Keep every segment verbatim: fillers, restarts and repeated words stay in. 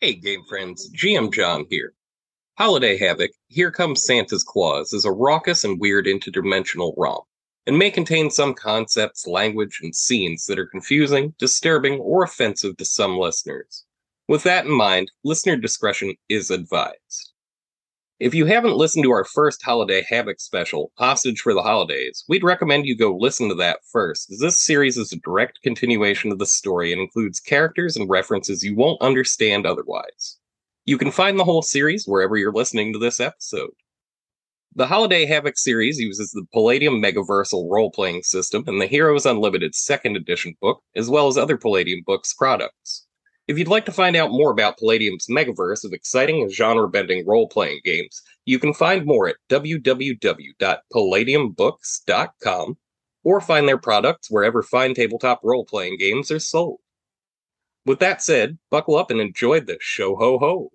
Hey, game friends, G M John here. Holiday Havoc, Here Comes Santa's Claus is a raucous and weird interdimensional romp, and may contain some concepts, language, and scenes that are confusing, disturbing, or offensive to some listeners. With that in mind, listener discretion is advised. If you haven't listened to our first Holiday Havoc special, Hostage for the Holidays, we'd recommend you go listen to that first, as this series is a direct continuation of the story and includes characters and references you won't understand otherwise. You can find the whole series wherever you're listening to this episode. The Holiday Havoc series uses the Palladium Megaversal role-playing system and the Heroes Unlimited second edition book, as well as other Palladium Books products. If you'd like to find out more about Palladium's megaverse of exciting and genre-bending role-playing games, you can find more at w w w dot palladium books dot com or find their products wherever fine tabletop role-playing games are sold. With that said, buckle up and enjoy the show ho ho.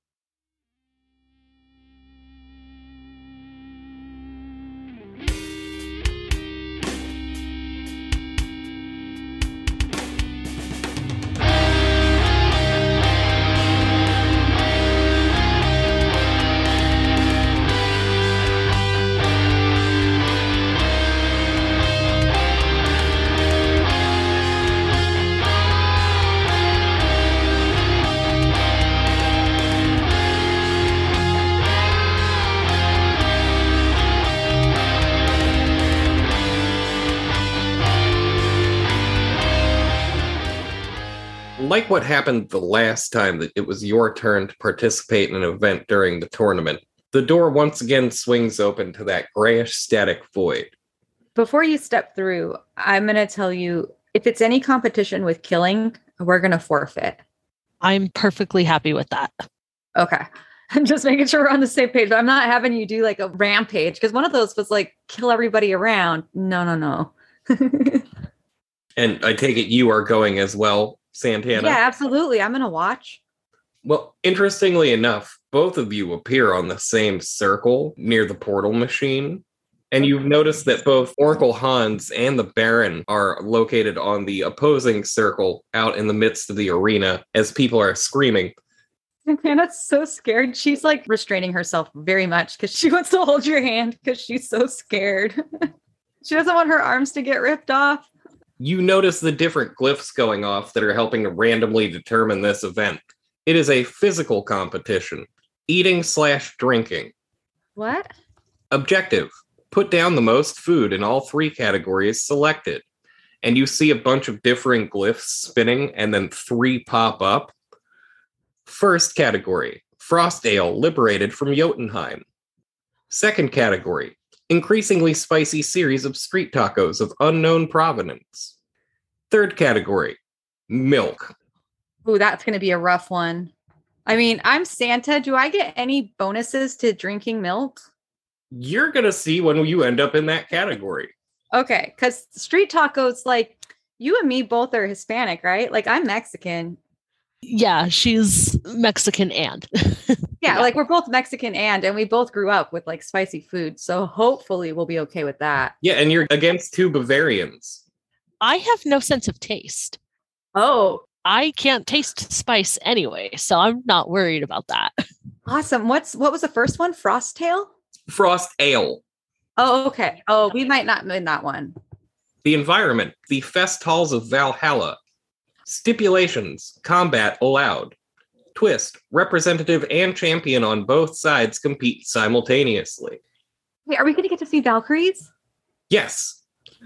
Like what happened the last time that it was your turn to participate in an event during the tournament, the door once again swings open to that grayish static void. Before you step through, I'm going to tell you, if it's any competition with killing, we're going to forfeit. I'm perfectly happy with that. Okay. I'm just making sure we're on the same page. But I'm not having you do like a rampage, because one of those was like, kill everybody around. No, no, no. And I take it you are going as well, Santana? Yeah, absolutely. I'm going to watch. Well, interestingly enough, both of you appear on the same circle near the portal machine. And you've noticed that both Oracle Hans and the Baron are located on the opposing circle out in the midst of the arena as people are screaming. Santana's so scared. She's like restraining herself very much because she wants to hold your hand because she's so scared. She doesn't want her arms to get ripped off. You notice the different glyphs going off that are helping to randomly determine this event. It is a physical competition. Eating slash drinking. What? Objective. Put down the most food in all three categories selected. And you see a bunch of differing glyphs spinning and then three pop up. First category. Frost Ale liberated from Jotunheim. Second category. Increasingly spicy series of street tacos of unknown provenance. Third category, milk. Ooh, that's going to be a rough one. I mean, I'm Santa. Do I get any bonuses to drinking milk? You're going to see when you end up in that category. Okay, because street tacos, like, you and me both are Hispanic, right? Like, I'm Mexican. Yeah, she's Mexican and. yeah, yeah, like we're both Mexican and, and we both grew up with like spicy food. So hopefully we'll be okay with that. Yeah, and you're against two Bavarians. I have no sense of taste. Oh. I can't taste spice anyway, so I'm not worried about that. Awesome. What's what was the first one? Frost Tail? Frost Ale. Oh, okay. Oh, we might not win that one. The environment, the fest halls of Valhalla. Stipulations, combat allowed. Twist, representative and champion on both sides compete simultaneously. Wait, are we going to get to see Valkyries? Yes.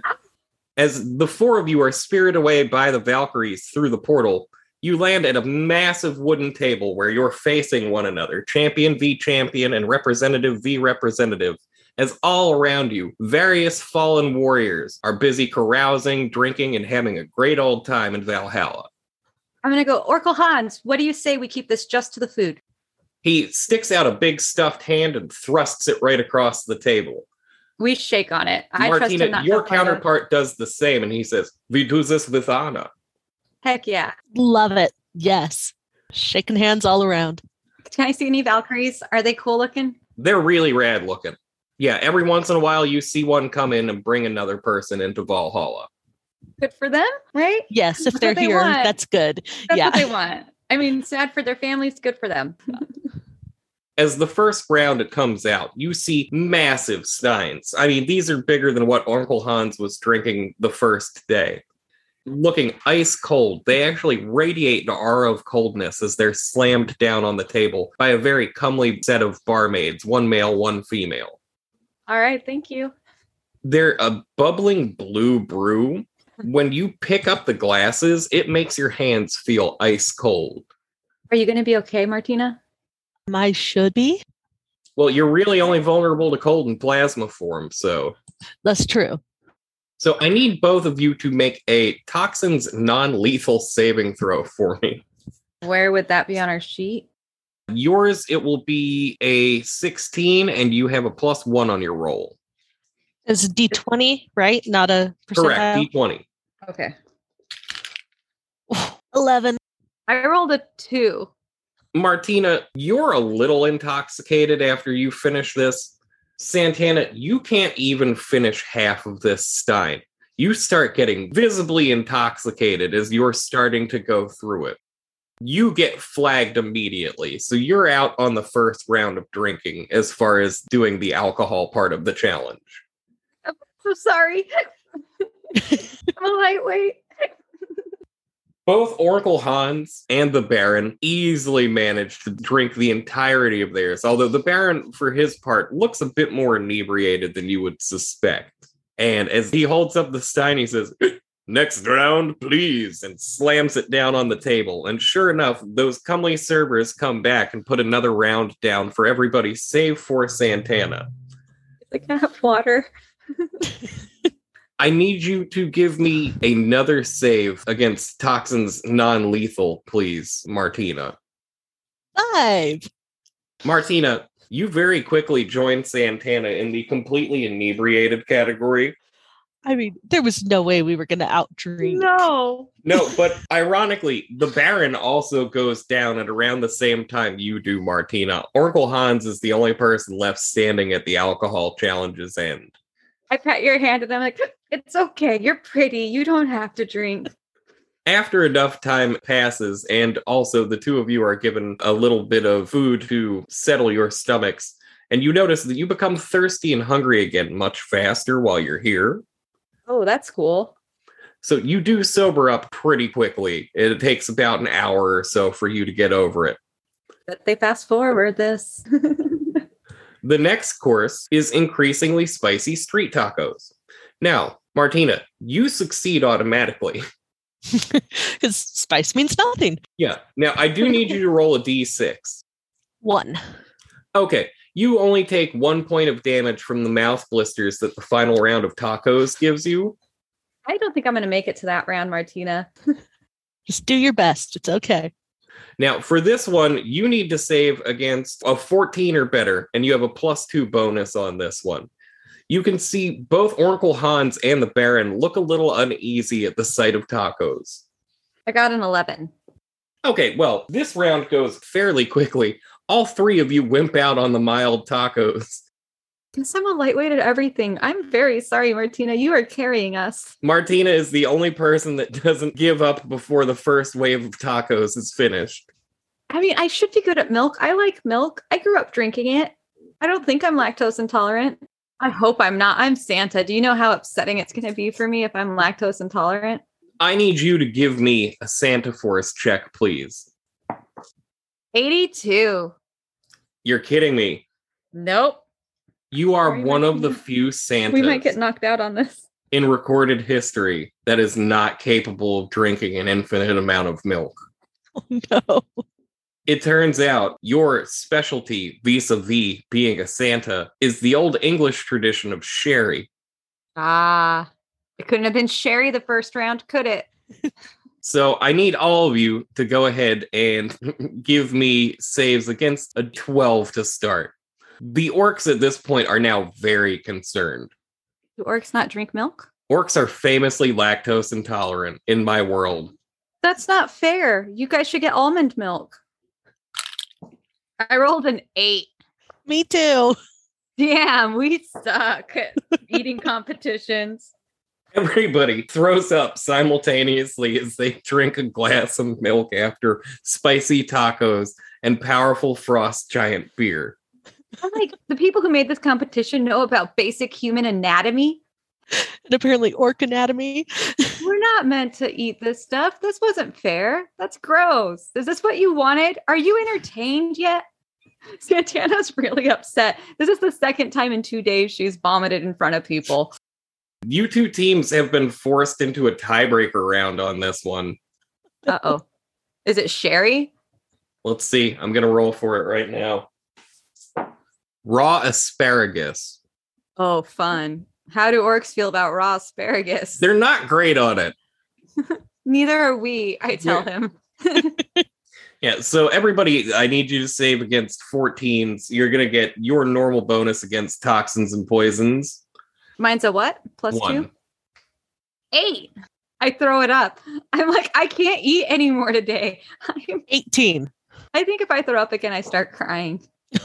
As the four of you are spirited away by the Valkyries through the portal, you land at a massive wooden table where you're facing one another, champion v champion and representative v representative. As all around you, various fallen warriors are busy carousing, drinking, and having a great old time in Valhalla. I'm going to go, Oracle Hans, what do you say we keep this just to the food? He sticks out a big stuffed hand and thrusts it right across the table. We shake on it. I Martina, trust him not your to counterpart does the same, and he says, we do this with honor. Heck yeah. Love it. Yes. Shaking hands all around. Can I see any Valkyries? Are they cool looking? They're really rad looking. Yeah, every once in a while you see one come in and bring another person into Valhalla. Good for them, right? Yes, if That's they're what they here, want. that's good. That's yeah. what they want. I mean, sad for their families, good for them. As the first round it comes out, you see massive steins. I mean, these are bigger than what Uncle Hans was drinking the first day. Looking ice cold, they actually radiate an aura of coldness as they're slammed down on the table by a very comely set of barmaids, one male, one female. All right, thank you. They're a bubbling blue brew. When you pick up the glasses, it makes your hands feel ice cold. Are you going to be okay, Martina? I should be. Well, you're really only vulnerable to cold in plasma form, so... That's true. So I need both of you to make a toxins non-lethal saving throw for me. Where would that be on our sheet? Yours, it will be a sixteen, and you have a plus one on your roll. It's a D twenty, right? Not a percentile? Correct, D twenty. Okay. eleven. I rolled a two. Martina, you're a little intoxicated after you finish this. Santana, you can't even finish half of this stein. You start getting visibly intoxicated as you're starting to go through it. You get flagged immediately, so you're out on the first round of drinking as far as doing the alcohol part of the challenge. I'm so sorry. I'm a lightweight. Both Oracle Hans and the Baron easily managed to drink the entirety of theirs, although the Baron, for his part, looks a bit more inebriated than you would suspect. And as he holds up the stein, he says, "Next round, please," and slams it down on the table. And sure enough, those comely servers come back and put another round down for everybody save for Santana. I can't have water. I need you to give me another save against toxins non-lethal, please, Martina. Five. Martina, you very quickly joined Santana in the completely inebriated category. I mean, there was no way we were going to outdrink. No. No, but ironically, the Baron also goes down at around the same time you do, Martina. Oracle Hans is the only person left standing at the alcohol challenge's end. I pat your hand and I'm like, it's okay. You're pretty. You don't have to drink. After enough time passes, and also the two of you are given a little bit of food to settle your stomachs, and you notice that you become thirsty and hungry again much faster while you're here. Oh, that's cool. So you do sober up pretty quickly. It takes about an hour or so for you to get over it. But they fast forward this. The next course is increasingly spicy street tacos. Now, Martina, you succeed automatically. Because spice means nothing. Yeah. Now, I do need you to roll a d six. One. Okay. You only take one point of damage from the mouth blisters that the final round of tacos gives you. I don't think I'm going to make it to that round, Martina. Just do your best. It's okay. Now, for this one, you need to save against a fourteen or better, and you have a plus two bonus on this one. You can see both Oracle Hans and the Baron look a little uneasy at the sight of tacos. I got an eleven. Okay, well, this round goes fairly quickly. All three of you wimp out on the mild tacos. Guess I'm a lightweight at everything. I'm very sorry, Martina. You are carrying us. Martina is the only person that doesn't give up before the first wave of tacos is finished. I mean, I should be good at milk. I like milk. I grew up drinking it. I don't think I'm lactose intolerant. I hope I'm not. I'm Santa. Do you know how upsetting it's going to be for me if I'm lactose intolerant? I need you to give me a Santa Force check, please. eighty-two. You're kidding me. Nope. You are Sorry, one of the Martina. few Santas We might get knocked out on this. in recorded history that is not capable of drinking an infinite amount of milk. Oh, no. It turns out your specialty vis-a-vis being a Santa is the old English tradition of sherry. Ah, it couldn't have been Sherry the first round, could it? So I need all of you to go ahead and give me saves against a twelve to start. The orcs at this point are now very concerned. Do orcs not drink milk? Orcs are famously lactose intolerant in my world. That's not fair. You guys should get almond milk. I rolled an eight. Me too. Damn, we suck at eating competitions. Everybody throws up simultaneously as they drink a glass of milk after spicy tacos and powerful Frost giant beer. I'm like, the people who made this competition know about basic human anatomy. And apparently orc anatomy. We're not meant to eat this stuff. This wasn't fair. That's gross. Is this what you wanted? Are you entertained yet? Santana's really upset. This is the second time in two days she's vomited in front of people. You two teams have been forced into a tiebreaker round on this one. Uh-oh. Is it Sherry? Let's see. I'm going to roll for it right now. Raw asparagus. Oh, fun. How do orcs feel about raw asparagus? They're not great on it. Neither are we, I tell Yeah. him. Yeah, so everybody, I need you to save against fourteens. You're going to get your normal bonus against toxins and poisons. Mine's a what? Plus One. two? Eight. I throw it up. I'm like, I can't eat anymore today. I'm, eighteen. I think if I throw up again, I start crying.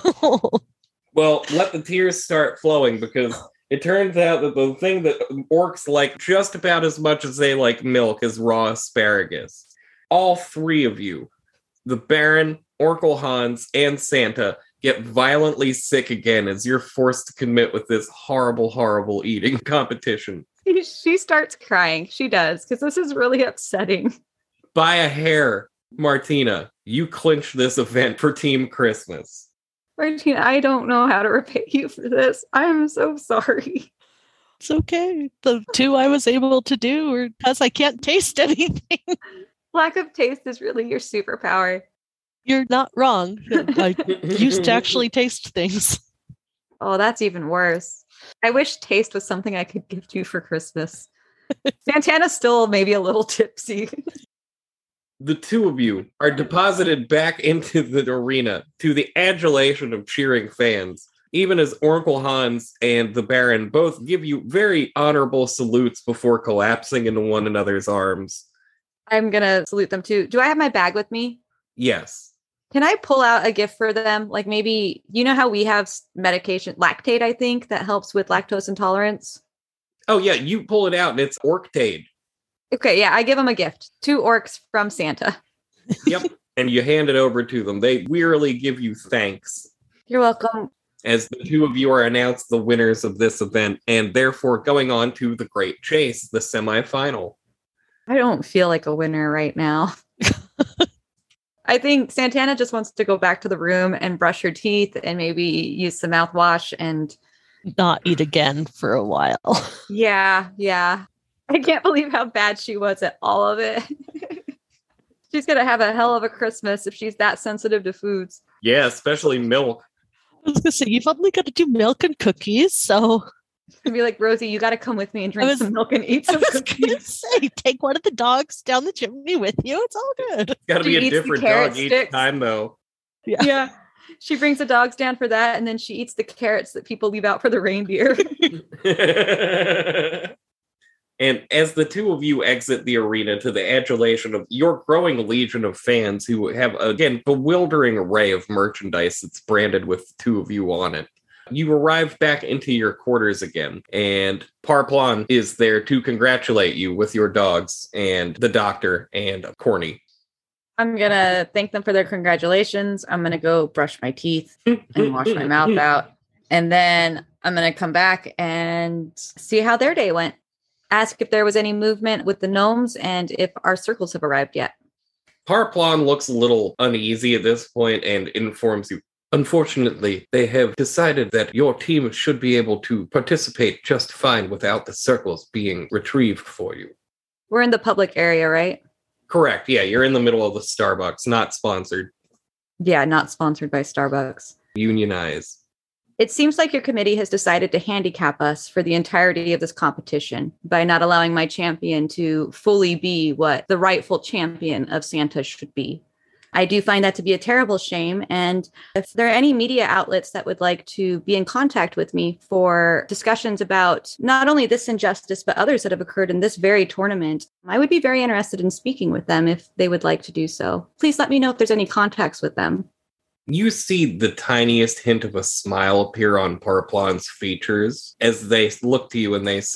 Well, let the tears start flowing because it turns out that the thing that orcs like just about as much as they like milk is raw asparagus. All three of you, the Baron, Orkel Hans, and Santa, get violently sick again as you're forced to commit with this horrible, horrible eating competition. She starts crying. She does, because this is really upsetting. By a hair, Martina, you clinch this event for Team Christmas. Martina, I don't know how to repay you for this. I'm so sorry. It's okay. The two I was able to do were because I can't taste anything. Lack of taste is really your superpower. You're not wrong. I used to actually taste things. Oh, that's even worse. I wish taste was something I could gift you for Christmas. Santana's still maybe a little tipsy. The two of you are deposited back into the arena to the adulation of cheering fans, even as Orkel Hans and the Baron both give you very honorable salutes before collapsing into one another's arms. I'm going to salute them too. Do I have my bag with me? Yes. Can I pull out a gift for them? Like maybe, you know how we have medication, lactate, I think, that helps with lactose intolerance? Oh, yeah, you pull it out and it's Orctade. Okay, yeah, I give them a gift. Two orcs from Santa. Yep. And you hand it over to them. They wearily give you thanks. You're welcome. As the two of you are announced the winners of this event, and therefore going on to the Great Chase, the semifinal. I don't feel like a winner right now. I think Santana just wants to go back to the room and brush her teeth and maybe use some mouthwash and Not eat again for a while. yeah, yeah. I can't believe how bad she was at all of it. She's going to have a hell of a Christmas if she's that sensitive to foods. Yeah, especially milk. I was going to say, you've only got to do milk and cookies, so... I'd be like, Rosie, you got to come with me and drink was- some milk and eat I some was going to cookies. say, take one of the dogs down the chimney with you. It's all good. It's got to She be a eats the different carrot dog each sticks. time, though. Yeah. Yeah. She brings the dogs down for that, and then she eats the carrots that people leave out for the reindeer. And as the two of you exit the arena to the adulation of your growing legion of fans who have, again, bewildering array of merchandise that's branded with the two of you on it, you arrive back into your quarters again, and Parplon is there to congratulate you with your dogs and the doctor and Corny. I'm going to thank them for their congratulations. I'm going to go brush my teeth and wash my mouth out. And then I'm going to come back and see how their day went. Ask if there was any movement with the gnomes and if our circles have arrived yet. Parplon looks a little uneasy at this point and informs you, unfortunately, they have decided that your team should be able to participate just fine without the circles being retrieved for you. We're in the public area, right? Correct. Yeah, you're in the middle of the Starbucks, not sponsored. Yeah, not sponsored by Starbucks. Unionize. It seems like your committee has decided to handicap us for the entirety of this competition by not allowing my champion to fully be what the rightful champion of Santa should be. I do find that to be a terrible shame. And if there are any media outlets that would like to be in contact with me for discussions about not only this injustice, but others that have occurred in this very tournament, I would be very interested in speaking with them if they would like to do so. Please let me know if there's any contacts with them. You see the tiniest hint of a smile appear on Parplon's features as they look to you and they say,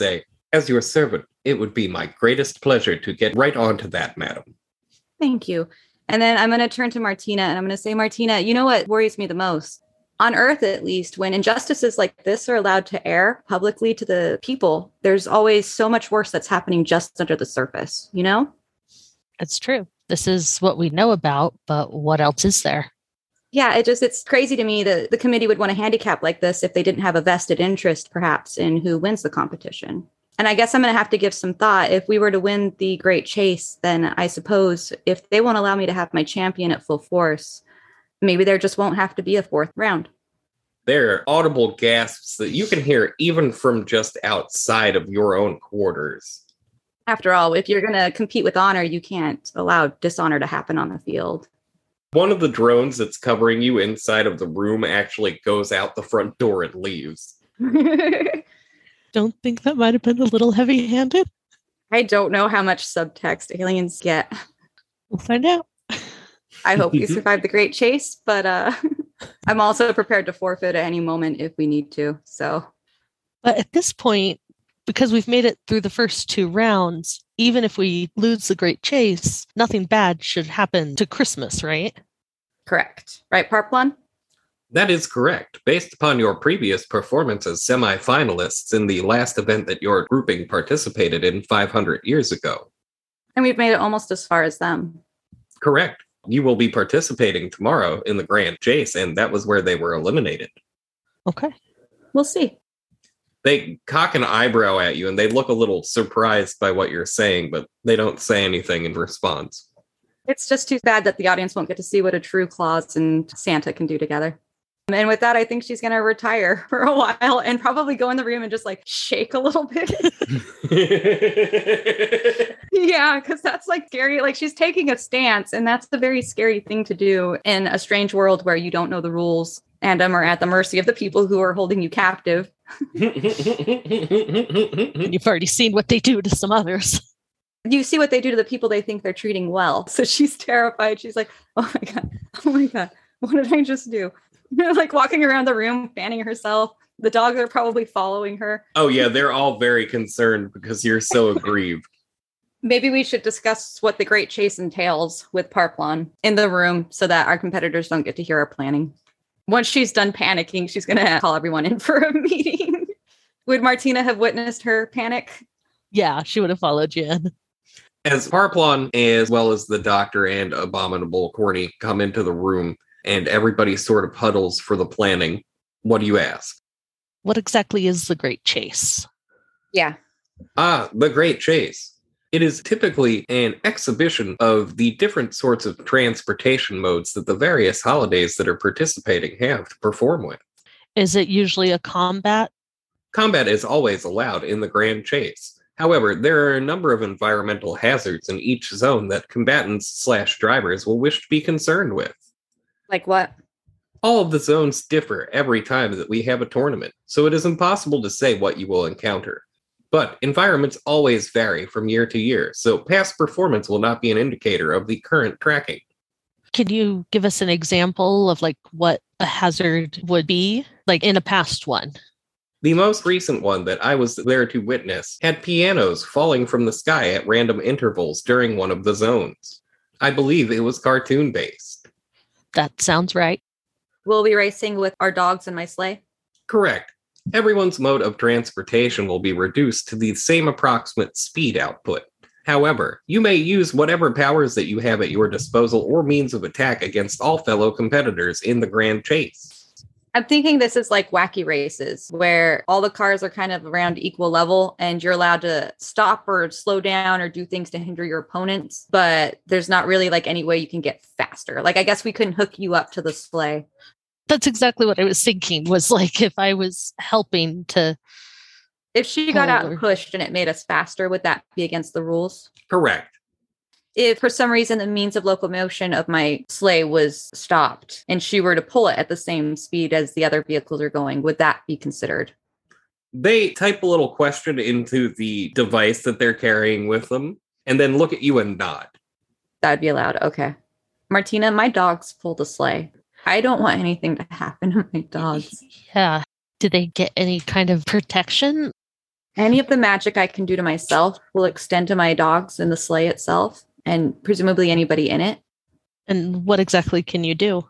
As your servant, it would be my greatest pleasure to get right on to that, madam. Thank you. And then I'm going to turn to Martina and I'm going to say, Martina, you know what worries me the most? On Earth, at least, when injustices like this are allowed to air publicly to the people, there's always so much worse that's happening just under the surface, you know? It's true. This is what we know about, but what else is there? Yeah, it just, it's crazy to me that the committee would want a handicap like this if they didn't have a vested interest, perhaps, in who wins the competition. And I guess I'm going to have to give some thought. If we were to win the Great Chase, then I suppose if they won't allow me to have my champion at full force, maybe there just won't have to be a fourth round. There are audible gasps that you can hear even from just outside of your own quarters. After all, if you're going to compete with honor, you can't allow dishonor to happen on the field. One of the drones that's covering you inside of the room actually goes out the front door and leaves. Don't think that might have been a little heavy-handed? I don't know how much subtext aliens get. We'll find out. I hope we survive the Great Chase, but uh, I'm also prepared to forfeit at any moment if we need to. So, but at this point, because we've made it through the first two rounds, even if we lose the Great Chase, nothing bad should happen to Christmas, right? Correct. Right, Parplon? That is correct. Based upon your previous performance as semi-finalists in the last event that your grouping participated in five hundred years ago. And we've made it almost as far as them. Correct. You will be participating tomorrow in the Grand Chase, and that was where they were eliminated. Okay. We'll see. They cock an eyebrow at you, and they look a little surprised by what you're saying, but they don't say anything in response. It's just too bad that the audience won't get to see what a true Claus and Santa can do together. And with that, I think she's going to retire for a while and probably go in the room and just like shake a little bit. Yeah, because that's like scary. Like she's taking a stance, and that's the very scary thing to do in a strange world where you don't know the rules and um, are at the mercy of the people who are holding you captive. And you've already seen what they do to some others. You see what they do to the people they think they're treating well. So she's terrified. She's like, oh my God, oh my God, what did I just do? Like walking around the room, fanning herself. The dogs are probably following her. Oh yeah, they're all very concerned because you're so aggrieved. Maybe we should discuss what the Great Chase entails with Parplon in the room so that our competitors don't get to hear our planning. Once she's done panicking, she's going to call everyone in for a meeting. Would Martina have witnessed her panic? Yeah, she would have followed you in. As Parplon, as well as the doctor and Abominable Corny, come into the room, and everybody sort of huddles for the planning, what do you ask? What exactly is the Great Chase? Yeah. Ah, the Great Chase. It is typically an exhibition of the different sorts of transportation modes that the various holidays that are participating have to perform with. Is it usually a combat? Combat is always allowed in the Grand Chase. However, there are a number of environmental hazards in each zone that combatants slash drivers will wish to be concerned with. Like what? All of the zones differ every time that we have a tournament, so it is impossible to say what you will encounter. But environments always vary from year to year, so past performance will not be an indicator of the current tracking. Can you give us an example of like what a hazard would be, like in a past one? The most recent one that I was there to witness had pianos falling from the sky at random intervals during one of the zones. I believe it was cartoon-based. That sounds right. We'll be racing with our dogs in my sleigh? Correct. Everyone's mode of transportation will be reduced to the same approximate speed output. However, you may use whatever powers that you have at your disposal or means of attack against all fellow competitors in the Grand Chase. I'm thinking this is like wacky races where all the cars are kind of around equal level and you're allowed to stop or slow down or do things to hinder your opponents, but there's not really like any way you can get faster. Like, I guess we couldn't hook you up to the sleigh. That's exactly what I was thinking, was like if I was helping to... If she got out and pushed and it made us faster, would that be against the rules? Correct. If for some reason the means of locomotion of my sleigh was stopped and she were to pull it at the same speed as the other vehicles are going, would that be considered? They type a little question into the device that they're carrying with them and then look at you and nod. That'd be allowed. Okay. Martina, my dogs pull the sleigh. I don't want anything to happen to my dogs. Yeah. Do they get any kind of protection? Any of the magic I can do to myself will extend to my dogs and the sleigh itself, and presumably anybody in it. And what exactly can you do?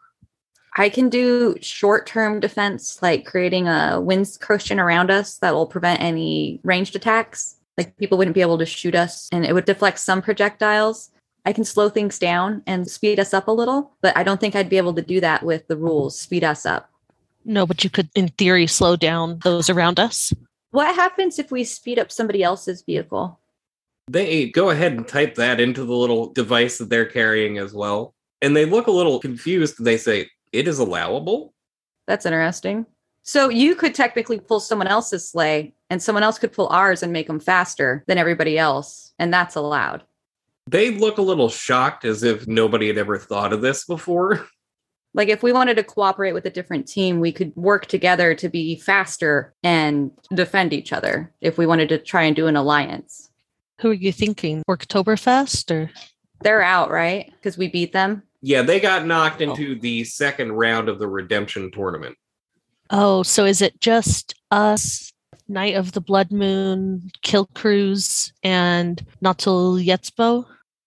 I can do short-term defense, like creating a wind cushion around us that will prevent any ranged attacks. Like people wouldn't be able to shoot us, and it would deflect some projectiles. I can slow things down and speed us up a little, but I don't think I'd be able to do that with the rules, speed us up. No, but you could, in theory, slow down those around us. What happens if we speed up somebody else's vehicle? They go ahead and type that into the little device that they're carrying as well. And they look a little confused. They say, it is allowable? That's interesting. So you could technically pull someone else's sleigh, and someone else could pull ours and make them faster than everybody else. And that's allowed. They look a little shocked, as if nobody had ever thought of this before. Like if we wanted to cooperate with a different team, we could work together to be faster and defend each other if we wanted to try and do an alliance. Who are you thinking? Oktoberfest or? They're out, right? Because we beat them. Yeah, they got knocked into oh. the second round of the Redemption Tournament. Oh, so is it just us, Night of the Blood Moon, Kill Cruise, and Natal Yetzbo?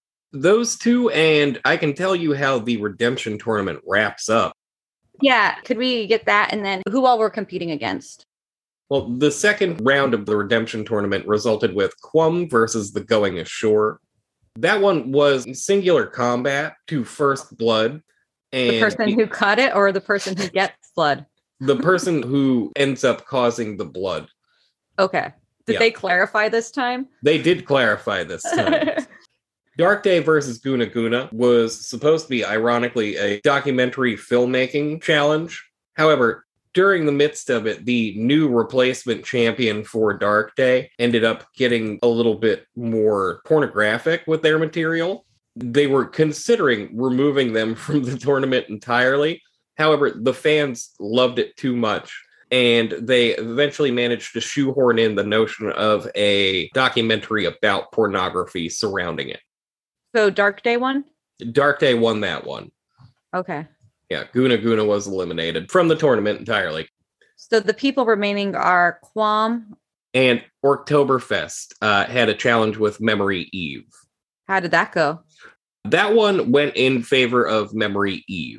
Those two, and I can tell you how the Redemption Tournament wraps up. Yeah, could we get that? And then who all we're competing against? Well, the second round of the Redemption Tournament resulted with Quum versus the Going Ashore. That one was singular combat to first blood. And the person who cut it or the person who gets blood? The person who ends up causing the blood. Okay. Did yeah. they clarify this time? They did clarify this time. Dark Day versus Guna Guna was supposed to be, ironically, a documentary filmmaking challenge. However, during the midst of it, the new replacement champion for Dark Day ended up getting a little bit more pornographic with their material. They were considering removing them from the tournament entirely. However, the fans loved it too much, and they eventually managed to shoehorn in the notion of a documentary about pornography surrounding it. So Dark Day won? Dark Day won that one. Okay. Yeah, Guna Guna was eliminated from the tournament entirely. So the people remaining are Quam. And Oktoberfest uh, had a challenge with Memory Eve. How did that go? That one went in favor of Memory Eve.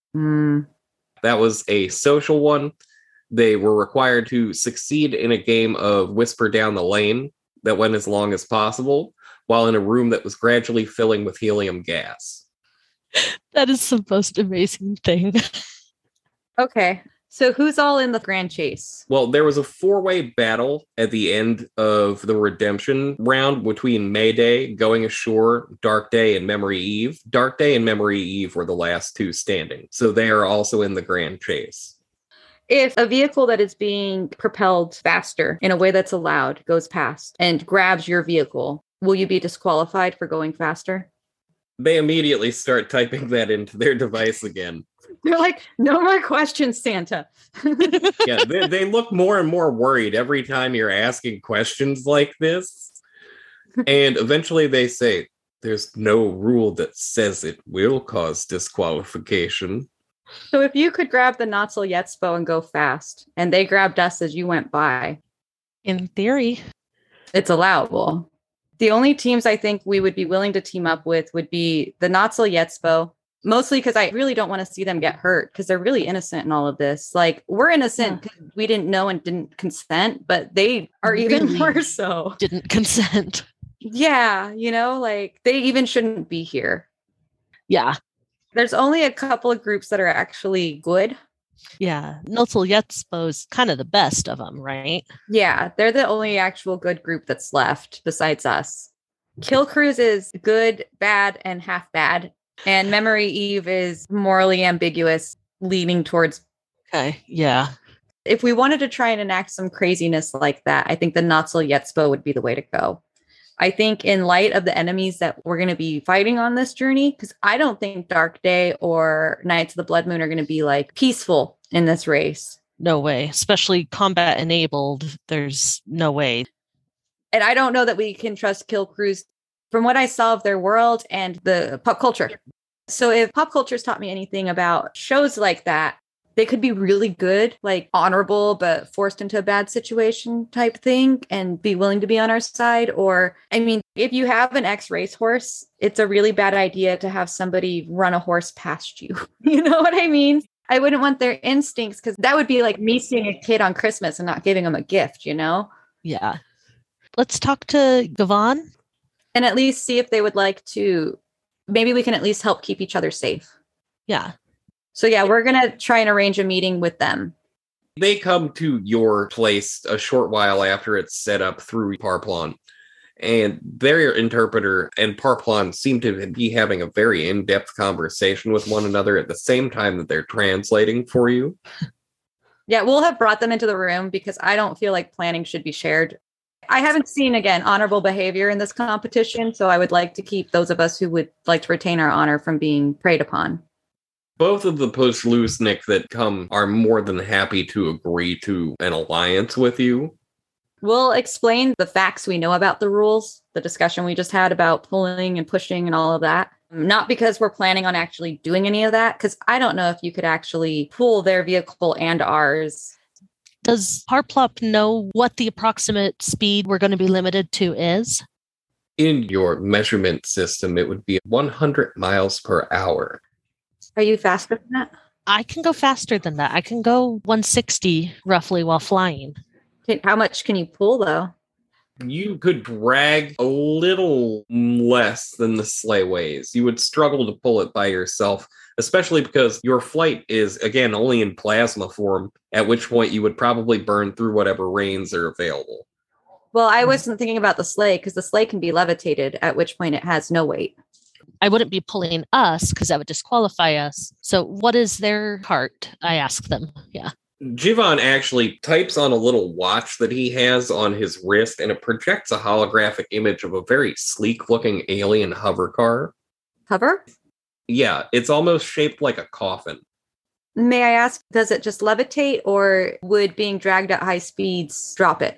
Mm. That was a social one. They were required to succeed in a game of Whisper Down the Lane that went as long as possible, while in a room that was gradually filling with helium gas. That is the most amazing thing. Okay. So who's all in the Grand Chase? Well, there was a four-way battle at the end of the Redemption round between Mayday, Going Ashore, Dark Day, and Memory Eve. Dark Day and Memory Eve were the last two standing. So they are also in the Grand Chase. If a vehicle that is being propelled faster in a way that's allowed goes past and grabs your vehicle, will you be disqualified for going faster? They immediately start typing that into their device again. They're like, no more questions, Santa. Yeah, they, they look more and more worried every time you're asking questions like this. And eventually they say, there's no rule that says it will cause disqualification. So if you could grab the Natal Yetzbo and go fast, and they grabbed us as you went by. In theory. It's allowable. The only teams I think we would be willing to team up with would be the Natal Yetzbo, mostly because I really don't want to see them get hurt because they're really innocent in all of this. Like, we're innocent because yeah. we didn't know and didn't consent, but they are even really more so. Didn't consent. Yeah, you know, like they even shouldn't be here. Yeah. There's only a couple of groups that are actually good. Yeah, Natal Yetzbo is kind of the best of them, right? Yeah, they're the only actual good group that's left besides us. Kill Cruise is good, bad, and half bad. And Memory Eve is morally ambiguous, leaning towards. Okay, yeah. If we wanted to try and enact some craziness like that, I think the Natal Yetzbo would be the way to go. I think in light of the enemies that we're going to be fighting on this journey, because I don't think Dark Day or Knights of the Blood Moon are going to be like peaceful in this race. No way. Especially combat enabled. There's no way. And I don't know that we can trust Kill Cruise from what I saw of their world and the pop culture. So if pop culture's taught me anything about shows like that, They could be really good, like honorable, but forced into a bad situation type thing and be willing to be on our side. Or, I mean, if you have an ex racehorse, it's a really bad idea to have somebody run a horse past you. You know what I mean? I wouldn't want their instincts because that would be like me seeing a kid on Christmas and not giving them a gift, you know? Yeah. Let's talk to Gavon. And at least see if they would like to, maybe we can at least help keep each other safe. Yeah. So yeah, we're going to try and arrange a meeting with them. They come to your place a short while after it's set up through Parplon. And their interpreter and Parplon seem to be having a very in-depth conversation with one another at the same time that they're translating for you. Yeah, we'll have brought them into the room because I don't feel like planning should be shared. I haven't seen, again, honorable behavior in this competition, so I would like to keep those of us who would like to retain our honor from being preyed upon. Both of the Postlusnik that come are more than happy to agree to an alliance with you. We'll explain the facts we know about the rules, the discussion we just had about pulling and pushing and all of that. Not because we're planning on actually doing any of that, because I don't know if you could actually pull their vehicle and ours. Does Parplop know what the approximate speed we're going to be limited to is? In your measurement system, it would be one hundred miles per hour. Are you faster than that? I can go faster than that. I can go one sixty roughly while flying. Okay, how much can you pull, though? You could drag a little less than the sleigh weighs. You would struggle to pull it by yourself, especially because your flight is, again, only in plasma form, at which point you would probably burn through whatever reins are available. Well, I wasn't thinking about the sleigh because the sleigh can be levitated, at which point it has no weight. I wouldn't be pulling us because that would disqualify us. So what is their heart? I ask them. Yeah. Jivon actually types on a little watch that he has on his wrist, and it projects a holographic image of a very sleek-looking alien hover car. Hover? Yeah, it's almost shaped like a coffin. May I ask, does it just levitate, or would being dragged at high speeds drop it?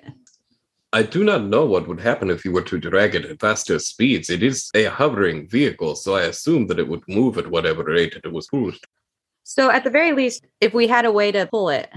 I do not know what would happen if you were to drag it at faster speeds. It is a hovering vehicle, so I assume that it would move at whatever rate it was pushed. So at the very least, if we had a way to pull it.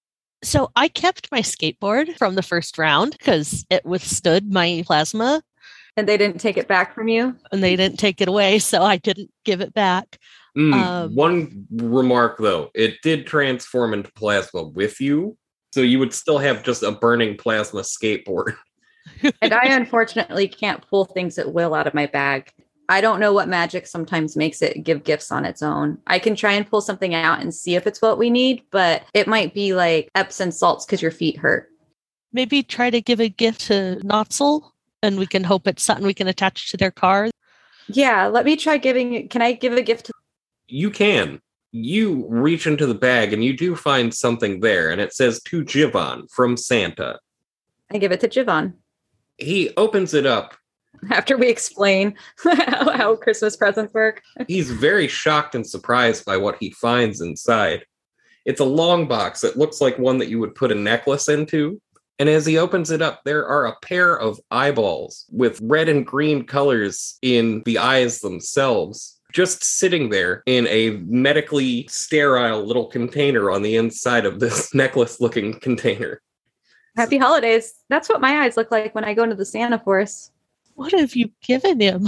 So I kept my skateboard from the first round because it withstood my plasma. And they didn't take it back from you? And they didn't take it away, so I didn't give it back. Mm, um, one remark, though. It did transform into plasma with you, so you would still have just a burning plasma skateboard. And I unfortunately can't pull things at will out of my bag. I don't know what magic sometimes makes it give gifts on its own. I can try and pull something out and see if it's what we need, but it might be like Epsom salts because your feet hurt. Maybe try to give a gift to Notzel, and we can hope it's something we can attach to their car. Yeah, let me try giving. Can I give a gift to? You can. You reach into the bag and you do find something there, and it says to Jivon from Santa. I give it to Jivon. He opens it up. After we explain how, how Christmas presents work. He's very shocked and surprised by what he finds inside. It's a long box. It looks like one that you would put a necklace into. And as he opens it up, there are a pair of eyeballs with red and green colors in the eyes themselves, just sitting there in a medically sterile little container on the inside of this necklace-looking container. Happy holidays. That's what my eyes look like when I go into the Santa Force. What have you given him?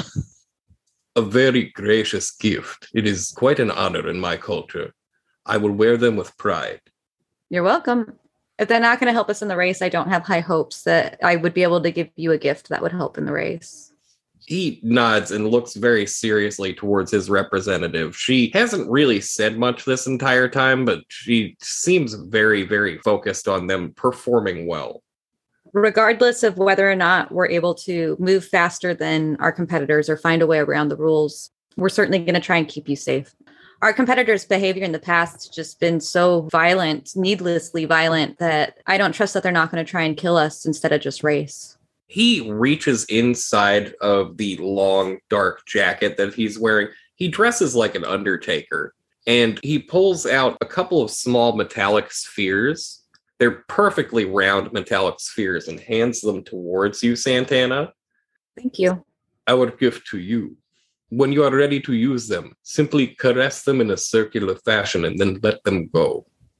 A very gracious gift. It is quite an honor in my culture. I will wear them with pride. You're welcome. If they're not going to help us in the race, I don't have high hopes that I would be able to give you a gift that would help in the race. He nods and looks very seriously towards his representative. She hasn't really said much this entire time, but she seems very, very focused on them performing well. Regardless of whether or not we're able to move faster than our competitors or find a way around the rules, we're certainly going to try and keep you safe. Our competitors' behavior in the past has just been so violent, needlessly violent, that I don't trust that they're not going to try and kill us instead of just race. He reaches inside of the long, dark jacket that he's wearing. He dresses like an undertaker, and he pulls out a couple of small metallic spheres. They're perfectly round metallic spheres, and hands them towards you, Santana. Thank you. I would give to you. When you are ready to use them, simply caress them in a circular fashion and then let them go.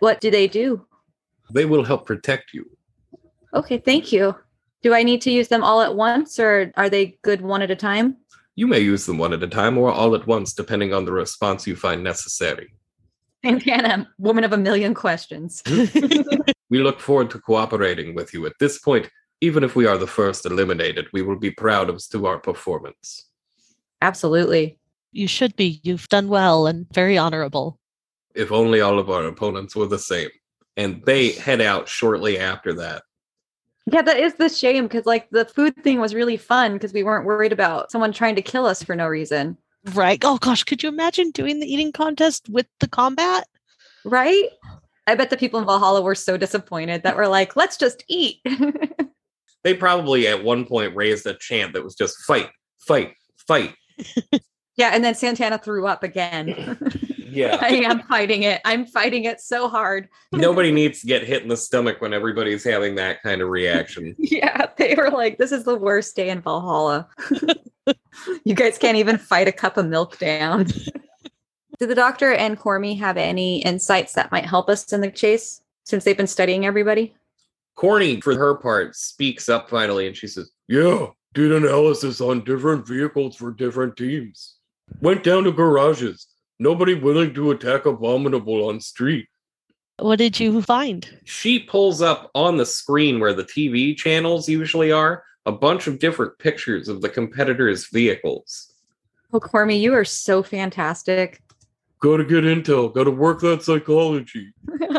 What do they do? They will help protect you. Okay, thank you. Do I need to use them all at once, or are they good one at a time? You may use them one at a time or all at once, depending on the response you find necessary. Santana, woman of a million questions. We look forward to cooperating with you. At this point, even if we are the first eliminated, we will be proud as to our performance. Absolutely. You should be. You've done well and very honorable. If only all of our opponents were the same. And they head out shortly after that. Yeah, that is the shame, because like the food thing was really fun because we weren't worried about someone trying to kill us for no reason. Right. Oh gosh, could you imagine doing the eating contest with the combat? Right? I bet the people in Valhalla were so disappointed that we're like, let's just eat. They probably at one point raised a chant that was just fight, fight, fight. Yeah, and then Santana threw up again. Yeah. I am fighting it. I'm fighting it so hard. Nobody needs to get hit in the stomach when everybody's having that kind of reaction. Yeah, they were like, this is the worst day in Valhalla. You guys can't even fight a cup of milk down. Do the doctor and Cormy have any insights that might help us in the chase since they've been studying everybody? Corny, for her part, speaks up finally and she says, yeah, did analysis on different vehicles for different teams. Went down to garages. Nobody willing to attack Abominable on street. What did you find? She pulls up on the screen where the T V channels usually are a bunch of different pictures of the competitors' vehicles. Oh, Cormy, you are so fantastic. Gotta get intel. Gotta work that psychology.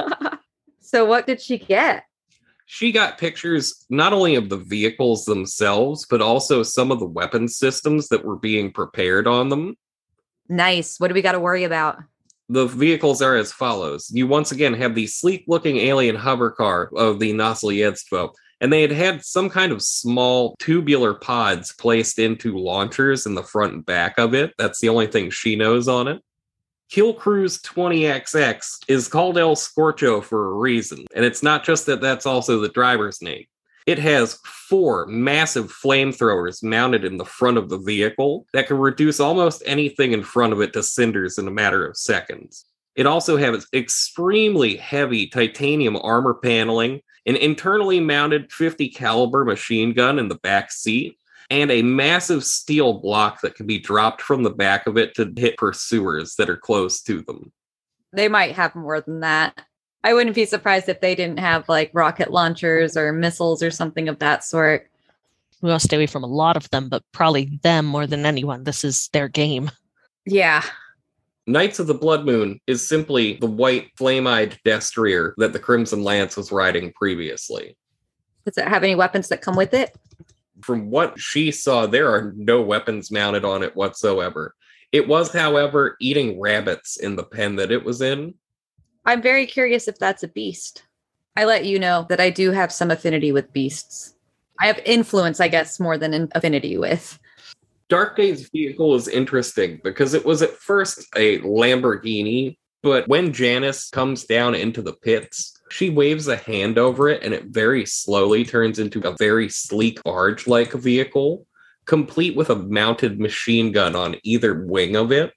So what did she get? She got pictures not only of the vehicles themselves, but also some of the weapon systems that were being prepared on them. Nice. What do we got to worry about? The vehicles are as follows. You once again have the sleek-looking alien hover car of the Nasliedstvo, and they had had some kind of small tubular pods placed into launchers in the front and back of it. That's the only thing she knows on it. Kill Cruise twenty X X is called El Scorcho for a reason, and it's not just that that's also the driver's name. It has four massive flamethrowers mounted in the front of the vehicle that can reduce almost anything in front of it to cinders in a matter of seconds. It also has extremely heavy titanium armor paneling, an internally mounted fifty caliber machine gun in the back seat, and a massive steel block that can be dropped from the back of it to hit pursuers that are close to them. They might have more than that. I wouldn't be surprised if they didn't have like rocket launchers or missiles or something of that sort. We want to stay away from a lot of them, but probably them more than anyone. This is their game. Yeah. Knights of the Blood Moon is simply the white flame-eyed destrier that the Crimson Lance was riding previously. Does it have any weapons that come with it? From what she saw, there are no weapons mounted on it whatsoever. It was, however, eating rabbits in the pen that it was in. I'm very curious if that's a beast. I let you know that I do have some affinity with beasts. I have influence, I guess, more than an affinity with. Dark Day's vehicle is interesting because it was at first a Lamborghini, but when Janice comes down into the pits, she waves a hand over it and it very slowly turns into a very sleek barge-like vehicle, complete with a mounted machine gun on either wing of it.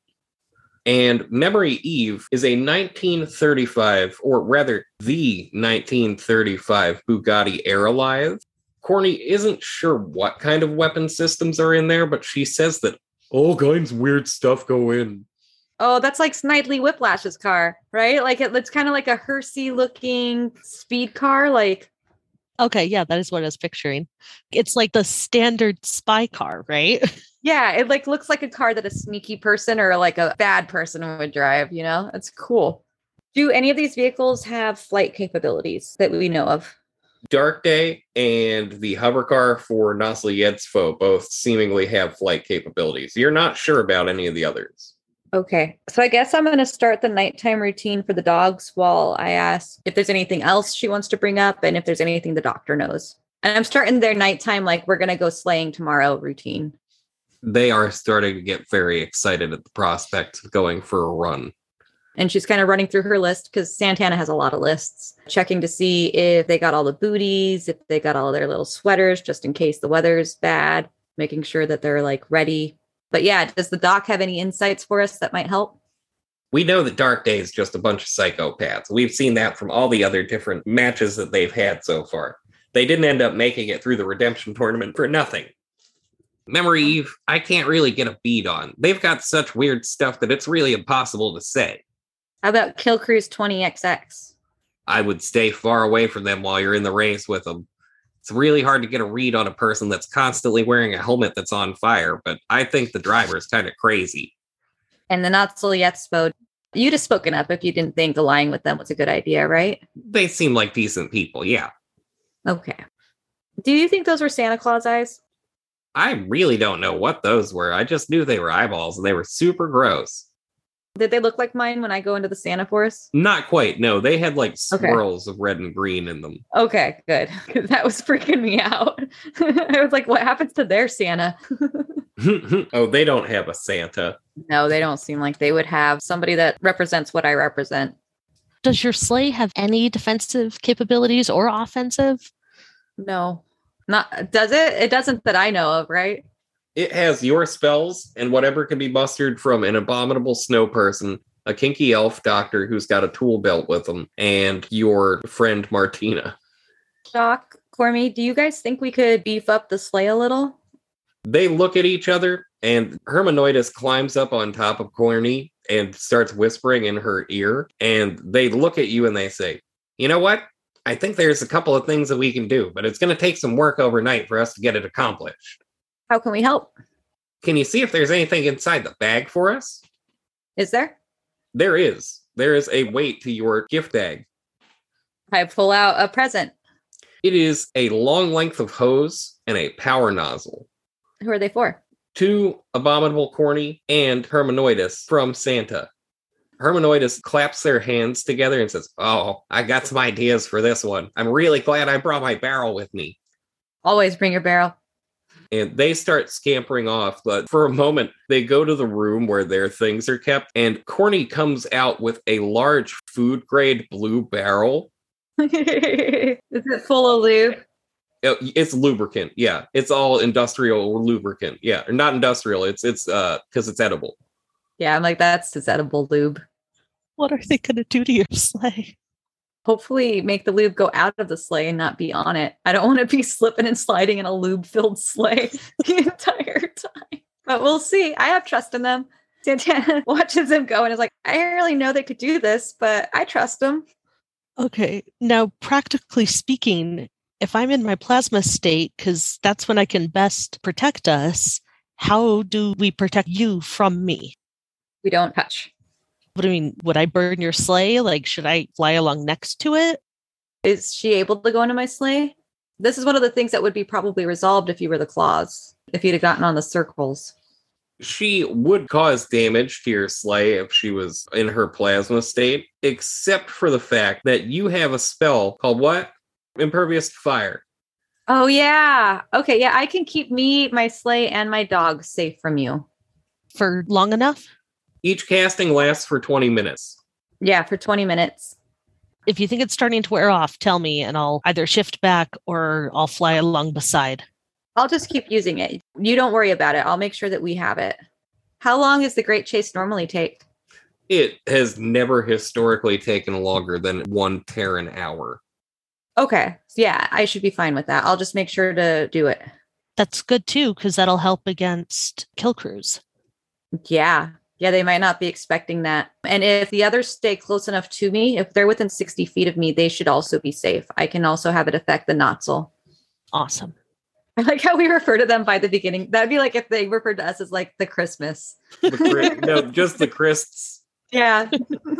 And Memory Eve is a nineteen thirty-five, or rather the nineteen thirty-five Bugatti Aerolithe. Corny isn't sure what kind of weapon systems are in there, but she says that all kinds of weird stuff go in. Oh, that's like Snidely Whiplash's car, right? Like it, it's kind of like a Hersey-looking speed car. Like, okay, yeah, that is what I was picturing. It's like the standard spy car, right? Yeah, it like looks like a car that a sneaky person or like a bad person would drive, you know? That's cool. Do any of these vehicles have flight capabilities that we know of? Dark Day and the hover car for Nasliedstvo both seemingly have flight capabilities. You're not sure about any of the others. Okay, so I guess I'm going to start the nighttime routine for the dogs while I ask if there's anything else she wants to bring up and if there's anything the doctor knows. And I'm starting their nighttime, like we're going to go slaying tomorrow routine. They are starting to get very excited at the prospect of going for a run. And she's kind of running through her list because Santana has a lot of lists, checking to see if they got all the booties, if they got all their little sweaters, just in case the weather's bad, making sure that they're like ready. But yeah, does the doc have any insights for us that might help? We know that Dark Day is just a bunch of psychopaths. We've seen that from all the other different matches that they've had so far. They didn't end up making it through the Redemption Tournament for nothing. Memory Eve, I can't really get a beat on. They've got such weird stuff that it's really impossible to say. How about Kill Cruise twenty X X? I would stay far away from them while you're in the race with them. It's really hard to get a read on a person that's constantly wearing a helmet that's on fire, but I think the driver is kind of crazy. And the Not So Yet Spode. You'd have spoken up if you didn't think allying with them was a good idea, right? They seem like decent people, yeah. Okay. Do you think those were Santa Claus eyes? I really don't know what those were. I just knew they were eyeballs, and they were super gross. Did they look like mine when I go into the Santa Forest? Not quite, no. They had like Okay. swirls of red and green in them. Okay, good. Because that was freaking me out. I was like, what happens to their Santa? Oh, they don't have a Santa. No, they don't seem like they would have somebody that represents what I represent. Does your sleigh have any defensive capabilities or offensive? No. Not does it? It doesn't that I know of, right? It has your spells and whatever can be mustered from an abominable snow person, a kinky elf doctor who's got a tool belt with him, and your friend Martina. Doc, Cormy, do you guys think we could beef up the sleigh a little? They look at each other, and Hermanoidus climbs up on top of Corny and starts whispering in her ear, and they look at you and they say, you know what? I think there's a couple of things that we can do, but it's going to take some work overnight for us to get it accomplished. How can we help? Can you see if there's anything inside the bag for us? Is there? There is. There is a weight to your gift bag. I pull out a present. It is a long length of hose and a power nozzle. Who are they for? To Abominable Corny and Hermanoidus from Santa. Hermanoidus claps their hands together and says, oh, I got some ideas for this one. I'm really glad I brought my barrel with me. Always bring your barrel. And they start scampering off, but for a moment, they go to the room where their things are kept, and Corny comes out with a large food-grade blue barrel. Is it full of lube? It's lubricant, yeah. It's all industrial lubricant, yeah. Or not industrial, it's it's uh because it's edible. Yeah, I'm like, that's just edible lube. What are they going to do to your sleigh? Hopefully make the lube go out of the sleigh and not be on it. I don't want to be slipping and sliding in a lube-filled sleigh the entire time. But we'll see. I have trust in them. Santana watches him go and is like, I didn't really know they could do this, but I trust them. Okay, now practically speaking, if I'm in my plasma state, because that's when I can best protect us, how do we protect you from me? We don't touch. What do you mean? Would I burn your sleigh? Like, should I fly along next to it? Is she able to go into my sleigh? This is one of the things that would be probably resolved if you were the claws, if you'd have gotten on the circles. She would cause damage to your sleigh if she was in her plasma state, except for the fact that you have a spell called what? Impervious to fire. Oh, yeah. Okay, yeah, I can keep me, my sleigh, and my dog safe from you. For long enough? Each casting lasts for twenty minutes. Yeah, for twenty minutes. If you think it's starting to wear off, tell me and I'll either shift back or I'll fly along beside. I'll just keep using it. You don't worry about it. I'll make sure that we have it. How long does the Great Chase normally take? It has never historically taken longer than one Terran hour. Okay. Yeah, I should be fine with that. I'll just make sure to do it. That's good too, because that'll help against kill crews. Yeah. Yeah, they might not be expecting that. And if the others stay close enough to me, if they're within sixty feet of me, they should also be safe. I can also have it affect the Noxel. Awesome. I like how we refer to them by the beginning. That'd be like if they referred to us as like the Christmas. The Chri- no, just the Christs. Yeah.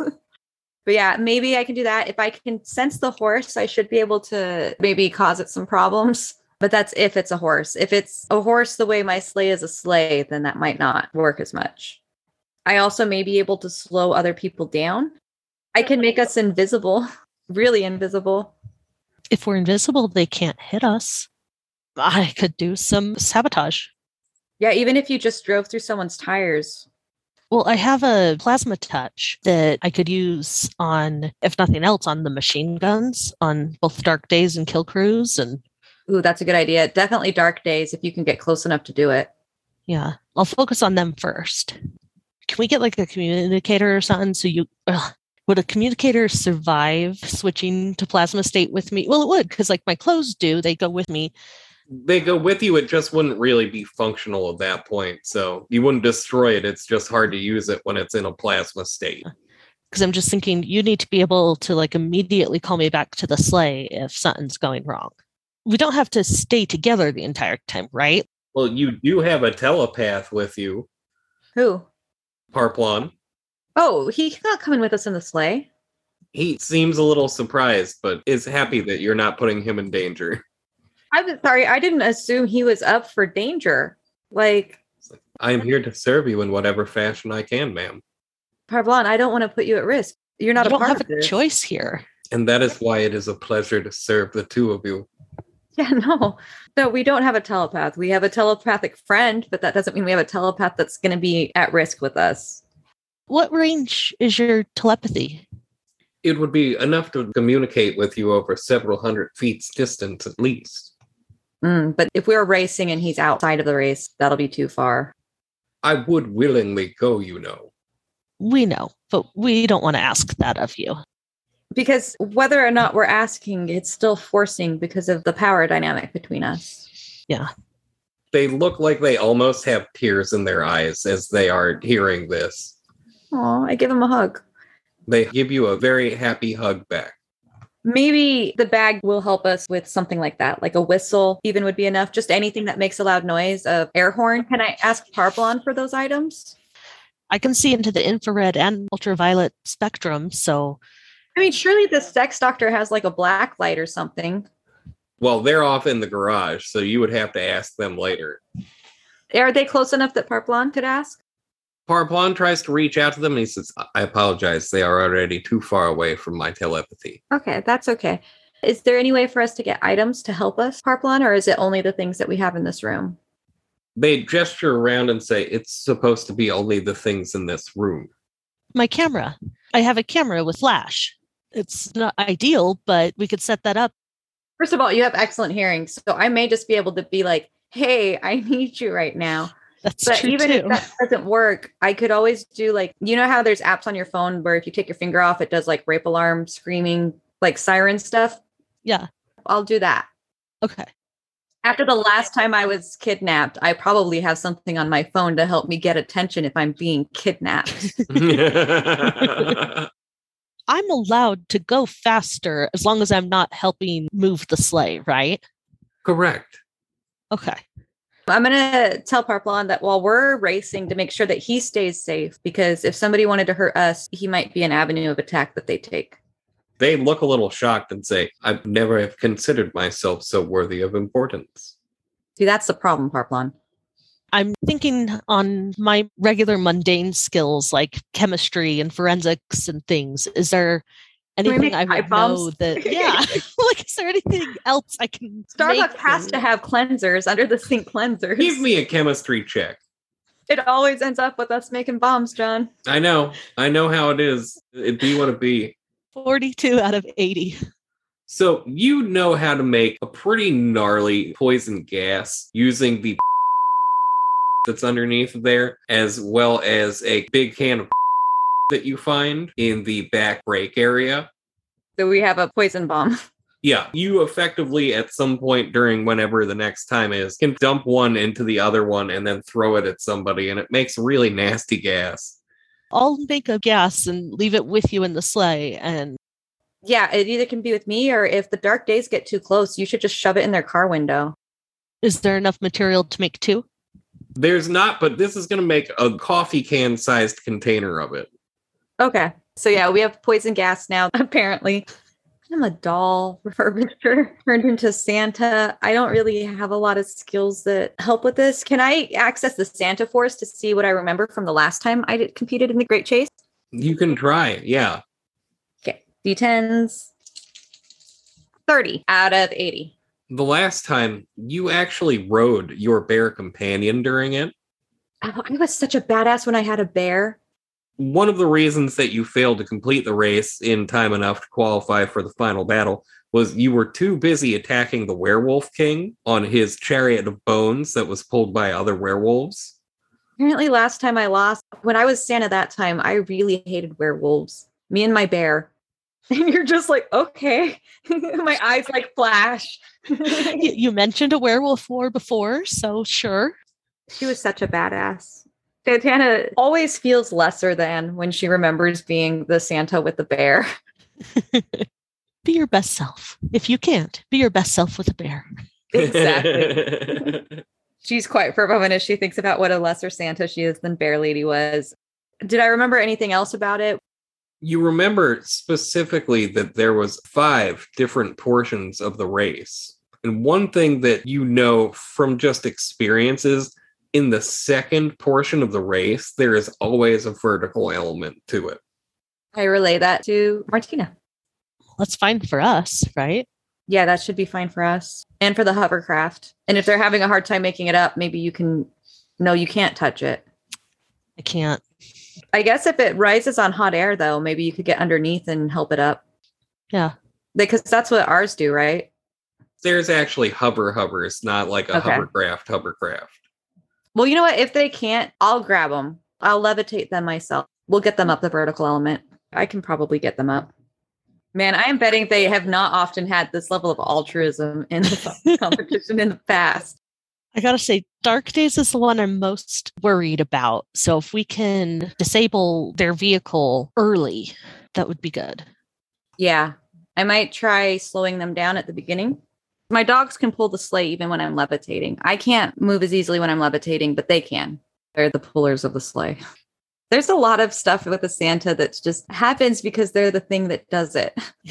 But yeah, maybe I can do that. If I can sense the horse, I should be able to maybe cause it some problems. But that's if it's a horse. If it's a horse the way my sleigh is a sleigh, then that might not work as much. I also may be able to slow other people down. I can make us invisible, really invisible. If we're invisible, they can't hit us. I could do some sabotage. Yeah, even if you just drove through someone's tires. Well, I have a plasma touch that I could use on, if nothing else, on the machine guns, on both Dark Days and Kill Crews. And ooh, that's a good idea. Definitely Dark Days if you can get close enough to do it. Yeah, I'll focus on them first. Can we get like a communicator or something? So you, ugh, would a communicator survive switching to plasma state with me? Well, it would, because like my clothes do, they go with me. They go with you, it just wouldn't really be functional at that point. So you wouldn't destroy it. It's just hard to use it when it's in a plasma state. Because I'm just thinking you need to be able to like immediately call me back to the sleigh if something's going wrong. We don't have to stay together the entire time, right? Well, you do have a telepath with you. Who? Parplon. Oh, he's not coming with us in the sleigh. He seems a little surprised, but is happy that you're not putting him in danger. I'm sorry, I didn't assume he was up for danger. Like, I am here to serve you in whatever fashion I can, ma'am. Parblon, I don't want to put you at risk. You're not you a don't part have of a this. choice here. And that is why it is a pleasure to serve the two of you. Yeah, no. No, we don't have a telepath. We have a telepathic friend, but that doesn't mean we have a telepath that's going to be at risk with us. What range is your telepathy? It would be enough to communicate with you over several hundred feet's distance at least. Mm, but if we're racing and he's outside of the race, that'll be too far. I would willingly go, you know. We know, but we don't want to ask that of you. Because whether or not we're asking, it's still forcing because of the power dynamic between us. Yeah. They look like they almost have tears in their eyes as they are hearing this. Oh, I give him a hug. They give you a very happy hug back. Maybe the bag will help us with something like that, like a whistle even would be enough. Just anything that makes a loud noise, a air horn. Can I ask Parblon for those items? I can see into the infrared and ultraviolet spectrum, so... I mean, surely the sex doctor has like a black light or something. Well, they're off in the garage, so you would have to ask them later. Are they close enough that Parblon could ask? Parblon tries to reach out to them, and he says, I apologize, they are already too far away from my telepathy. Okay, that's okay. Is there any way for us to get items to help us, Parblon, or is it only the things that we have in this room? They gesture around and say, it's supposed to be only the things in this room. My camera. I have a camera with flash. It's not ideal, but we could set that up. First of all, you have excellent hearing, so I may just be able to be like, hey, I need you right now. That's but true even too. if that doesn't work, I could always do like, you know how there's apps on your phone where if you take your finger off, it does like rape alarm, screaming, like siren stuff? Yeah. I'll do that. Okay. After the last time I was kidnapped, I probably have something on my phone to help me get attention if I'm being kidnapped. I'm allowed to go faster as long as I'm not helping move the sleigh, right? Correct. Okay. I'm going to tell Parplon that while we're racing to make sure that he stays safe, because if somebody wanted to hurt us, he might be an avenue of attack that they take. They look a little shocked and say, I've never have considered myself so worthy of importance. See, that's the problem, Parplon. I'm thinking on my regular mundane skills like chemistry and forensics and things. Is there anything I would know that, yeah, like, is there anything else I can Starbucks make has and... to have cleansers, under the sink cleansers. Give me a chemistry check. It always ends up with us making bombs, John. I know. I know how it is. It be what it be. forty-two out of eighty. So you know how to make a pretty gnarly poison gas using the that's underneath there, as well as a big can of that you find in the back brake area. So we have a poison bomb. Yeah, you effectively at some point during whenever the next time is can dump one into the other one and then throw it at somebody, and it makes really nasty gas. I'll make a gas and leave it with you in the sleigh. And yeah, it either can be with me, or if the dark days get too close, you should just shove it in their car window. Is there enough material to make two? There's not, but this is going to make a coffee can sized container of it. Okay. So yeah, we have poison gas now, apparently. I'm a doll refurbisher turned into Santa. I don't really have a lot of skills that help with this. Can I access the Santa Force to see what I remember from the last time I did, competed in the Great Chase? You can try, yeah. Okay. D tens. thirty out of eighty. The last time, you actually rode your bear companion during it. Oh, I was such a badass when I had a bear. One of the reasons that you failed to complete the race in time enough to qualify for the final battle was you were too busy attacking the werewolf king on his chariot of bones that was pulled by other werewolves. Apparently last time I lost, when I was Santa that time, I really hated werewolves. Me and my bear. And you're just like, okay. My eyes like flash. you, you mentioned a werewolf war before, so sure. She was such a badass. Santana always feels lesser than when she remembers being the Santa with the bear. Be your best self. If you can't, be your best self with a bear. Exactly. She's quite fervent as she thinks about what a lesser Santa she is than Bear Lady was. Did I remember anything else about it? You remember specifically that there was five different portions of the race. And one thing that you know from just experiences, in the second portion of the race, there is always a vertical element to it. I relay that to Martina. That's fine for us, right? Yeah, that should be fine for us. And for the hovercraft. And if they're having a hard time making it up, maybe you can... No, you can't touch it. I can't. I guess if it rises on hot air, though, maybe you could get underneath and help it up. Yeah. Because that's what ours do, right? There's actually hover hovers, not like a Okay. hovercraft hovercraft. Well, you know what? If they can't, I'll grab them. I'll levitate them myself. We'll get them up the vertical element. I can probably get them up. Man, I am betting they have not often had this level of altruism in the competition in the past. I gotta say, Dark Days is the one I'm most worried about. So if we can disable their vehicle early, that would be good. Yeah, I might try slowing them down at the beginning. My dogs can pull the sleigh even when I'm levitating. I can't move as easily when I'm levitating, but they can. They're the pullers of the sleigh. There's a lot of stuff with the Santa that just happens because they're the thing that does it.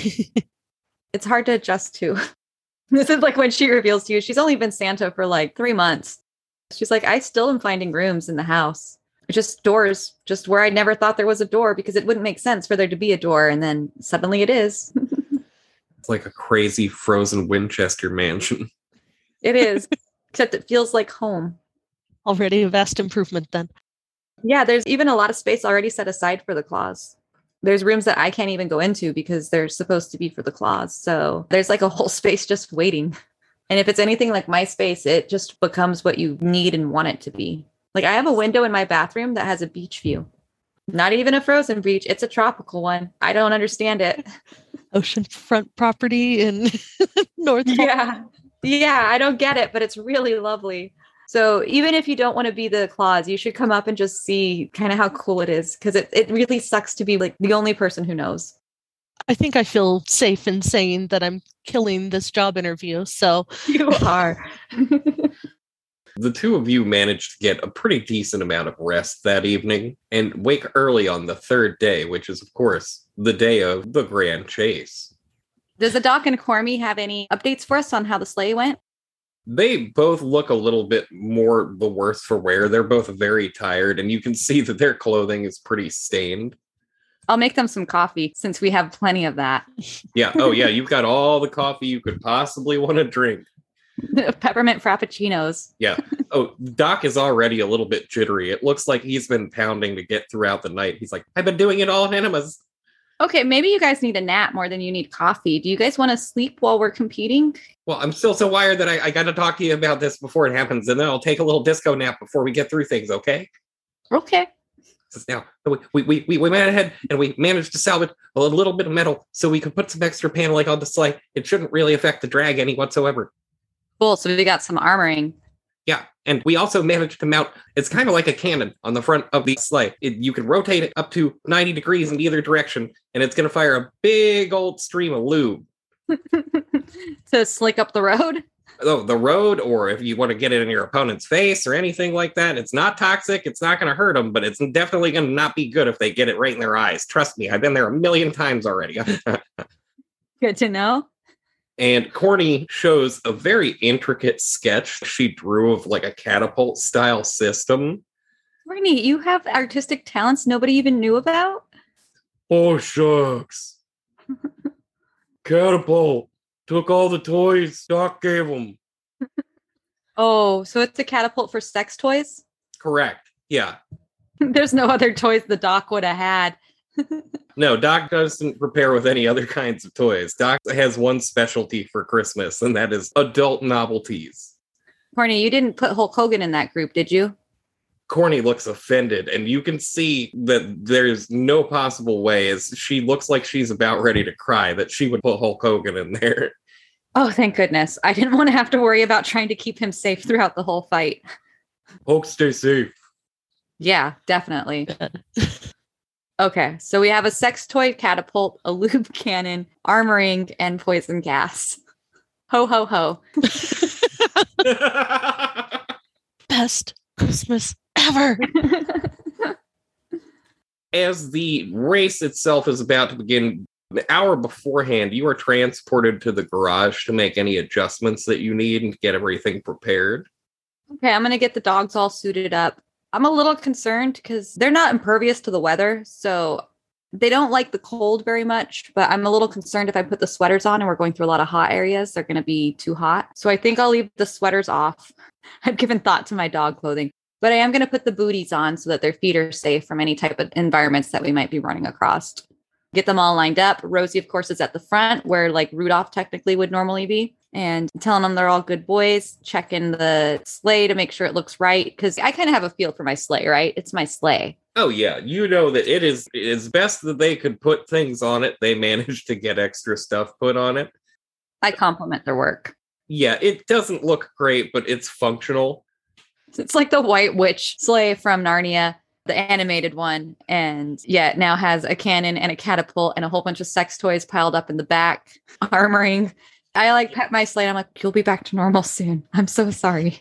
It's hard to adjust to. This is like when she reveals to you, she's only been Santa for like three months. She's like, I still am finding rooms in the house. Just doors, just where I never thought there was a door because it wouldn't make sense for there to be a door. And then suddenly it is. It's like a crazy frozen Winchester mansion. It is, except it feels like home. Already a vast improvement then. Yeah, there's even a lot of space already set aside for the claws. There's rooms that I can't even go into because they're supposed to be for the claws. So there's like a whole space just waiting. And if it's anything like my space, it just becomes what you need and want it to be. Like I have a window in my bathroom that has a beach view. Not even a frozen beach. It's a tropical one. I don't understand it. Oceanfront property in North. Yeah. Yeah, I don't get it, but it's really lovely. So even if you don't want to be the claws, you should come up and just see kind of how cool it is. Because it, it really sucks to be like the only person who knows. I think I feel safe in saying that I'm killing this job interview. So you are. The two of you managed to get a pretty decent amount of rest that evening and wake early on the third day, which is, of course, the day of the Grand Chase. Does the Doc and Cormy have any updates for us on how the sleigh went? They both look a little bit more the worse for wear. They're both very tired, and you can see that their clothing is pretty stained. I'll make them some coffee since we have plenty of that. Yeah. Oh, yeah. You've got all the coffee you could possibly want to drink. Peppermint frappuccinos. Yeah. Oh, Doc is already a little bit jittery. It looks like he's been pounding to get throughout the night. He's like, I've been doing it all enemas. Okay, maybe you guys need a nap more than you need coffee. Do you guys want to sleep while we're competing? Well, I'm still so wired that I, I got to talk to you about this before it happens, and then I'll take a little disco nap before we get through things, okay? Okay. Now, we, we, we, we went ahead and we managed to salvage a little bit of metal so we could put some extra paneling on the sleigh. It shouldn't really affect the drag any whatsoever. Cool, so we got some armoring. Yeah, and we also managed to mount, it's kind of like a cannon on the front of the sleigh. It, you can rotate it up to ninety degrees in either direction, and it's going to fire a big old stream of lube. To slick up the road? Oh, the road, or if you want to get it in your opponent's face or anything like that. It's not toxic. It's not going to hurt them, but it's definitely going to not be good if they get it right in their eyes. Trust me, I've been there a million times already. Good to know. And Corny shows a very intricate sketch she drew of like a catapult style system. Corny, you have artistic talents nobody even knew about? Oh, shucks. Catapult took all the toys Doc gave him. Oh, so it's a catapult for sex toys? Correct. Yeah. There's no other toys the Doc would have had. No, Doc doesn't prepare with any other kinds of toys. Doc has one specialty for Christmas, and that is adult novelties. Corny, you didn't put Hulk Hogan in that group, did you? Corny looks offended, and you can see that there's no possible way, as she looks like she's about ready to cry, that she would put Hulk Hogan in there. Oh, thank goodness. I didn't want to have to worry about trying to keep him safe throughout the whole fight. Hulk, stay safe. Yeah, definitely. Okay, so we have a sex toy catapult, a lube cannon, armoring, and poison gas. Ho, ho, ho. Best Christmas ever. As the race itself is about to begin, an hour beforehand, you are transported to the garage to make any adjustments that you need and get everything prepared. Okay, I'm going to get the dogs all suited up. I'm a little concerned because they're not impervious to the weather, so they don't like the cold very much, but I'm a little concerned if I put the sweaters on and we're going through a lot of hot areas, they're going to be too hot. So I think I'll leave the sweaters off. I've given thought to my dog clothing, but I am going to put the booties on so that their feet are safe from any type of environments that we might be running across. Get them all lined up. Rosie, of course, is at the front where like Rudolph technically would normally be. And telling them they're all good boys, checking the sleigh to make sure it looks right. Because I kind of have a feel for my sleigh, right? It's my sleigh. Oh, yeah. You know that it is it is best that they could put things on it. They managed to get extra stuff put on it. I compliment their work. Yeah, it doesn't look great, but it's functional. It's like the White Witch sleigh from Narnia, the animated one. And yeah, it now has a cannon and a catapult and a whole bunch of sex toys piled up in the back, armoring. I like pet my sleigh. And I'm like, you'll be back to normal soon. I'm so sorry.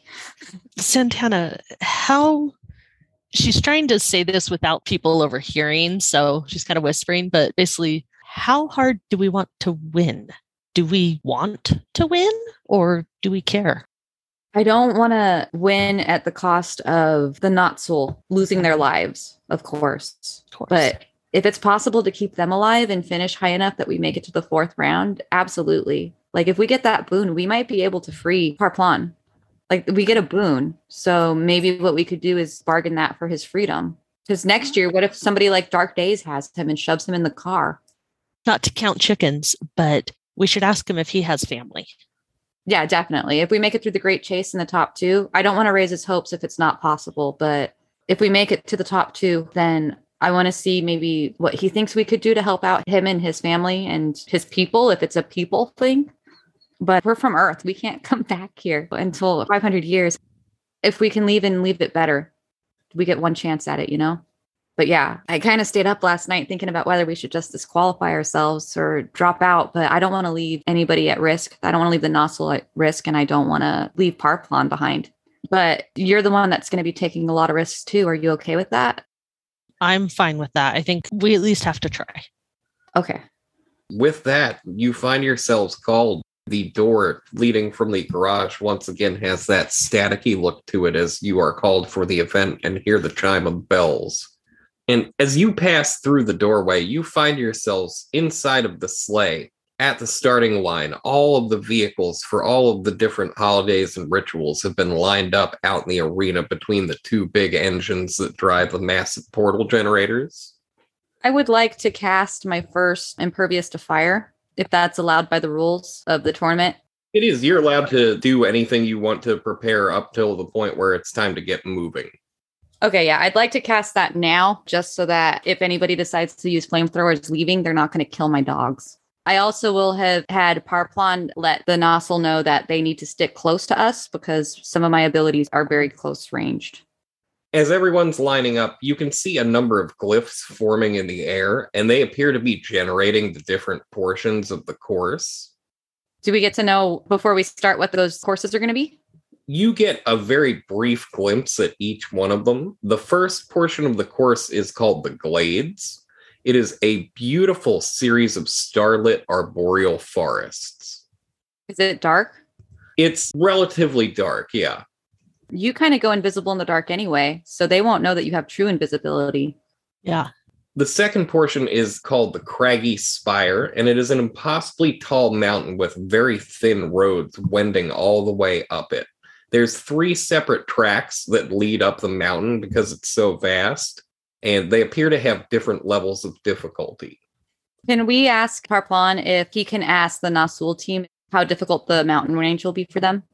Santana, how she's trying to say this without people overhearing. So she's kind of whispering, but basically, how hard do we want to win? Do we want to win or do we care? I don't want to win at the cost of the Notzul losing their lives, of course. Of course. But if it's possible to keep them alive and finish high enough that we make it to the fourth round, absolutely. Like, if we get that boon, we might be able to free Parplan. Like, we get a boon. So maybe what we could do is bargain that for his freedom. Because next year, what if somebody like Dark Days has him and shoves him in the car? Not to count chickens, but we should ask him if he has family. Yeah, definitely. If we make it through the Great Chase in the top two, I don't want to raise his hopes if it's not possible. But if we make it to the top two, then I want to see maybe what he thinks we could do to help out him and his family and his people, if it's a people thing. But we're from Earth. We can't come back here until five hundred years. If we can leave and leave it better, we get one chance at it, you know? But yeah, I kind of stayed up last night thinking about whether we should just disqualify ourselves or drop out. But I don't want to leave anybody at risk. I don't want to leave the Nozzle at risk, and I don't want to leave Parplan behind. But you're the one that's going to be taking a lot of risks too. Are you okay with that? I'm fine with that. I think we at least have to try. Okay. With that, you find yourselves called. The door leading from the garage once again has that staticky look to it as you are called for the event and hear the chime of bells. And as you pass through the doorway, you find yourselves inside of the sleigh at the starting line. All of the vehicles for all of the different holidays and rituals have been lined up out in the arena between the two big engines that drive the massive portal generators. I would like to cast my first Impervious to Fire, if that's allowed by the rules of the tournament. It is. You're allowed to do anything you want to prepare up till the point where it's time to get moving. Okay, yeah, I'd like to cast that now, just so that if anybody decides to use flamethrowers leaving, they're not going to kill my dogs. I also will have had Parplan let the Nozzle know that they need to stick close to us because some of my abilities are very close ranged. As everyone's lining up, you can see a number of glyphs forming in the air, and they appear to be generating the different portions of the course. Do we get to know before we start what those courses are going to be? You get a very brief glimpse at each one of them. The first portion of the course is called the Glades. It is a beautiful series of starlit arboreal forests. Is it dark? It's relatively dark, yeah. You kind of go invisible in the dark anyway, so they won't know that you have true invisibility. Yeah. The second portion is called the Craggy Spire, and it is an impossibly tall mountain with very thin roads wending all the way up it. There's three separate tracks that lead up the mountain because it's so vast, and they appear to have different levels of difficulty. Can we ask Parplan if he can ask the Nozzle team how difficult the mountain range will be for them?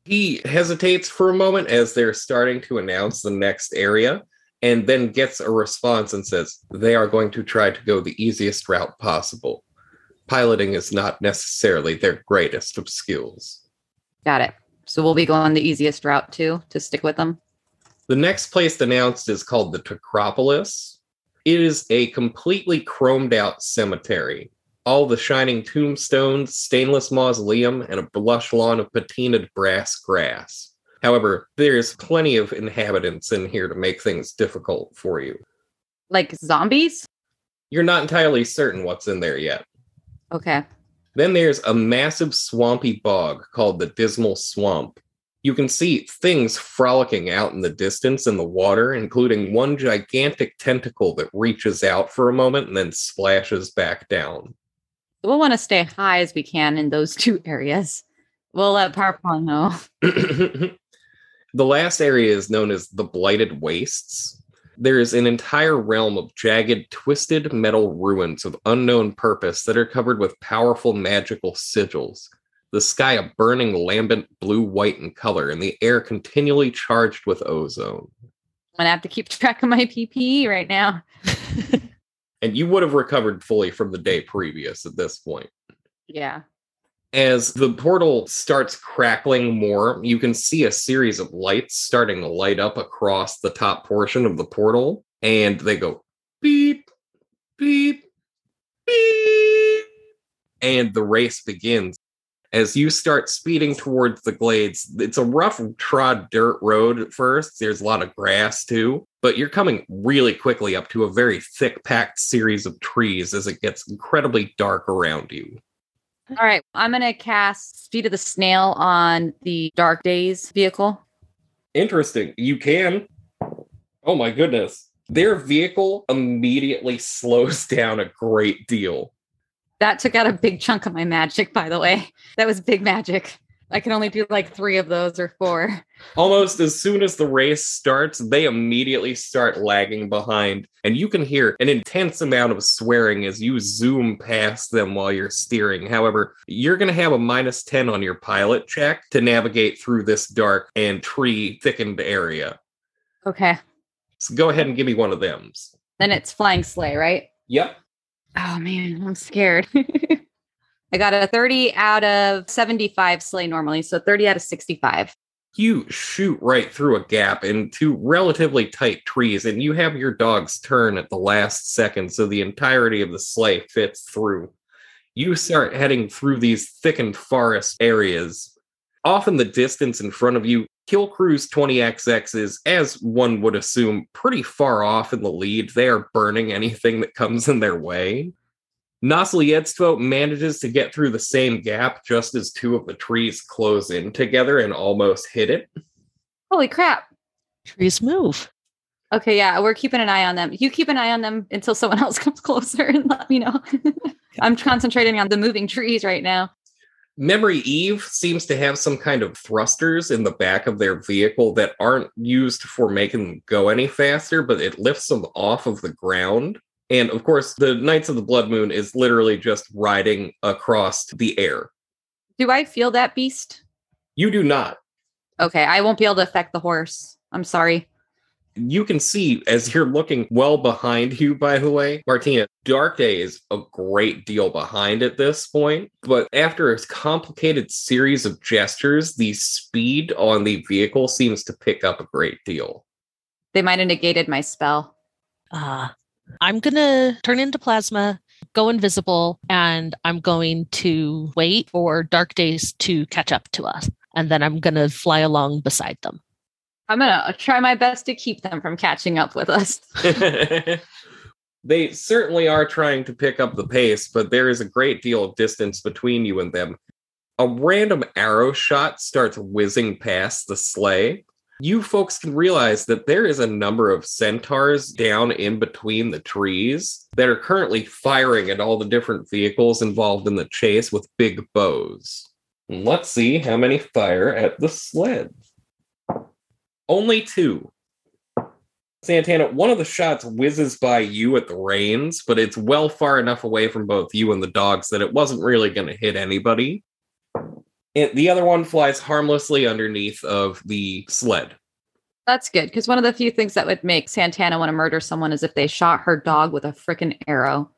He hesitates for a moment as they're starting to announce the next area, and then gets a response and says, they are going to try to go the easiest route possible. Piloting is not necessarily their greatest of skills. Got it. So we'll be going the easiest route too, to stick with them. The next place announced is called the Tacropolis. It is a completely chromed out cemetery. All the shining tombstones, stainless mausoleum, and a lush lawn of patinaed brass grass. However, there's plenty of inhabitants in here to make things difficult for you. Like zombies? You're not entirely certain what's in there yet. Okay. Then there's a massive swampy bog called the Dismal Swamp. You can see things frolicking out in the distance in the water, including one gigantic tentacle that reaches out for a moment and then splashes back down. We'll want to stay high as we can in those two areas. We'll let Parpaw know. The last area is known as the Blighted Wastes. There is an entire realm of jagged, twisted metal ruins of unknown purpose that are covered with powerful magical sigils. The sky a burning lambent blue-white in color, and the air continually charged with ozone. I'm going to have to keep track of my P P E right now. And you would have recovered fully from the day previous at this point. Yeah. As the portal starts crackling more, you can see a series of lights starting to light up across the top portion of the portal. And they go beep, beep, beep. And the race begins. As you start speeding towards the glades, it's a rough trod dirt road at first. There's a lot of grass too, but you're coming really quickly up to a very thick packed series of trees as it gets incredibly dark around you. All right, I'm going to cast Speed of the Snail on the Dark Days vehicle. Interesting. You can. Oh my goodness. Their vehicle immediately slows down a great deal. That took out a big chunk of my magic, by the way. That was big magic. I can only do like three of those or four. Almost as soon as the race starts, they immediately start lagging behind. And you can hear an intense amount of swearing as you zoom past them while you're steering. However, you're going to have a minus ten on your pilot check to navigate through this dark and tree-thickened area. Okay. So go ahead and give me one of them. Then it's Flying Sleigh, right? Yep. Oh, man, I'm scared. I got a thirty out of seventy-five sleigh normally, so thirty out of sixty-five. You shoot right through a gap into relatively tight trees, and you have your dog's turn at the last second, so the entirety of the sleigh fits through. You start heading through these thickened forest areas. Off in the distance in front of you, Kill Cruise twenty X X is, as one would assume, pretty far off in the lead. They are burning anything that comes in their way. Nasljetstvo manages to get through the same gap just as two of the trees close in together and almost hit it. Holy crap. Trees move. Okay, yeah, we're keeping an eye on them. You keep an eye on them until someone else comes closer and let me know. I'm concentrating on the moving trees right now. Memory Eve seems to have some kind of thrusters in the back of their vehicle that aren't used for making them go any faster, but it lifts them off of the ground. And of course, the Knights of the Blood Moon is literally just riding across the air. Do I feel that beast? You do not. Okay, I won't be able to affect the horse. I'm sorry. You can see, as you're looking well behind you, by the way, Martina, Dark Day is a great deal behind at this point. But after a complicated series of gestures, the speed on the vehicle seems to pick up a great deal. They might have negated my spell. Ah. Uh. I'm going to turn into plasma, go invisible, and I'm going to wait for Dark Days to catch up to us. And then I'm going to fly along beside them. I'm going to try my best to keep them from catching up with us. They certainly are trying to pick up the pace, but there is a great deal of distance between you and them. A random arrow shot starts whizzing past the sleigh. You folks can realize that there is a number of centaurs down in between the trees that are currently firing at all the different vehicles involved in the chase with big bows. Let's see how many fire at the sled. Only two. Santana, one of the shots whizzes by you at the reins, but it's well far enough away from both you and the dogs that it wasn't really going to hit anybody. And the other one flies harmlessly underneath of the sled. That's good, because one of the few things that would make Santana want to murder someone is if they shot her dog with a frickin' arrow.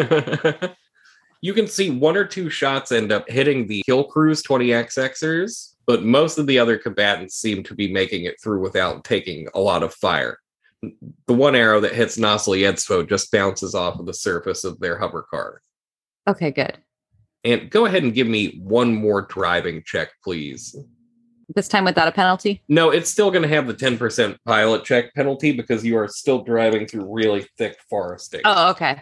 You can see one or two shots end up hitting the Kill Cruise twenty X Xers, but most of the other combatants seem to be making it through without taking a lot of fire. The one arrow that hits Noslietsvo just bounces off of the surface of their hover car. Okay, good. And go ahead and give me one more driving check, please. This time without a penalty? No, it's still going to have the ten percent pilot check penalty because you are still driving through really thick foresting. Oh, okay.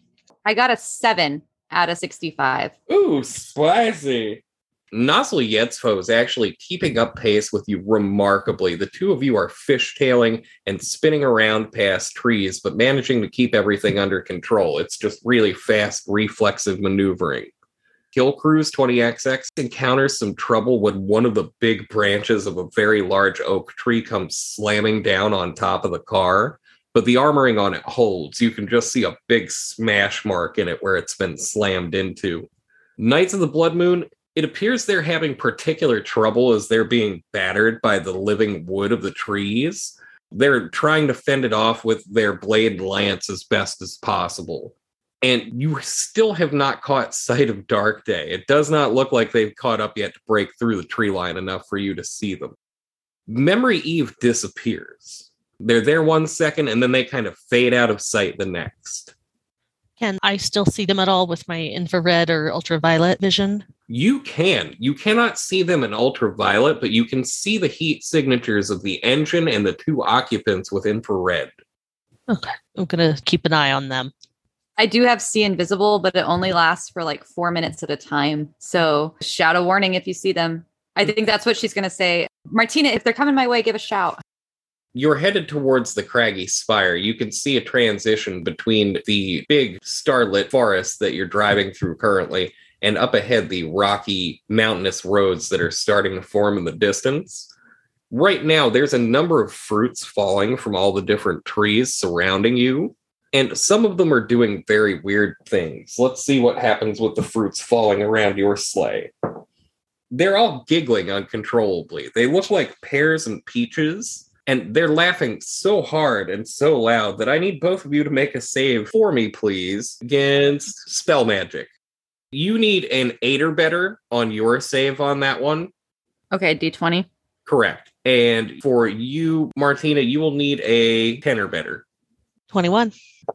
I got a seven out of sixty-five. Ooh, spicy. Noslietsvo is actually keeping up pace with you remarkably. The two of you are fishtailing and spinning around past trees, but managing to keep everything under control. It's just really fast, reflexive maneuvering. Kill Cruise twenty X X encounters some trouble when one of the big branches of a very large oak tree comes slamming down on top of the car, but the armoring on it holds. You can just see a big smash mark in it where it's been slammed into. Knights of the Blood Moon, it appears they're having particular trouble as they're being battered by the living wood of the trees. They're trying to fend it off with their blade lance as best as possible. And you still have not caught sight of Dark Day. It does not look like they've caught up yet to break through the tree line enough for you to see them. Memory Eve disappears. They're there one second, and then they kind of fade out of sight the next. Can I still see them at all with my infrared or ultraviolet vision? You can. You cannot see them in ultraviolet, but you can see the heat signatures of the engine and the two occupants with infrared. Okay. I'm going to keep an eye on them. I do have See Invisible, but it only lasts for like four minutes at a time. So shout a warning if you see them. I think that's what she's going to say. Martina, if they're coming my way, give a shout. You're headed towards the craggy spire. You can see a transition between the big starlit forest that you're driving through currently and up ahead the rocky mountainous roads that are starting to form in the distance. Right now, there's a number of fruits falling from all the different trees surrounding you. And some of them are doing very weird things. Let's see what happens with the fruits falling around your sleigh. They're all giggling uncontrollably. They look like pears and peaches, and they're laughing so hard and so loud that I need both of you to make a save for me, please, against spell magic. You need an eight or better on your save on that one. Okay, D twenty. Correct. And for you, Martina, you will need a ten or better. twenty-one.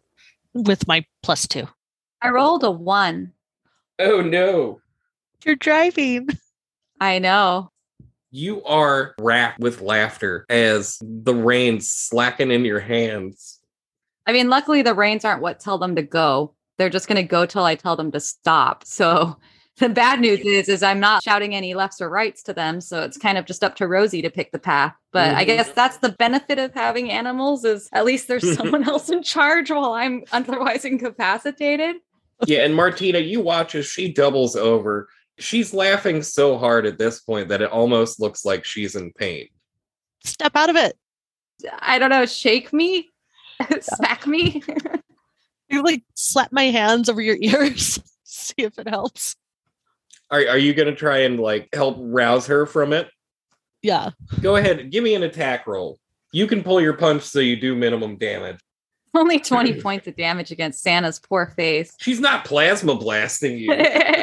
With my plus two. I rolled a one. Oh, no. You're driving. I know. You are racked with laughter as the reins slacken in your hands. I mean, luckily the reins aren't what tell them to go. They're just going to go till I tell them to stop. So the bad news is, is I'm not shouting any lefts or rights to them. So it's kind of just up to Rosie to pick the path. But mm-hmm. I guess that's the benefit of having animals is at least there's someone else in charge while I'm otherwise incapacitated. Yeah. And Martina, you watch as she doubles over. She's laughing so hard at this point that it almost looks like she's in pain. Step out of it. I don't know. Shake me. Smack me. You like slap my hands over your ears. See if it helps. Are are you going to try and like help rouse her from it? Yeah. Go ahead. Give me an attack roll. You can pull your punch so you do minimum damage. Only twenty points of damage against Santa's poor face. She's not plasma blasting you.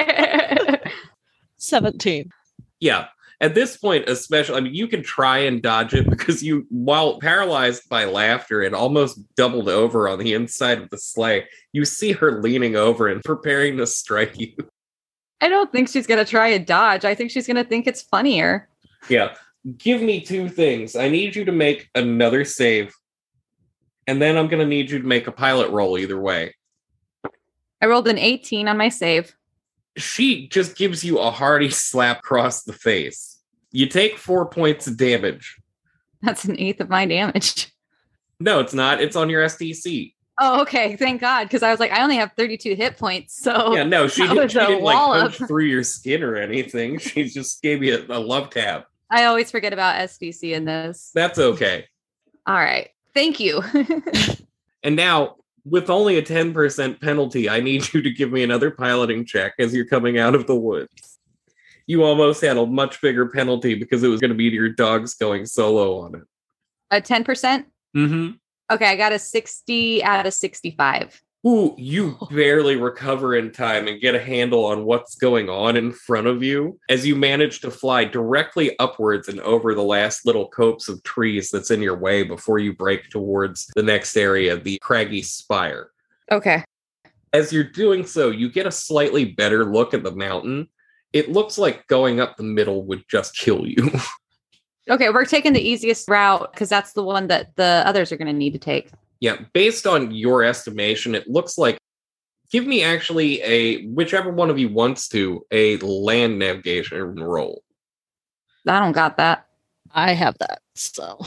seventeen. Yeah. At this point, especially, I mean, you can try and dodge it because you, while paralyzed by laughter and almost doubled over on the inside of the sleigh, you see her leaning over and preparing to strike you. I don't think she's going to try and dodge. I think she's going to think it's funnier. Yeah. Give me two things. I need you to make another save. And then I'm going to need you to make a pilot roll either way. I rolled an eighteen on my save. She just gives you a hearty slap across the face. You take four points of damage. That's an eighth of my damage. No, it's not. It's on your S D C. Oh, okay. Thank God. Because I was like, I only have thirty-two hit points. So yeah, no, she, did, she didn't like punch of... through your skin or anything. She just gave you a, a love tap. I always forget about S D C in this. That's okay. All right. Thank you. And now, with only a ten percent penalty, I need you to give me another piloting check as you're coming out of the woods. You almost had a much bigger penalty because it was going to be your dogs going solo on it. A ten percent? Mm-hmm. Okay, I got a sixty out of sixty-five. Ooh, you barely recover in time and get a handle on what's going on in front of you as you manage to fly directly upwards and over the last little copse of trees that's in your way before you break towards the next area, the craggy spire. Okay. As you're doing so, you get a slightly better look at the mountain. It looks like going up the middle would just kill you. Okay, we're taking the easiest route because that's the one that the others are going to need to take. Yeah, based on your estimation, it looks like, give me actually a, whichever one of you wants to, a land navigation roll. I don't got that. I have that, so.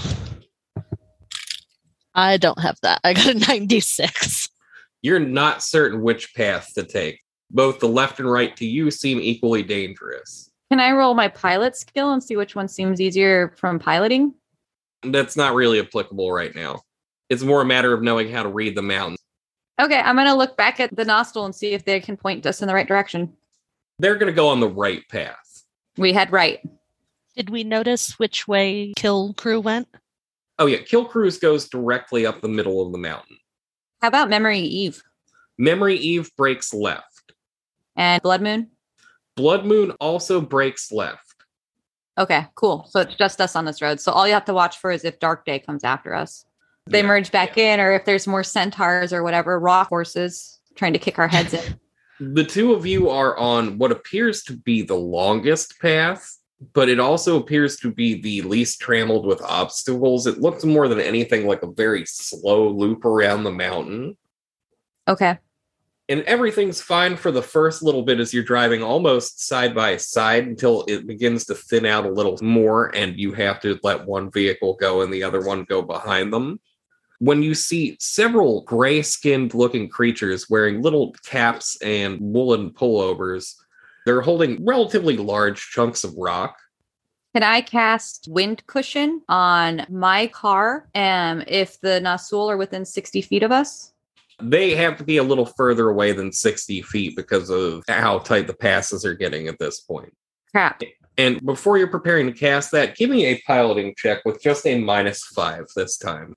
I don't have that. I got a ninety-six. You're not certain which path to take. Both the left and right to you seem equally dangerous. Can I roll my pilot skill and see which one seems easier from piloting? That's not really applicable right now. It's more a matter of knowing how to read the mountains. Okay, I'm going to look back at the nostril and see if they can point us in the right direction. They're going to go on the right path. We head right. Did we notice which way Kill Crew went? Oh yeah, Kill Cruise goes directly up the middle of the mountain. How about Memory Eve? Memory Eve breaks left. And Blood Moon? Blood Moon also breaks left. Okay, cool. So it's just us on this road. So all you have to watch for is if Dark Day comes after us. They yeah, merge back yeah. in, or if there's more centaurs or whatever, rock horses trying to kick our heads in. The two of you are on what appears to be the longest path, but it also appears to be the least trammeled with obstacles. It looks more than anything like a very slow loop around the mountain. Okay. And everything's fine for the first little bit as you're driving almost side by side until it begins to thin out a little more and you have to let one vehicle go and the other one go behind them. When you see several gray-skinned looking creatures wearing little caps and woolen pullovers, they're holding relatively large chunks of rock. Can I cast Wind Cushion on my car um, if the Nasul are within sixty feet of us? They have to be a little further away than sixty feet because of how tight the passes are getting at this point. Crap. And before you're preparing to cast that, give me a piloting check with just a minus five this time.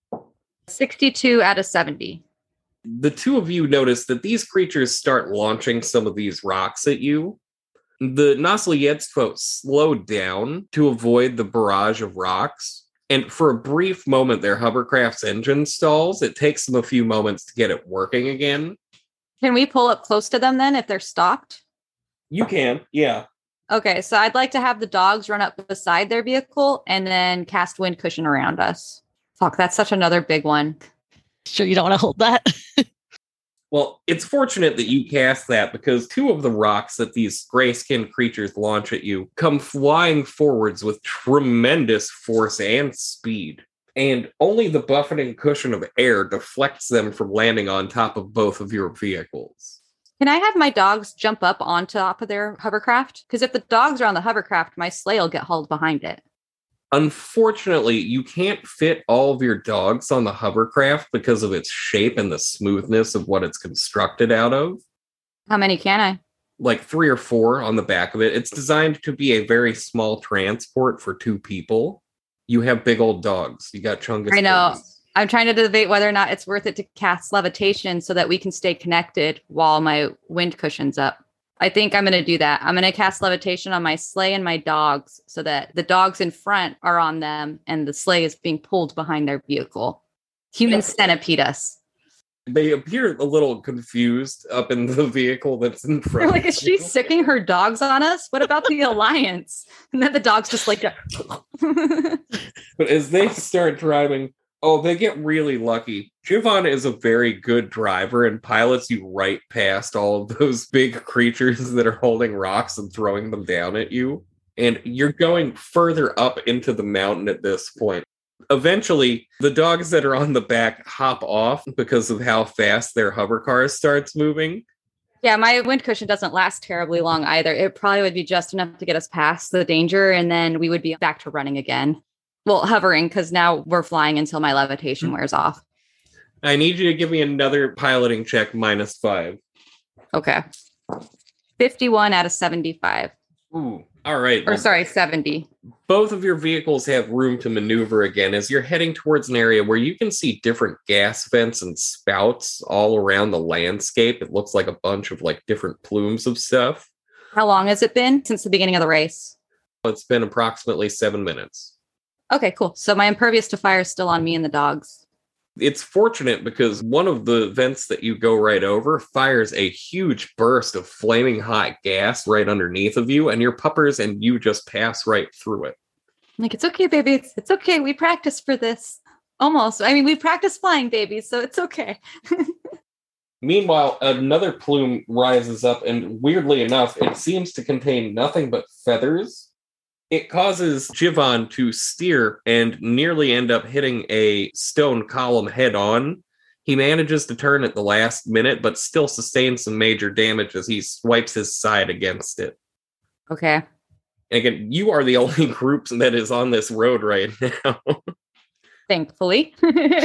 sixty-two out of seventy. The two of you notice that these creatures start launching some of these rocks at you. The Nasul Yedstvo slow down to avoid the barrage of rocks. And for a brief moment, their hovercraft's engine stalls. It takes them a few moments to get it working again. Can we pull up close to them then if they're stopped? You can, yeah. Okay, so I'd like to have the dogs run up beside their vehicle and then cast Wind Cushion around us. Fuck, that's such another big one. Sure you don't want to hold that? Well, it's fortunate that you cast that because two of the rocks that these gray-skinned creatures launch at you come flying forwards with tremendous force and speed. And only the buffeting cushion of air deflects them from landing on top of both of your vehicles. Can I have my dogs jump up on top of their hovercraft? Because if the dogs are on the hovercraft, my sleigh will get hauled behind it. Unfortunately, you can't fit all of your dogs on the hovercraft because of its shape and the smoothness of what it's constructed out of. How many can I? Like three or four on the back of it. It's designed to be a very small transport for two people. You have big old dogs. You got Chungus. I know. Babies. I'm trying to debate whether or not it's worth it to cast levitation so that we can stay connected while my wind cushion's up. I think I'm going to do that. I'm going to cast levitation on my sleigh and my dogs so that the dogs in front are on them and the sleigh is being pulled behind their vehicle. Human centipede us. They appear a little confused up in the vehicle that's in front. They're like, is she sicking her dogs on us? What about the Alliance? And then the dogs just like... But as they start driving... Oh, they get really lucky. Jivon is a very good driver and pilots you right past all of those big creatures that are holding rocks and throwing them down at you. And you're going further up into the mountain at this point. Eventually, the dogs that are on the back hop off because of how fast their hover car starts moving. Yeah, my wind cushion doesn't last terribly long either. It probably would be just enough to get us past the danger, and then we would be back to running again. Well, hovering, because now we're flying until my levitation wears off. I need you to give me another piloting check minus five. Okay. fifty-one out of seventy-five. Ooh, all right. Or well, sorry, seventy. Both of your vehicles have room to maneuver again as you're heading towards an area where you can see different gas vents and spouts all around the landscape. It looks like a bunch of like different plumes of stuff. How long has it been since the beginning of the race? It's been approximately seven minutes. Okay, cool. So my impervious to fire is still on me and the dogs. It's fortunate because one of the vents that you go right over fires a huge burst of flaming hot gas right underneath of you, and your puppers and you just pass right through it. I'm like, it's okay, baby. It's, it's okay. We practiced for this. Almost. I mean, we practiced flying, baby, so it's okay. Meanwhile, another plume rises up, and weirdly enough, it seems to contain nothing but feathers. It causes Jivan to steer and nearly end up hitting a stone column head on. He manages to turn at the last minute, but still sustains some major damage as he swipes his side against it. Okay. And again, you are the only group that is on this road right now. Thankfully.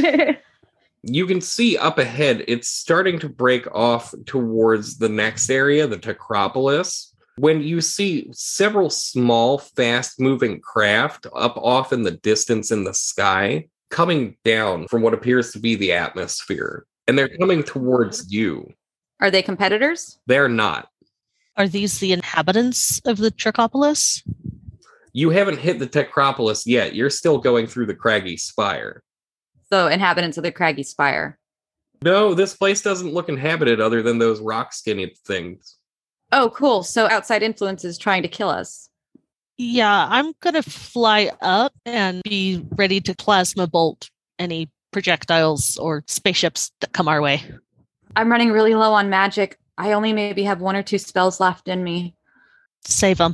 You can see up ahead, it's starting to break off towards the next area, the Techropolis. When you see several small, fast-moving craft up off in the distance in the sky, coming down from what appears to be the atmosphere, and they're coming towards you. Are they competitors? They're not. Are these the inhabitants of the Techropolis? You haven't hit the Techropolis yet. You're still going through the Craggy Spire. So inhabitants of the Craggy Spire. No, this place doesn't look inhabited other than those rock-skinny things. Oh, cool. So outside influence is trying to kill us. Yeah, I'm going to fly up and be ready to plasma bolt any projectiles or spaceships that come our way. I'm running really low on magic. I only maybe have one or two spells left in me. Save them.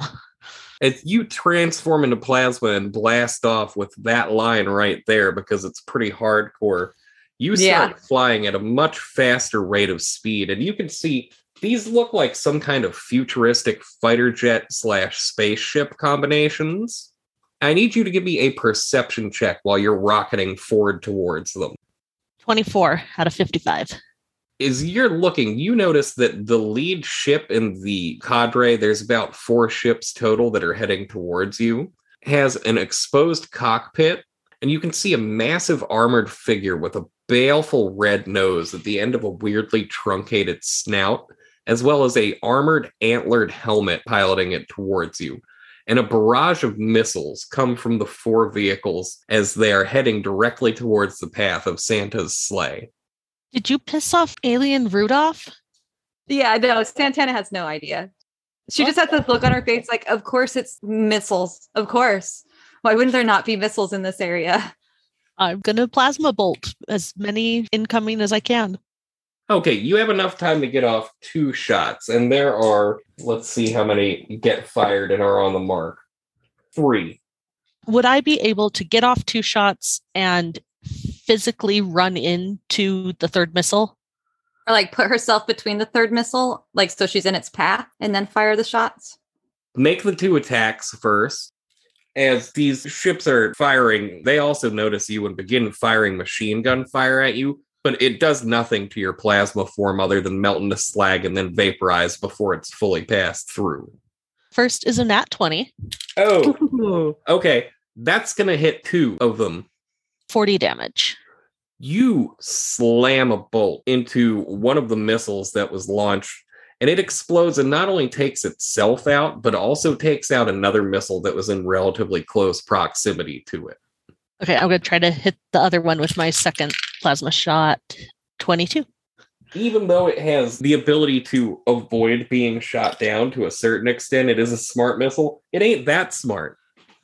As you transform into plasma and blast off with that line right there, because it's pretty hardcore, you start Yeah. flying at a much faster rate of speed, and you can see these look like some kind of futuristic fighter jet slash spaceship combinations. I need you to give me a perception check while you're rocketing forward towards them. twenty-four out of fifty-five. As you're looking, you notice that the lead ship in the cadre, there's about four ships total that are heading towards you, has an exposed cockpit, and you can see a massive armored figure with a baleful red nose at the end of a weirdly truncated snout, as well as a armored antlered helmet piloting it towards you. And a barrage of missiles come from the four vehicles as they are heading directly towards the path of Santa's sleigh. Did you piss off Alien Rudolph? Yeah, no, Santana has no idea. She just has this look on her face like, of course it's missiles. Of course. Why wouldn't there not be missiles in this area? I'm going to plasma bolt as many incoming as I can. Okay, you have enough time to get off two shots, and there are, let's see how many get fired and are on the mark. Three. Would I be able to get off two shots and physically run into the third missile? Or like put herself between the third missile, like so she's in its path, and then fire the shots? Make the two attacks first. As these ships are firing, they also notice you and begin firing machine gun fire at you, but it does nothing to your plasma form other than melt into slag and then vaporize before it's fully passed through. First is a nat twenty. Oh, okay. That's going to hit two of them. forty damage. You slam a bolt into one of the missiles that was launched, and it explodes and not only takes itself out, but also takes out another missile that was in relatively close proximity to it. Okay, I'm going to try to hit the other one with my second plasma shot. twenty-two. Even though it has the ability to avoid being shot down to a certain extent, it is a smart missile. It ain't that smart.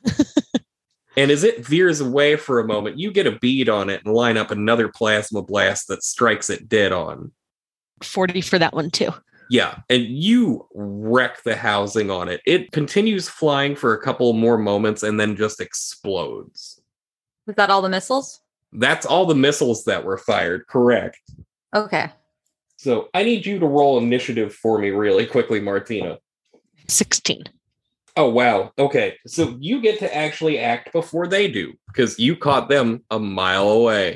And as it veers away for a moment, you get a bead on it and line up another plasma blast that strikes it dead on. forty for that one, too. Yeah, and you wreck the housing on it. It continues flying for a couple more moments and then just explodes. Was that all the missiles? That's all the missiles that were fired, correct. Okay. So I need you to roll initiative for me really quickly, Martina. sixteen. Oh, wow. Okay, so you get to actually act before they do, because you caught them a mile away.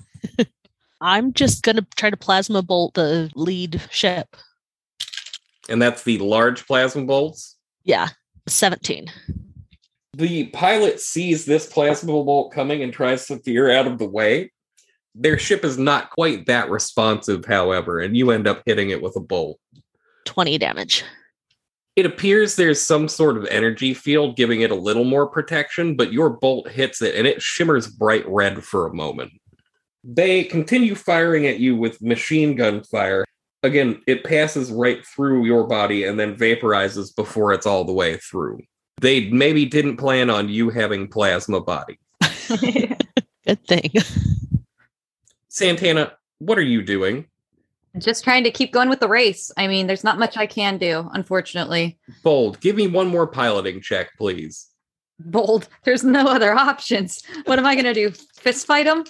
I'm just going to try to plasma bolt the lead ship. And that's the large plasma bolts? Yeah. seventeen. The pilot sees this plasma bolt coming and tries to veer out of the way. Their ship is not quite that responsive, however, and you end up hitting it with a bolt. twenty damage. It appears there's some sort of energy field giving it a little more protection, but your bolt hits it and it shimmers bright red for a moment. They continue firing at you with machine gun fire. Again, it passes right through your body and then vaporizes before it's all the way through. They maybe didn't plan on you having plasma body. Good thing. Santana, what are you doing? Just trying to keep going with the race. I mean, there's not much I can do, unfortunately. Bold, give me one more piloting check, please. Bold, there's no other options. What am I going to do? Fist fight him?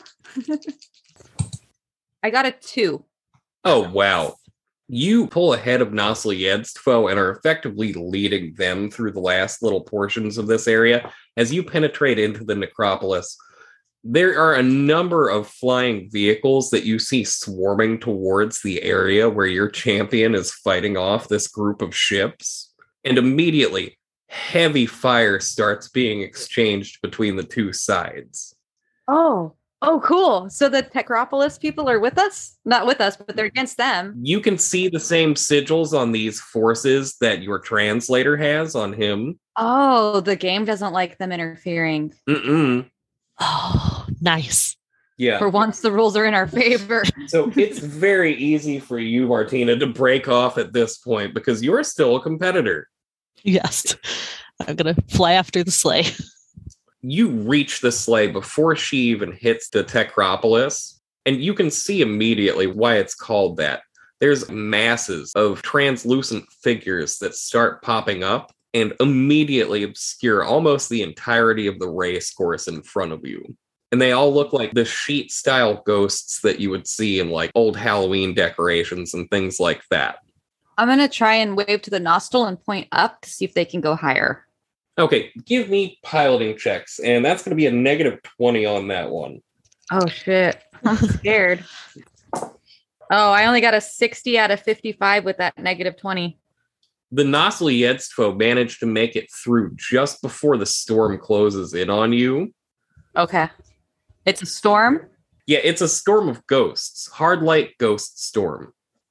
I got a two. Oh, wow. You pull ahead of Nasliedstvo and are effectively leading them through the last little portions of this area. As you penetrate into the necropolis, there are a number of flying vehicles that you see swarming towards the area where your champion is fighting off this group of ships. And immediately, heavy fire starts being exchanged between the two sides. Oh. Oh, cool. So the Techropolis people are with us? Not with us, but they're against them. You can see the same sigils on these forces that your translator has on him. Oh, the game doesn't like them interfering. Mm-mm. Oh, nice. Yeah. For once, the rules are in our favor. So it's very easy for you, Martina, to break off at this point because you're still a competitor. Yes. I'm going to fly after the sleigh. You reach the sleigh before she even hits the Techropolis, and you can see immediately why it's called that. There's masses of translucent figures that start popping up and immediately obscure almost the entirety of the race course in front of you. And they all look like the sheet-style ghosts that you would see in like old Halloween decorations and things like that. I'm going to try and wave to the nostril and point up to see if they can go higher. Okay, give me piloting checks, and that's going to be a negative twenty on that one. Oh, shit. I'm scared. Oh, I only got a sixty out of fifty-five with that negative twenty. The Nasliedstvo managed to make it through just before the storm closes in on you. Okay. It's a storm? Yeah, it's a storm of ghosts. Hard light ghost storm.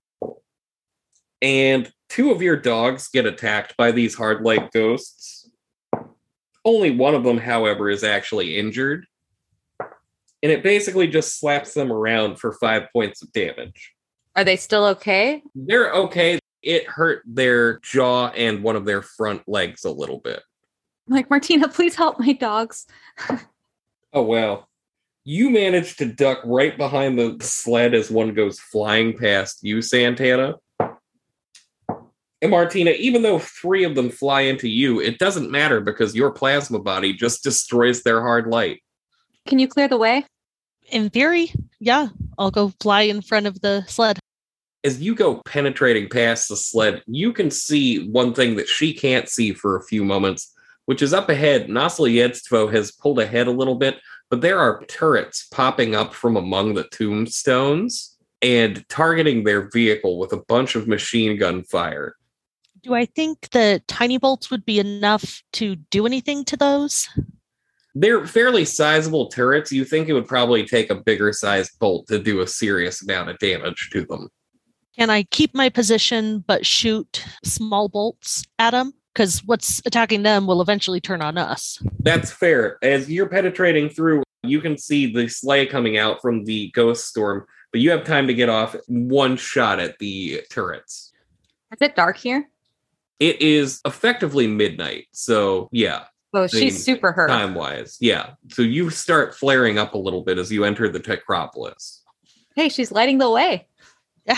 And two of your dogs get attacked by these hard light ghosts. Only one of them, however, is actually injured. And it basically just slaps them around for five points of damage. Are they still okay? They're okay. It hurt their jaw and one of their front legs a little bit. I'm like, Martina, please help my dogs. Oh, wow. You managed to duck right behind the sled as one goes flying past you, Santana. And Martina, even though three of them fly into you, it doesn't matter because your plasma body just destroys their hard light. Can you clear the way? In theory, yeah. I'll go fly in front of the sled. As you go penetrating past the sled, you can see one thing that she can't see for a few moments, which is up ahead. Nasliedstvo has pulled ahead a little bit, but there are turrets popping up from among the tombstones and targeting their vehicle with a bunch of machine gun fire. Do I think the tiny bolts would be enough to do anything to those? They're fairly sizable turrets. You think it would probably take a bigger sized bolt to do a serious amount of damage to them. Can I keep my position but shoot small bolts at them? Because what's attacking them will eventually turn on us. That's fair. As you're penetrating through, you can see the sleigh coming out from the ghost storm, but you have time to get off one shot at the turrets. Is it dark here? It is effectively midnight, so yeah. Oh, she's super hurt. Time-wise, yeah. So you start flaring up a little bit as you enter the Techropolis. Hey, she's lighting the way. Yeah.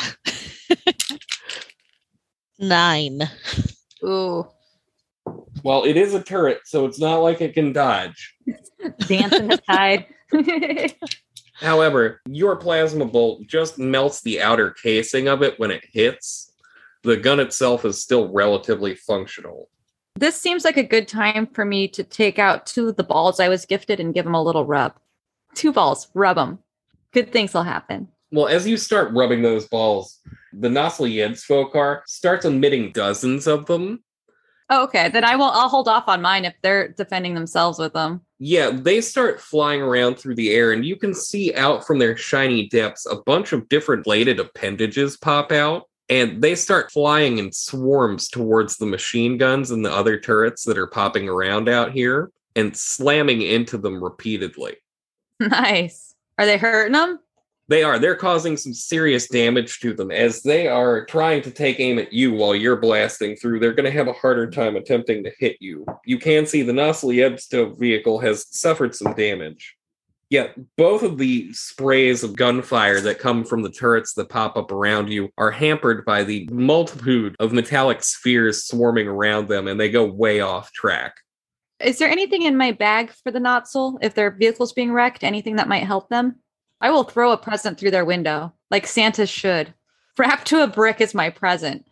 Nine. Ooh. Well, it is a turret, so it's not like it can dodge. Dance in the tide. However, your plasma bolt just melts the outer casing of it when it hits. The gun itself is still relatively functional. This seems like a good time for me to take out two of the balls I was gifted and give them a little rub. Two balls, rub them. Good things will happen. Well, as you start rubbing those balls, the Nasliedstvo car starts emitting dozens of them. Oh, okay. Then I will. I'll hold off on mine if they're defending themselves with them. Yeah, they start flying around through the air, and you can see out from their shiny depths a bunch of different bladed appendages pop out, and they start flying in swarms towards the machine guns and the other turrets that are popping around out here and slamming into them repeatedly. Nice. Are they hurting them? They are. They're causing some serious damage to them as they are trying to take aim at you while you're blasting through. They're going to have a harder time attempting to hit you. You can see the Nosliebsto vehicle has suffered some damage. Yet both of the sprays of gunfire that come from the turrets that pop up around you are hampered by the multitude of metallic spheres swarming around them, and they go way off track. Is there anything in my bag for the Notzel if their vehicle's being wrecked? Anything that might help them? I will throw a present through their window, like Santa should. Wrapped to a brick is my present.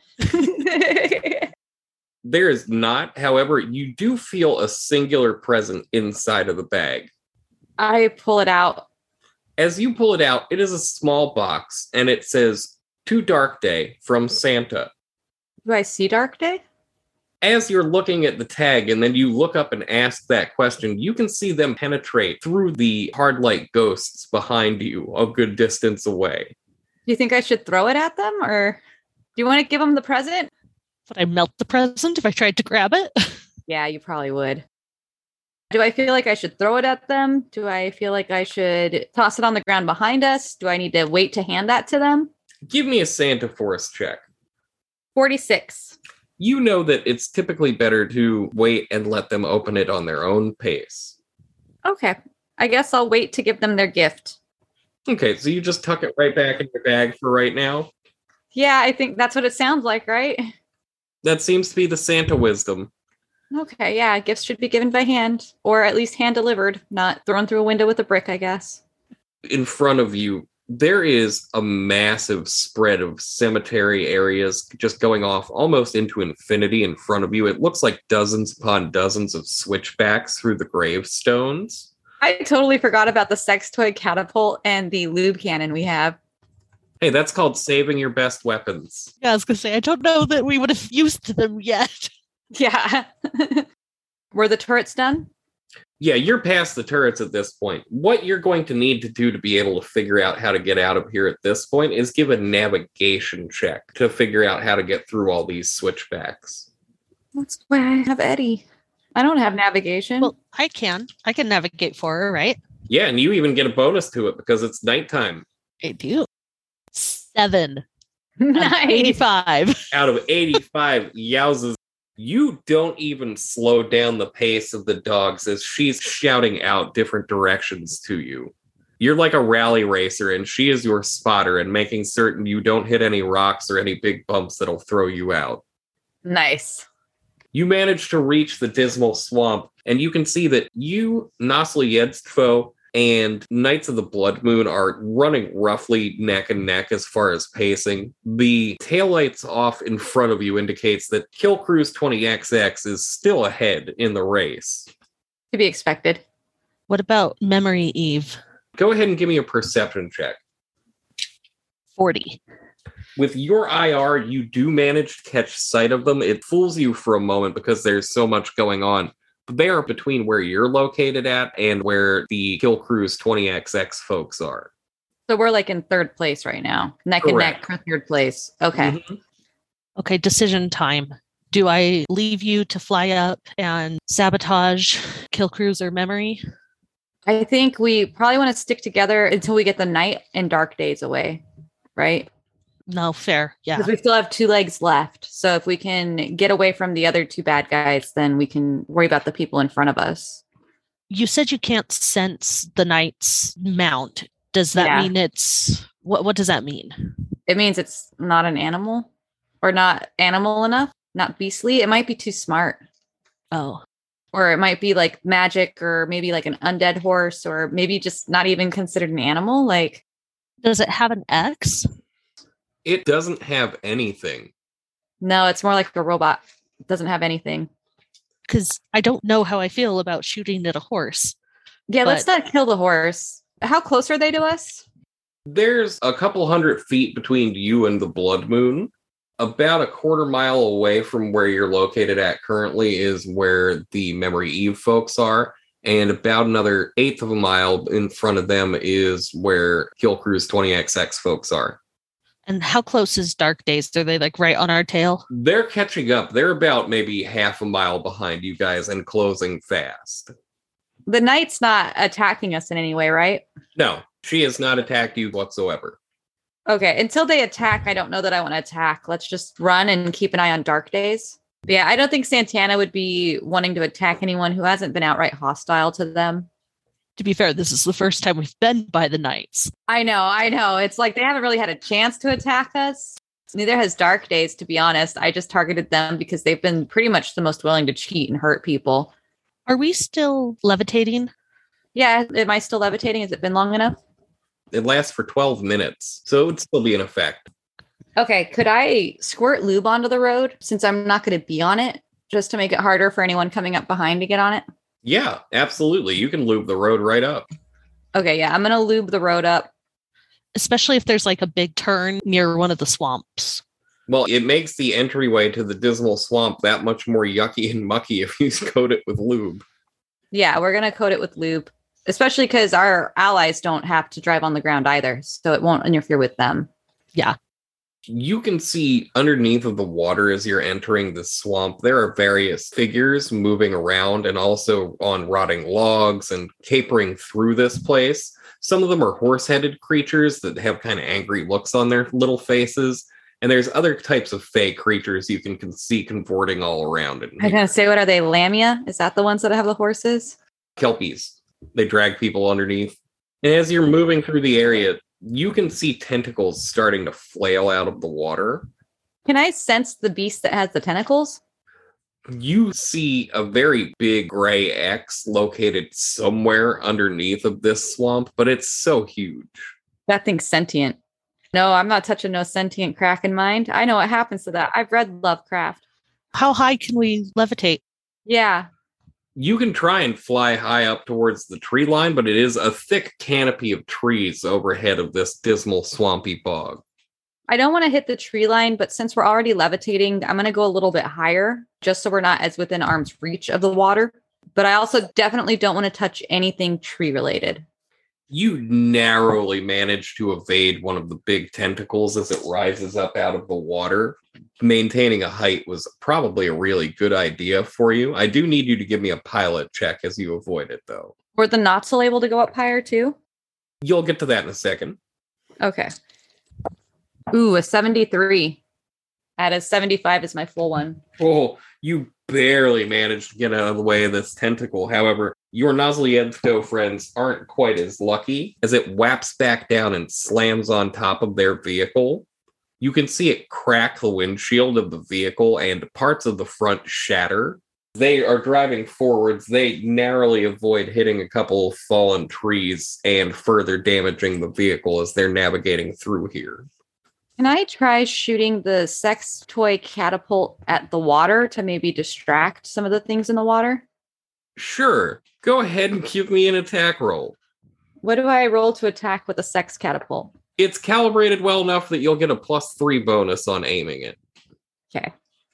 There is not. However, you do feel a singular present inside of the bag. I pull it out. As you pull it out, it is a small box, and it says, "To Dark Day from Santa." Do I see Dark Day? As you're looking at the tag and then you look up and ask that question, you can see them penetrate through the hard light ghosts behind you a good distance away. Do you think I should throw it at them, or do you want to give them the present? Would I melt the present if I tried to grab it? Yeah, you probably would. Do I feel like I should throw it at them? Do I feel like I should toss it on the ground behind us? Do I need to wait to hand that to them? Give me a Santa Force check. forty-six. You know that it's typically better to wait and let them open it on their own pace. Okay. I guess I'll wait to give them their gift. Okay, so you just tuck it right back in your bag for right now? Yeah, I think that's what it sounds like, right? That seems to be the Santa wisdom. Okay, yeah, gifts should be given by hand, or at least hand delivered, not thrown through a window with a brick, I guess. In front of you, there is a massive spread of cemetery areas just going off almost into infinity in front of you. It looks like dozens upon dozens of switchbacks through the gravestones. I totally forgot about the sex toy catapult and the lube cannon we have. Hey, that's called saving your best weapons. Yeah, I was going to say, I don't know that we would have used them yet. Yeah. Were the turrets done? Yeah, you're past the turrets at this point. What you're going to need to do to be able to figure out how to get out of here at this point is give a navigation check to figure out how to get through all these switchbacks. That's why I have Eddie. I don't have navigation. Well, I can. I can navigate for her, right? Yeah, and you even get a bonus to it because it's nighttime. I do. Seven. Nice. eighty-five. Out of eighty-five, yowzas. You don't even slow down the pace of the dogs as she's shouting out different directions to you. You're like a rally racer, and she is your spotter and making certain you don't hit any rocks or any big bumps that'll throw you out. Nice. You manage to reach the Dismal Swamp, and you can see that you, Nosliebsto, and Knights of the Blood Moon are running roughly neck and neck as far as pacing. The taillights off in front of you indicates that Kill Cruise twenty X X is still ahead in the race. To be expected. What about Memory Eve? Go ahead and give me a perception check. forty. With your I R, you do manage to catch sight of them. It fools you for a moment because there's so much going on. They are between where you're located at and where the Kill Cruise twenty X X folks are. So we're like in third place right now. Neck Correct. and neck for third place. Okay. Mm-hmm. Okay, decision time. Do I leave you to fly up and sabotage Kill Cruise or Memory? I think we probably want to stick together until we get the night and dark days away, right? No, fair. Yeah. Because we still have two legs left. So if we can get away from the other two bad guys, then we can worry about the people in front of us. You said you can't sense the knight's mount. Does that Yeah. mean it's... What, what does that mean? It means it's not an animal or not animal enough, not beastly. It might be too smart. Oh. Or it might be like magic or maybe like an undead horse or maybe just not even considered an animal. Like, Does it have an X? It doesn't have anything. no, it's more like a robot. It doesn't have anything. Because I don't know how I feel about shooting at a horse. Yeah, But- let's not kill the horse. How close are they to us? There's a couple hundred feet between you and the Blood Moon. About a quarter mile away from where you're located at currently is where the Memory Eve folks are. And about another eighth of a mile in front of them is where Kill Cruise twenty X X folks are. And how close is Dark Days? Are they like right on our tail? They're catching up. They're about maybe half a mile behind you guys and closing fast. The Knight's not attacking us in any way, right? No, she has not attacked you whatsoever. Okay, until they attack, I don't know that I want to attack. Let's just run and keep an eye on Dark Days. But yeah, I don't think Santana would be wanting to attack anyone who hasn't been outright hostile to them. To be fair, this is the first time we've been by the Knights. I know, I know. It's like they haven't really had a chance to attack us. Neither has Dark Days, to be honest. I just targeted them because they've been pretty much the most willing to cheat and hurt people. Are we still levitating? Yeah, am I still levitating? Has it been long enough? It lasts for twelve minutes, so it would still be in effect. Okay, could I squirt lube onto the road since I'm not going to be on it, just to make it harder for anyone coming up behind to get on it? Yeah, absolutely. You can lube the road right up. Okay, yeah, I'm going to lube the road up. Especially if there's like a big turn near one of the swamps. Well, it makes the entryway to the Dismal Swamp that much more yucky and mucky if you coat it with lube. Yeah, we're going to coat it with lube, especially because our allies don't have to drive on the ground either, so it won't interfere with them. Yeah. You can see underneath of the water as you're entering the swamp, there are various figures moving around and also on rotting logs and capering through this place. Some of them are horse-headed creatures that have kind of angry looks on their little faces. And there's other types of fey creatures you can, can see convorting all around. I was going to say, what are they, Lamia? Is that the ones that have the horses? Kelpies. They drag people underneath. And as you're moving through the area, you can see tentacles starting to flail out of the water. Can I sense the beast that has the tentacles? You see a very big gray X located somewhere underneath of this swamp, but it's so huge. That thing's sentient. No, I'm not touching no sentient Kraken mind. I know what happens to that. I've read Lovecraft. How high can we levitate? Yeah. You can try and fly high up towards the tree line, but it is a thick canopy of trees overhead of this dismal, swampy bog. I don't want to hit the tree line, but since we're already levitating, I'm going to go a little bit higher, just so we're not as within arm's reach of the water. But I also definitely don't want to touch anything tree-related. You narrowly manage to evade one of the big tentacles as it rises up out of the water. Maintaining a height was probably a really good idea for you. I do need you to give me a pilot check as you avoid it, though. Were the Notzel able to go up higher, too? You'll get to that in a second. Okay. Ooh, a seventy-three. At a seventy-five is my full one. Oh, you barely managed to get out of the way of this tentacle. However, your Noslievto friends aren't quite as lucky as it whaps back down and slams on top of their vehicle. You can see it crack the windshield of the vehicle and parts of the front shatter. They are driving forwards. They narrowly avoid hitting a couple of fallen trees and further damaging the vehicle as they're navigating through here. Can I try shooting the sex toy catapult at the water to maybe distract some of the things in the water? Sure. Go ahead and give me an attack roll. What do I roll to attack with a sex catapult? It's calibrated well enough that you'll get a plus three bonus on aiming it. Okay.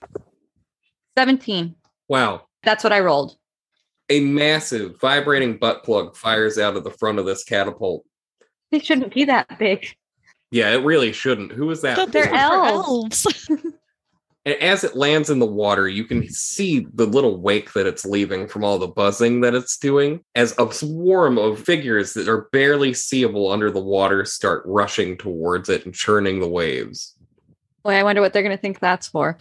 seventeen. Wow. That's what I rolled. A massive vibrating butt plug fires out of the front of this catapult. They shouldn't be that big. Yeah, it really shouldn't. Who is that? But they're elves. And as it lands in the water, you can see the little wake that it's leaving from all the buzzing that it's doing as a swarm of figures that are barely seeable under the water start rushing towards it and churning the waves. Boy, I wonder what they're going to think that's for.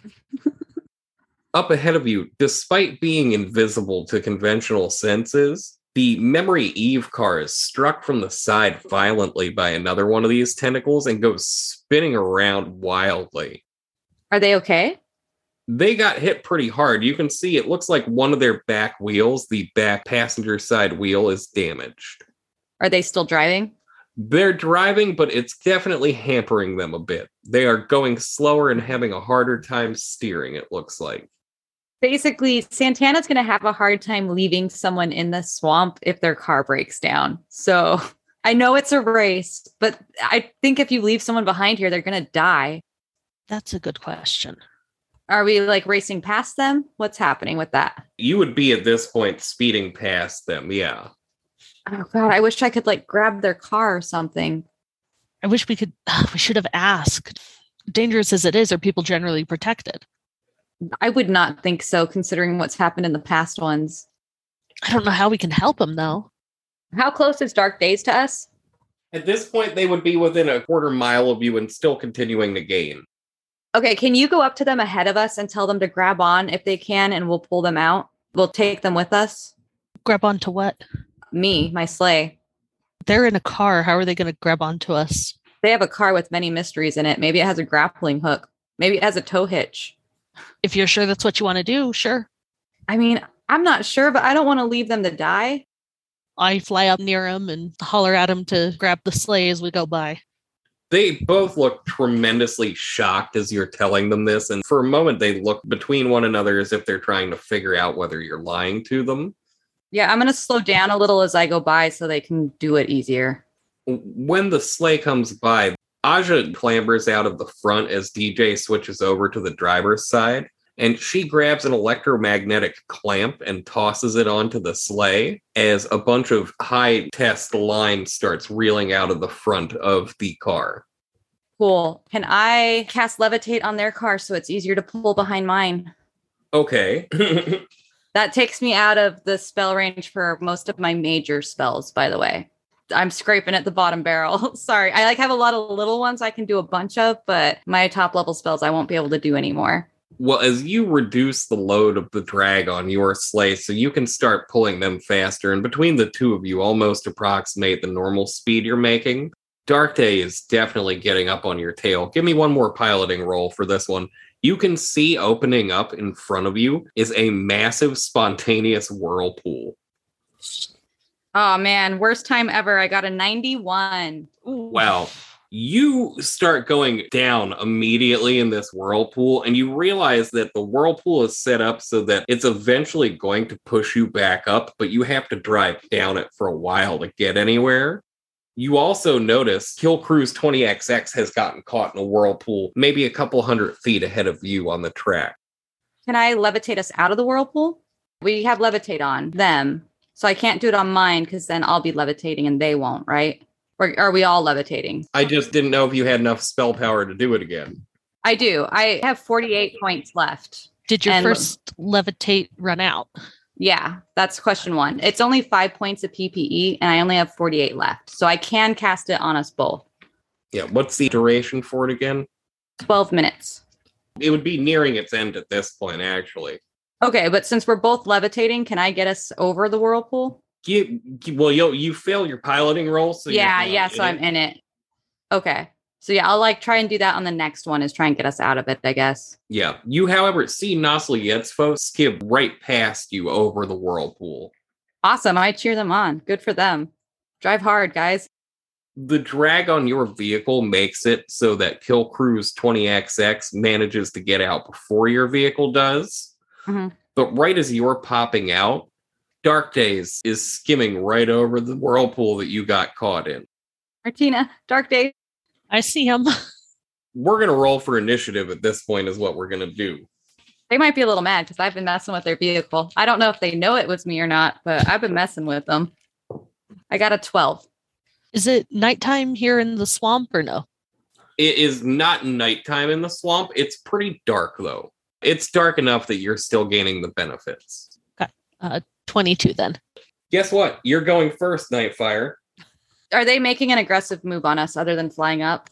Up ahead of you, despite being invisible to conventional senses, the Memory Eve car is struck from the side violently by another one of these tentacles and goes spinning around wildly. Are they okay? They got hit pretty hard. You can see it looks like one of their back wheels, the back passenger side wheel, is damaged. Are they still driving? They're driving, but it's definitely hampering them a bit. They are going slower and having a harder time steering, it looks like. Basically, Santana's going to have a hard time leaving someone in the swamp if their car breaks down. So I know it's a race, but I think if you leave someone behind here, they're going to die. That's a good question. Are we like racing past them? What's happening with that? You would be at this point speeding past them, yeah. Oh God, I wish I could like grab their car or something. I wish we could, uh, we should have asked. Dangerous as it is, are people generally protected? I would not think so, considering what's happened in the past ones. I don't know how we can help them, though. How close is Dark Days to us? At this point, they would be within a quarter mile of you and still continuing to gain. Okay, can you go up to them ahead of us and tell them to grab on if they can, and we'll pull them out? We'll take them with us. Grab onto what? Me, my sleigh. They're in a car. How are they going to grab onto us? They have a car with many mysteries in it. Maybe it has a grappling hook. Maybe it has a tow hitch. If you're sure that's what you want to do, sure. I mean, I'm not sure, but I don't want to leave them to die. I fly up near them and holler at them to grab the sleigh as we go by. They both look tremendously shocked as you're telling them this, and for a moment they look between one another as if they're trying to figure out whether you're lying to them. Yeah, I'm going to slow down a little as I go by so they can do it easier. When the sleigh comes by, Aja clambers out of the front as D J switches over to the driver's side, and she grabs an electromagnetic clamp and tosses it onto the sleigh as a bunch of high-test line starts reeling out of the front of the car. Cool. Can I cast Levitate on their car so it's easier to pull behind mine? Okay. That takes me out of the spell range for most of my major spells, by the way. I'm scraping at the bottom barrel. Sorry. I like have a lot of little ones I can do a bunch of, but my top level spells I won't be able to do anymore. Well, as you reduce the load of the drag on your sleigh, so you can start pulling them faster, and between the two of you almost approximate the normal speed you're making, Dark Day is definitely getting up on your tail. Give me one more piloting roll for this one. You can see opening up in front of you is a massive spontaneous whirlpool. Oh man, worst time ever. I got a ninety-one. Ooh. Wow. You start going down immediately in this whirlpool, and you realize that the whirlpool is set up so that it's eventually going to push you back up, but you have to drive down it for a while to get anywhere. You also notice Kill Cruise twenty X X has gotten caught in a whirlpool, maybe a couple hundred feet ahead of you on the track. Can I levitate us out of the whirlpool? We have levitate on them, so I can't do it on mine because then I'll be levitating and they won't, right? Or are we all levitating? I just didn't know if you had enough spell power to do it again. I do. I have forty-eight points left. Did your and first levitate run out? Yeah, that's question one. It's only five points of P P E, and I only have forty-eight left. So I can cast it on us both. Yeah, what's the duration for it again? twelve minutes. It would be nearing its end at this point, actually. Okay, but since we're both levitating, can I get us over the whirlpool? You, well, you you fail your piloting roll, so yeah, yeah. So I'm in it. Okay, so yeah, I'll like try and do that on the next one. Is try and get us out of it, I guess. Yeah, you, however, see Noslietsfo skip right past you over the whirlpool. Awesome! I cheer them on. Good for them. Drive hard, guys. The drag on your vehicle makes it so that Kill Cruise twenty X X manages to get out before your vehicle does. Mm-hmm. But right as you're popping out, Dark Days is skimming right over the whirlpool that you got caught in. Martina, Dark Days. I see him. We're going to roll for initiative at this point is what we're going to do. They might be a little mad because I've been messing with their vehicle. I don't know if they know it was me or not, but I've been messing with them. I got a twelve. Is it nighttime here in the swamp or no? It is not nighttime in the swamp. It's pretty dark, though. It's dark enough that you're still gaining the benefits. Okay. Uh, twenty-two then. Guess what? You're going first, Nightfire. Are they making an aggressive move on us other than flying up?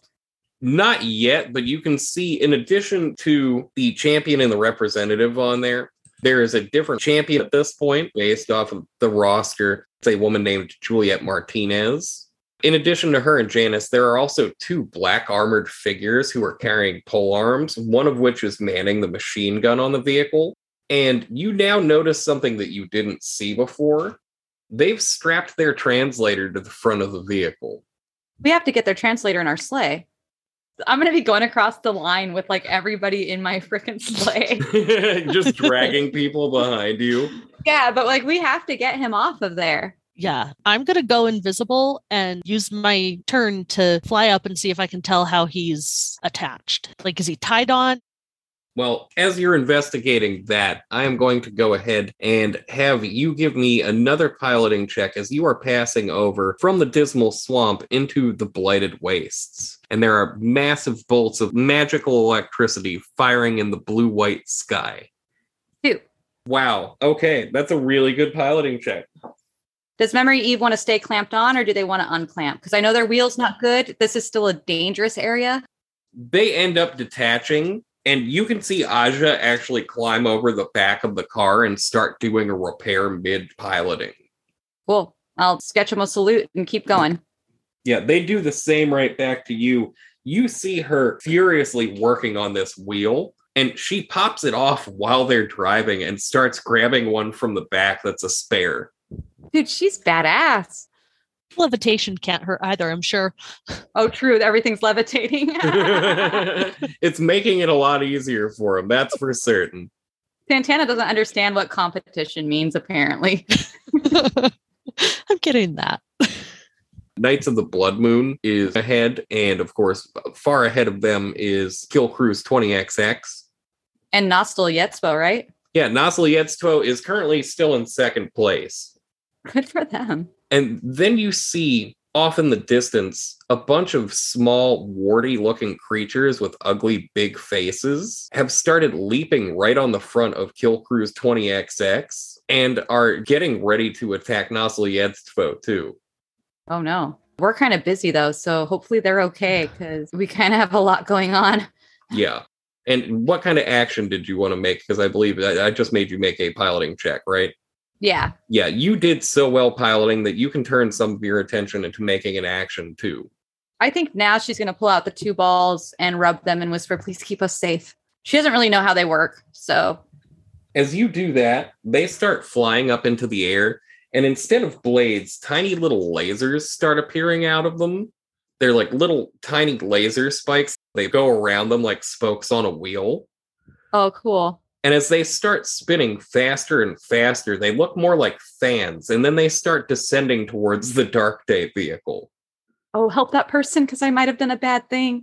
Not yet, but you can see, in addition to the champion and the representative on there, there is a different champion at this point based off of the roster. It's a woman named Juliet Martinez. In addition to her and Janice, there are also two black armored figures who are carrying pole arms, one of which is manning the machine gun on the vehicle. And you now notice something that you didn't see before. They've strapped their translator to the front of the vehicle. We have to get their translator in our sleigh. I'm going to be going across the line with like everybody in my freaking sleigh. Just dragging people behind you. Yeah, but like we have to get him off of there. Yeah, I'm going to go invisible and use my turn to fly up and see if I can tell how he's attached. Like, is he tied on? Well, as you're investigating that, I am going to go ahead and have you give me another piloting check as you are passing over from the Dismal Swamp into the Blighted Wastes. And there are massive bolts of magical electricity firing in the blue-white sky. Two. Wow. Okay, that's a really good piloting check. Does Memory Eve want to stay clamped on, or do they want to unclamp? Because I know their wheel's not good. This is still a dangerous area. They end up detaching. And you can see Aja actually climb over the back of the car and start doing a repair mid-piloting. Cool. I'll sketch them a salute and keep going. Yeah, they do the same right back to you. You see her furiously working on this wheel, and she pops it off while they're driving and starts grabbing one from the back that's a spare. Dude, she's badass. Levitation can't hurt either, I'm sure. Oh, true. Everything's levitating. It's making it a lot easier for him, that's for certain. Santana doesn't understand what competition means, apparently. I'm getting that. Knights of the Blood Moon is ahead, and of course, far ahead of them is Kill Cruise twenty X X. And Nostal Yetspo, right? Yeah, Nostal Yetspo is currently still in second place. Good for them. And then you see off in the distance a bunch of small, warty-looking creatures with ugly, big faces have started leaping right on the front of Kill Cruise twenty X X and are getting ready to attack Nostal Yetspo too. Oh no. We're kind of busy though, so hopefully they're okay because we kind of have a lot going on. Yeah. And what kind of action did you want to make? Because I believe I, I just made you make a piloting check, right? Yeah. Yeah, you did so well piloting that you can turn some of your attention into making an action too. I think now she's going to pull out the two balls and rub them and whisper, please keep us safe. She doesn't really know how they work, so. As you do that, they start flying up into the air, and instead of blades, tiny little lasers start appearing out of them. They're like little tiny laser spikes. They go around them like spokes on a wheel. Oh, cool. And as they start spinning faster and faster, they look more like fans, and then they start descending towards the Dark Day vehicle. Oh, help that person, because I might have done a bad thing.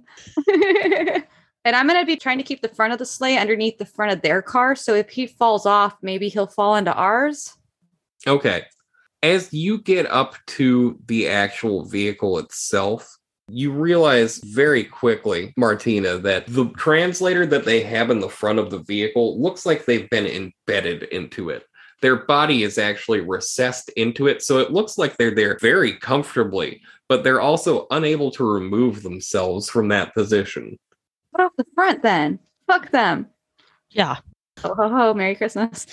And I'm going to be trying to keep the front of the sleigh underneath the front of their car, so if he falls off, maybe he'll fall into ours. Okay. As you get up to the actual vehicle itself, you realize very quickly, Martina, that the translator that they have in the front of the vehicle looks like they've been embedded into it. Their body is actually recessed into it, so it looks like they're there very comfortably, but they're also unable to remove themselves from that position. Put off the front then. Fuck them. Yeah. Ho ho ho, Merry Christmas.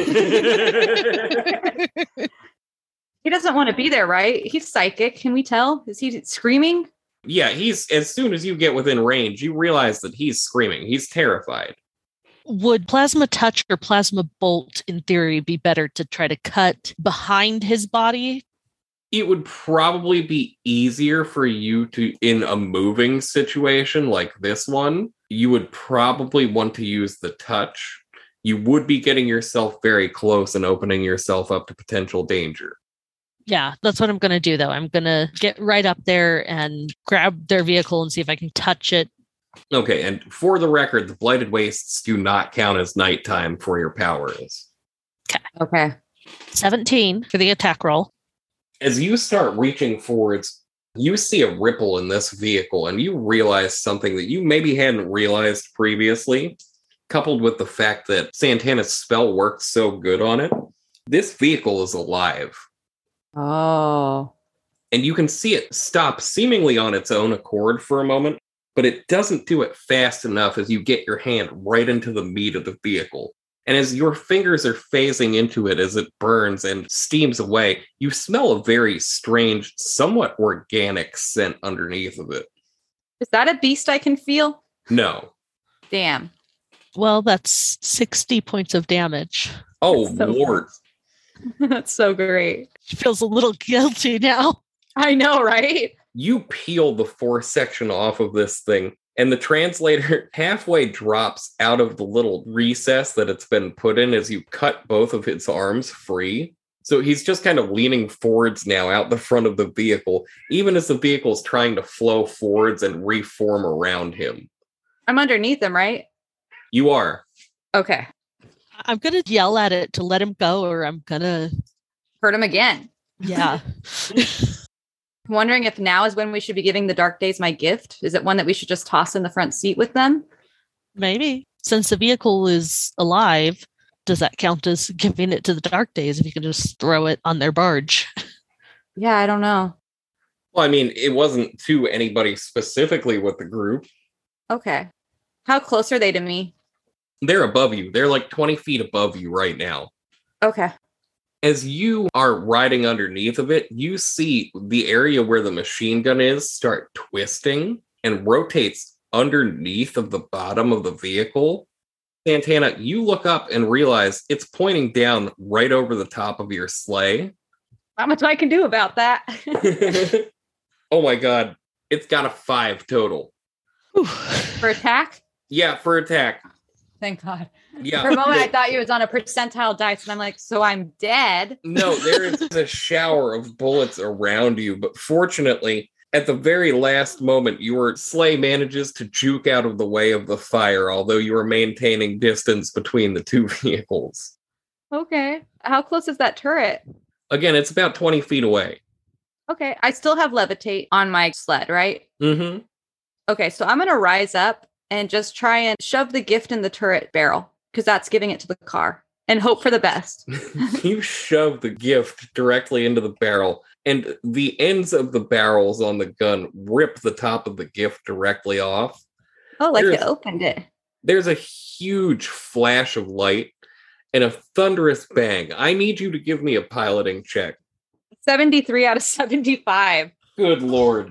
He doesn't want to be there, right? He's psychic. Can we tell? Is he screaming? Yeah, he's as soon as you get within range, you realize that he's screaming. He's terrified. Would plasma touch or plasma bolt, in theory, be better to try to cut behind his body? It would probably be easier for you to, in a moving situation like this one, you would probably want to use the touch. You would be getting yourself very close and opening yourself up to potential danger. Yeah, that's what I'm going to do, though. I'm going to get right up there and grab their vehicle and see if I can touch it. Okay, and for the record, the Blighted Wastes do not count as nighttime for your powers. Okay. Okay. seventeen for the attack roll. As you start reaching forwards, you see a ripple in this vehicle, and you realize something that you maybe hadn't realized previously, coupled with the fact that Santana's spell worked so good on it. This vehicle is alive. Oh. And you can see it stop seemingly on its own accord for a moment, but it doesn't do it fast enough as you get your hand right into the meat of the vehicle. And as your fingers are phasing into it as it burns and steams away, you smell a very strange, somewhat organic scent underneath of it. Is that a beast I can feel? No. Damn. Well, that's sixty points of damage. Oh, so Lord. That's so great. She feels a little guilty now. I know, right? You peel the fourth section off of this thing, and the translator halfway drops out of the little recess that it's been put in as you cut both of its arms free. So he's just kind of leaning forwards now out the front of the vehicle, even as the vehicle is trying to flow forwards and reform around him. I'm underneath him, right? You are. Okay. I'm going to yell at it to let him go, or I'm going to hurt him again. Yeah. I'm wondering if now is when we should be giving the Dark Days my gift. Is it one that we should just toss in the front seat with them? Maybe. Since the vehicle is alive, does that count as giving it to the Dark Days if you can just throw it on their barge? Yeah, I don't know. Well, I mean, it wasn't to anybody specifically with the group. Okay. How close are they to me? They're above you. They're like twenty feet above you right now. Okay. As you are riding underneath of it, you see the area where the machine gun is start twisting and rotates underneath of the bottom of the vehicle. Santana, you look up and realize it's pointing down right over the top of your sleigh. Not much I can do about that. Oh my god. It's got a five total. For attack? Yeah, for attack. Thank God. Yeah. For a moment, I thought you was on a percentile dice, and I'm like, so I'm dead? No, there is a shower of bullets around you, but fortunately, at the very last moment, your sleigh manages to juke out of the way of the fire, although you are maintaining distance between the two vehicles. Okay. How close is that turret? Again, it's about twenty feet away. Okay. I still have levitate on my sled, right? Mm-hmm. Okay, so I'm going to rise up and just try and shove the gift in the turret barrel, because that's giving it to the car, and hope for the best. You shove the gift directly into the barrel, and the ends of the barrels on the gun rip the top of the gift directly off. Oh, like there's, it opened it. There's a huge flash of light and a thunderous bang. I need you to give me a piloting check. seventy-three out of seventy-five. Good Lord.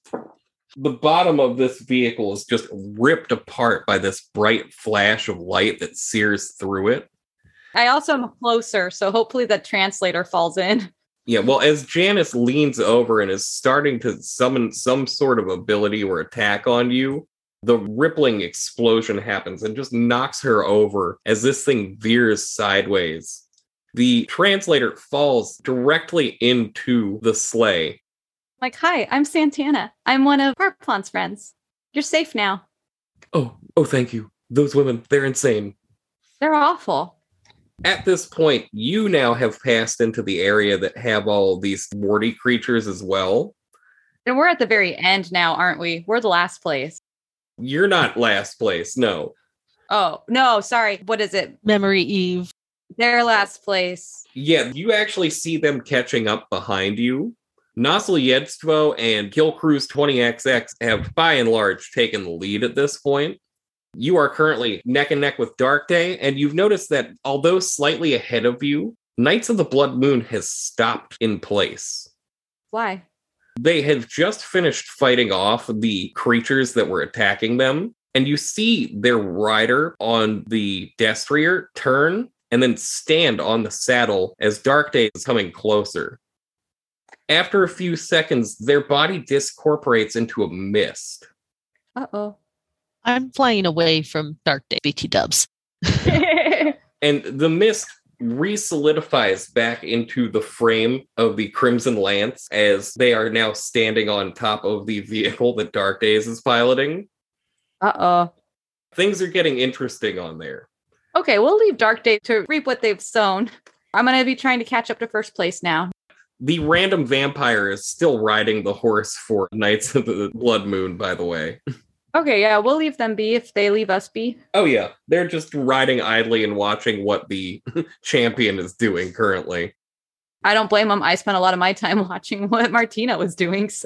The bottom of this vehicle is just ripped apart by this bright flash of light that sears through it. I also am closer, so hopefully the translator falls in. Yeah, well, as Janice leans over and is starting to summon some sort of ability or attack on you, the rippling explosion happens and just knocks her over as this thing veers sideways. The translator falls directly into the sleigh. Like, hi, I'm Santana. I'm one of Parplon's friends. You're safe now. Oh, oh, thank you. Those women, they're insane. They're awful. At this point, you now have passed into the area that have all these warty creatures as well. And we're at the very end now, aren't we? We're the last place. You're not last place, no. Oh, no, sorry. What is it? Memory Eve. They're last place. Yeah, you actually see them catching up behind you. Nasljedstvo and Kill Cruise twenty X X have by and large taken the lead at this point. You are currently neck and neck with Dark Day, and you've noticed that although slightly ahead of you, Knights of the Blood Moon has stopped in place. Why? They have just finished fighting off the creatures that were attacking them, and you see their rider on the destrier turn and then stand on the saddle as Dark Day is coming closer. After a few seconds, their body discorporates into a mist. Uh-oh. I'm flying away from Dark Day, B T dubs. And the mist re-solidifies back into the frame of the Crimson Lance as they are now standing on top of the vehicle that Dark Days is piloting. Uh-oh. Things are getting interesting on there. Okay, we'll leave Dark Day to reap what they've sown. I'm going to be trying to catch up to first place now. The random vampire is still riding the horse for Knights of the Blood Moon, by the way. Okay, yeah, we'll leave them be if they leave us be. Oh, yeah. They're just riding idly and watching what the champion is doing currently. I don't blame them. I spent a lot of my time watching what Martina was doing, so...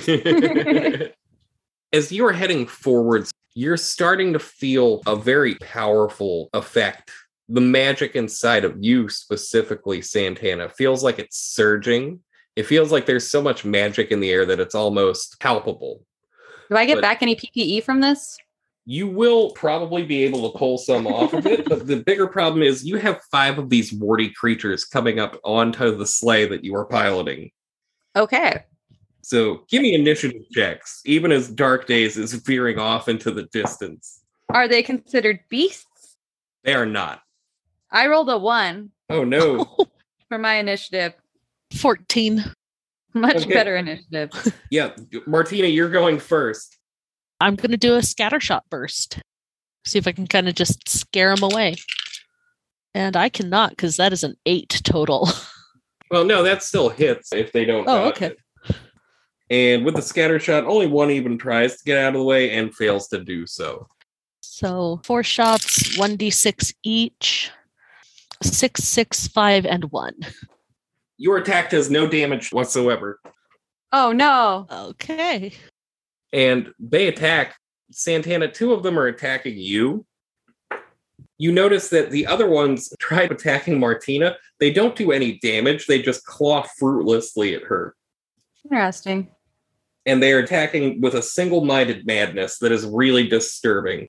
As you're heading forwards, you're starting to feel a very powerful effect. The magic inside of you, specifically, Santana, feels like it's surging. It feels like there's so much magic in the air that it's almost palpable. Do I get But back any P P E from this? you will probably be able to pull some off of it, but the bigger problem is you have five of these warty creatures coming up onto the sleigh that you are piloting. Okay. So give me initiative checks, even as Dark Days is veering off into the distance. Are they considered beasts? They are not. I rolled a one. Oh, no. for my initiative. fourteen. Much Okay. better initiative. Yeah, Martina, you're going first. I'm going to do a scattershot burst. See if I can kind of just scare them away. And I cannot, because that is an eight total. Well, no, that still hits if they don't. Oh, dodge okay. it. And with the scatter shot, only one even tries to get out of the way and fails to do so. So four shots, one d six each. Six, six, five, and one. Your attack does no damage whatsoever. Oh, no. Okay. And they attack. Santana, two of them are attacking you. You notice that the other ones tried attacking Martina. They don't do any damage. They just claw fruitlessly at her. Interesting. And they are attacking with a single-minded madness that is really disturbing.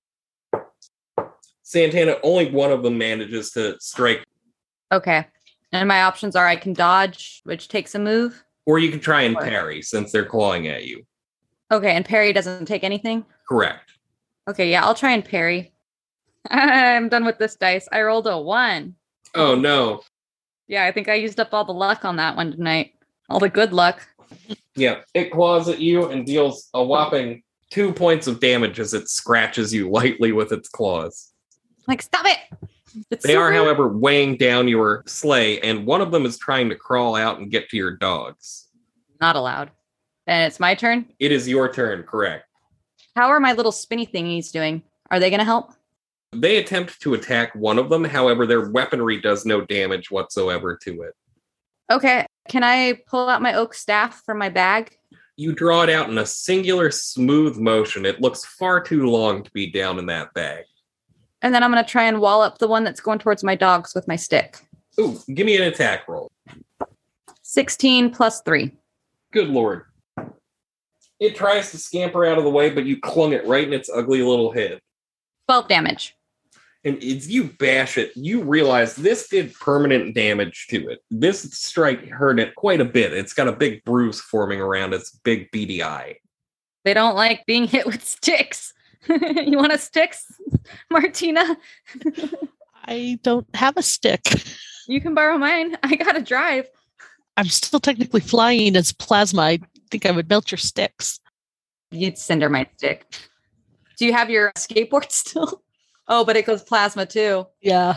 Santana, only one of them manages to strike. Okay. And my options are I can dodge, which takes a move. Or you can try and Or- parry, since they're clawing at you. Okay, and parry doesn't take anything? Correct. Okay, yeah, I'll try and parry. I'm done with this dice. I rolled a one. Oh, no. Yeah, I think I used up all the luck on that one tonight. All the good luck. Yeah, it claws at you and deals a whopping two points of damage as it scratches you lightly with its claws. Like, stop it! It's They are, super- however, weighing down your sleigh, and one of them is trying to crawl out and get to your dogs. Not allowed. And it's my turn. It is your turn, correct. How are my little spinny thingies doing? Are they going to help? They attempt to attack one of them, however, their weaponry does no damage whatsoever to it. Okay. Can I pull out my oak staff from my bag? You draw it out in a singular, smooth motion. It looks far too long to be down in that bag. And then I'm going to try and wall up the one that's going towards my dogs with my stick. Ooh, give me an attack roll. sixteen plus three. Good lord. It tries to scamper out of the way, but you clung it right in its ugly little head. twelve damage. And as you bash it, you realize this did permanent damage to it. This strike hurt it quite a bit. It's got a big bruise forming around its big beady eye. They don't like being hit with sticks. You want a sticks, Martina? I don't have a stick. You can borrow mine. I got to drive. I'm still technically flying as plasma. I think I would melt your sticks. You'd send her my stick. Do you have your skateboard still? Oh, but it goes plasma too. Yeah.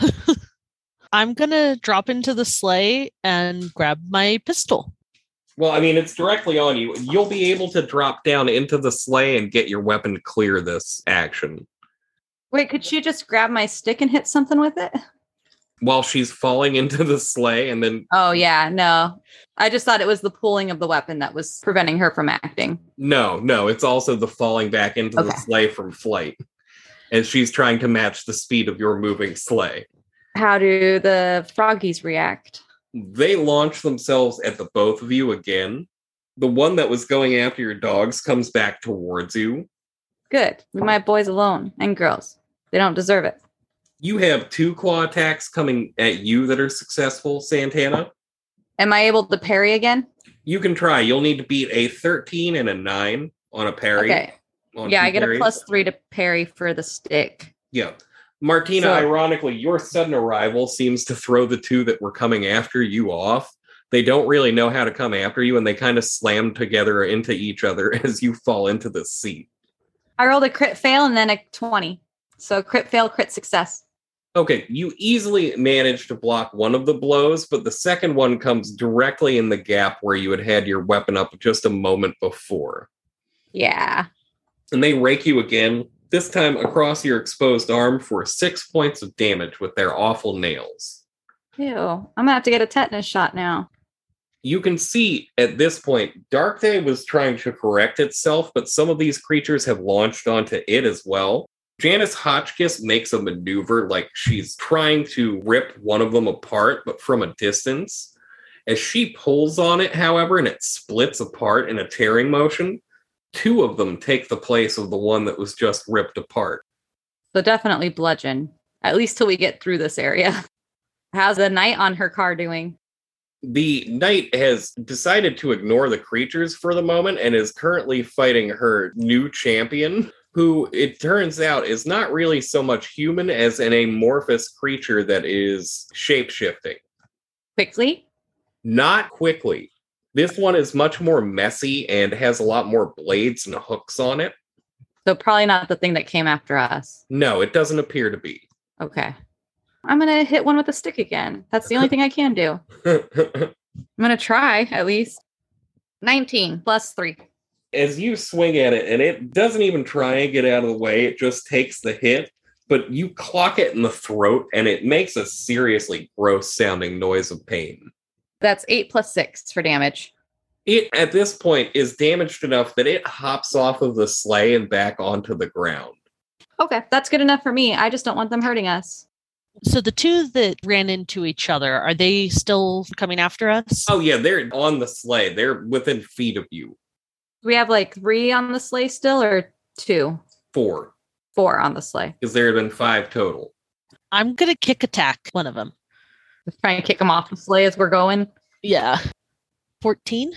I'm going to drop into the sleigh and grab my pistol. Well, I mean, it's directly on you. You'll be able to drop down into the sleigh and get your weapon to clear this action. Wait, could she just grab my stick and hit something with it? While she's falling into the sleigh and then... Oh, yeah, no. I just thought it was the pulling of the weapon that was preventing her from acting. No, no, it's also the falling back into the Okay. sleigh from flight. As she's trying to match the speed of your moving sleigh. How do the froggies react? They launch themselves at the both of you again. The one that was going after your dogs comes back towards you. Good. We might have boys alone and girls. They don't deserve it. You have two claw attacks coming at you that are successful, Santana. Am I able to parry again? You can try. You'll need to beat a thirteen and a nine on a parry. Okay. on Yeah, two I get parries. a plus three to parry for the stick. Yeah. Martina, So- ironically, your sudden arrival seems to throw the two that were coming after you off. They don't really know how to come after you, and they kind of slam together into each other as you fall into the seat. I rolled a crit fail and then a twenty. So crit fail, crit success. Okay, you easily manage to block one of the blows, but the second one comes directly in the gap where you had had your weapon up just a moment before. Yeah. And they rake you again, this time across your exposed arm for six points of damage with their awful nails. Ew. I'm going to have to get a tetanus shot now. You can see at this point, Dark Day was trying to correct itself, but some of these creatures have launched onto it as well. Janice Hotchkiss makes a maneuver like she's trying to rip one of them apart, but from a distance. As she pulls on it, however, and it splits apart in a tearing motion, two of them take the place of the one that was just ripped apart. So definitely bludgeon, at least till we get through this area. How's the knight on her car doing? The knight has decided to ignore the creatures for the moment and is currently fighting her new champion, who it turns out is not really so much human as an amorphous creature that is shape-shifting. Quickly? Not quickly. This one is much more messy and has a lot more blades and hooks on it. So probably not the thing that came after us. No, it doesn't appear to be. Okay. I'm going to hit one with a stick again. That's the only thing I can do. I'm going to try, at least. nineteen plus three. As you swing at it, and it doesn't even try and get out of the way, it just takes the hit, but you clock it in the throat, and it makes a seriously gross-sounding noise of pain. That's eight plus six for damage. It, at this point, is damaged enough that it hops off of the sleigh and back onto the ground. Okay, that's good enough for me. I just don't want them hurting us. So the two that ran into each other, are they still coming after us? Oh, yeah, they're on the sleigh. They're within feet of you. We have like three on the sleigh still, or two? Four. Four on the sleigh. Because there have been five total. I'm going to kick attack one of them. Just try and kick them off the sleigh as we're going. Yeah. fourteen?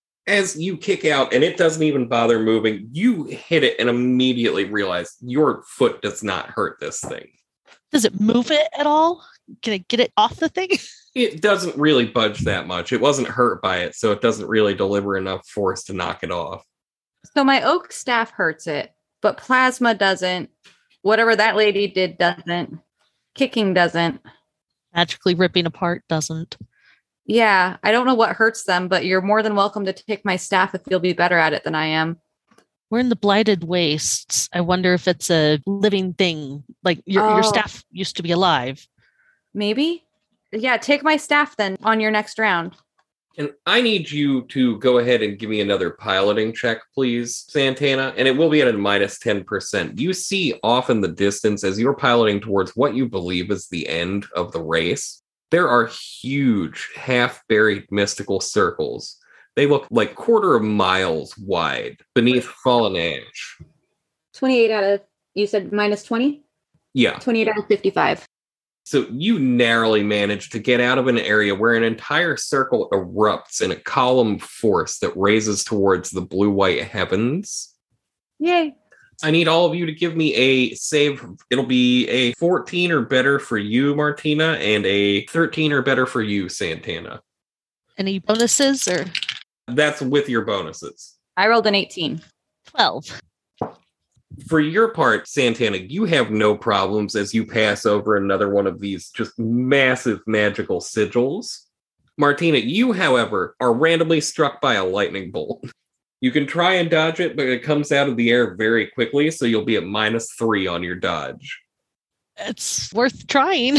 As you kick out, and it doesn't even bother moving, you hit it and immediately realize your foot does not hurt this thing. Does it move it at all? Can I get it off the thing? It doesn't really budge that much. It wasn't hurt by it, so it doesn't really deliver enough force to knock it off. So my oak staff hurts it, but plasma doesn't. Whatever that lady did doesn't. Kicking doesn't. Magically ripping apart doesn't. Yeah, I don't know what hurts them, but you're more than welcome to take my staff if you'll be better at it than I am. We're in the Blighted Wastes. I wonder if it's a living thing. Like your, oh. your staff used to be alive. Maybe? Yeah, take my staff then on your next round. And I need you to go ahead and give me another piloting check, please, Santana. And it will be at a minus ten percent. You see off in the distance as you're piloting towards what you believe is the end of the race. There are huge, half-buried mystical circles. They look like quarter of miles wide beneath fallen ash. twenty-eight out of, you said minus twenty? Yeah. twenty-eight out of fifty-five. So you narrowly manage to get out of an area where an entire circle erupts in a column of force that raises towards the blue-white heavens. Yay. I need all of you to give me a save. It'll be a fourteen or better for you, Martina, and a thirteen or better for you, Santana. Any bonuses or? That's with your bonuses. I rolled an eighteen. twelve. For your part, Santana, you have no problems as you pass over another one of these just massive magical sigils. Martina, you, however, are randomly struck by a lightning bolt. You can try and dodge it, but it comes out of the air very quickly, so you'll be at minus three on your dodge. It's worth trying.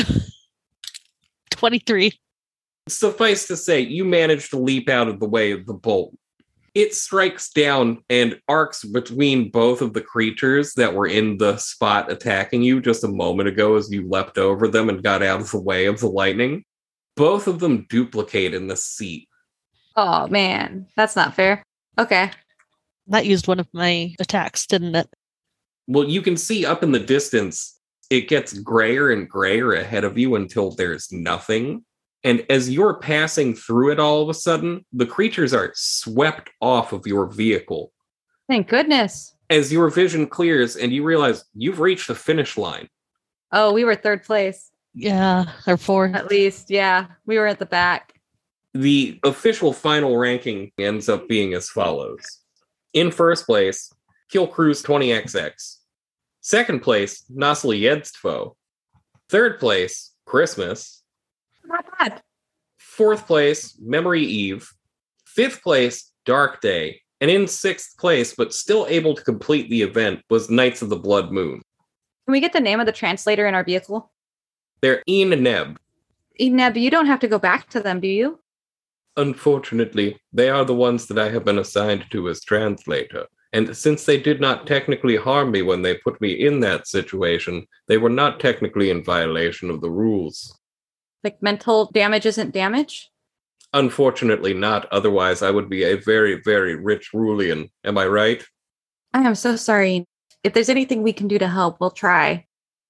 twenty-three. Suffice to say, you manage to leap out of the way of the bolt. It strikes down and arcs between both of the creatures that were in the spot attacking you just a moment ago as you leapt over them and got out of the way of the lightning. Both of them duplicate in the seat. Oh, man. That's not fair. Okay. That used one of my attacks, didn't it? Well, you can see up in the distance, it gets grayer and grayer ahead of you until there's nothing. And as you're passing through it all of a sudden, the creatures are swept off of your vehicle. Thank goodness. As your vision clears and you realize you've reached the finish line. Oh, we were third place. Yeah, or fourth. At least, yeah. We were at the back. The official final ranking ends up being as follows. In first place, Kill Cruise twenty X X. Second place, Nasli Yedstvo. Third place, Christmas. Not bad. Fourth place, Memory Eve. Fifth place, Dark Day. And in sixth place, but still able to complete the event, was Knights of the Blood Moon. Can we get the name of the translator in our vehicle? They're Ian Neb. Ian Neb, you don't have to go back to them, do you? Unfortunately, they are the ones that I have been assigned to as translator. And since they did not technically harm me when they put me in that situation, they were not technically in violation of the rules. Like mental damage isn't damage? Unfortunately not, otherwise I would be a very, very rich Rulian. Am I right? I am so sorry. If there's anything we can do to help, we'll try.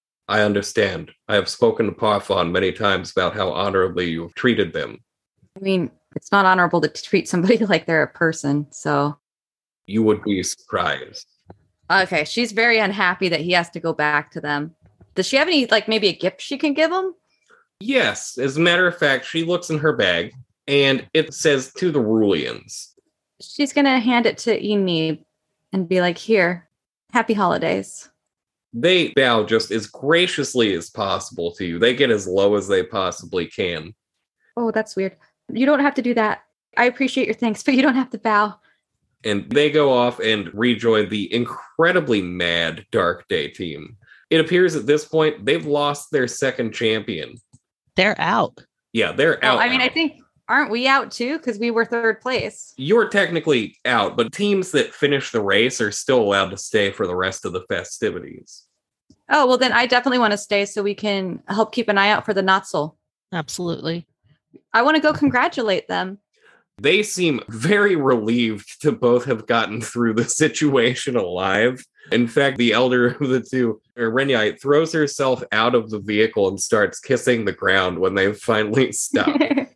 I understand. I have spoken to Parfon many times about how honorably you've treated them. I mean, it's not honorable to treat somebody like they're a person, so... You would be surprised. Okay, she's very unhappy that he has to go back to them. Does she have any, like, maybe a gift she can give him? Yes. As a matter of fact, she looks in her bag, And it says to the Rulians. She's going to hand it to Enib and be like, here, happy holidays. They bow just as graciously as possible to you. They get as low as they possibly can. Oh, that's weird. You don't have to do that. I appreciate your thanks, but you don't have to bow. And they go off and rejoin the incredibly mad Dark Day team. It appears at this point they've lost their second champion. They're out. Yeah, they're out. Well, I mean, out. I think, aren't we out too? Because we were third place. You're technically out, but teams that finish the race are still allowed to stay for the rest of the festivities. Oh, well, then I definitely want to stay so we can help keep an eye out for the Notzel. Absolutely. I want to go congratulate them. They seem very relieved to both have gotten through the situation alive. In fact, the elder of the two, Renyite, throws herself out of the vehicle and starts kissing the ground when they finally stop.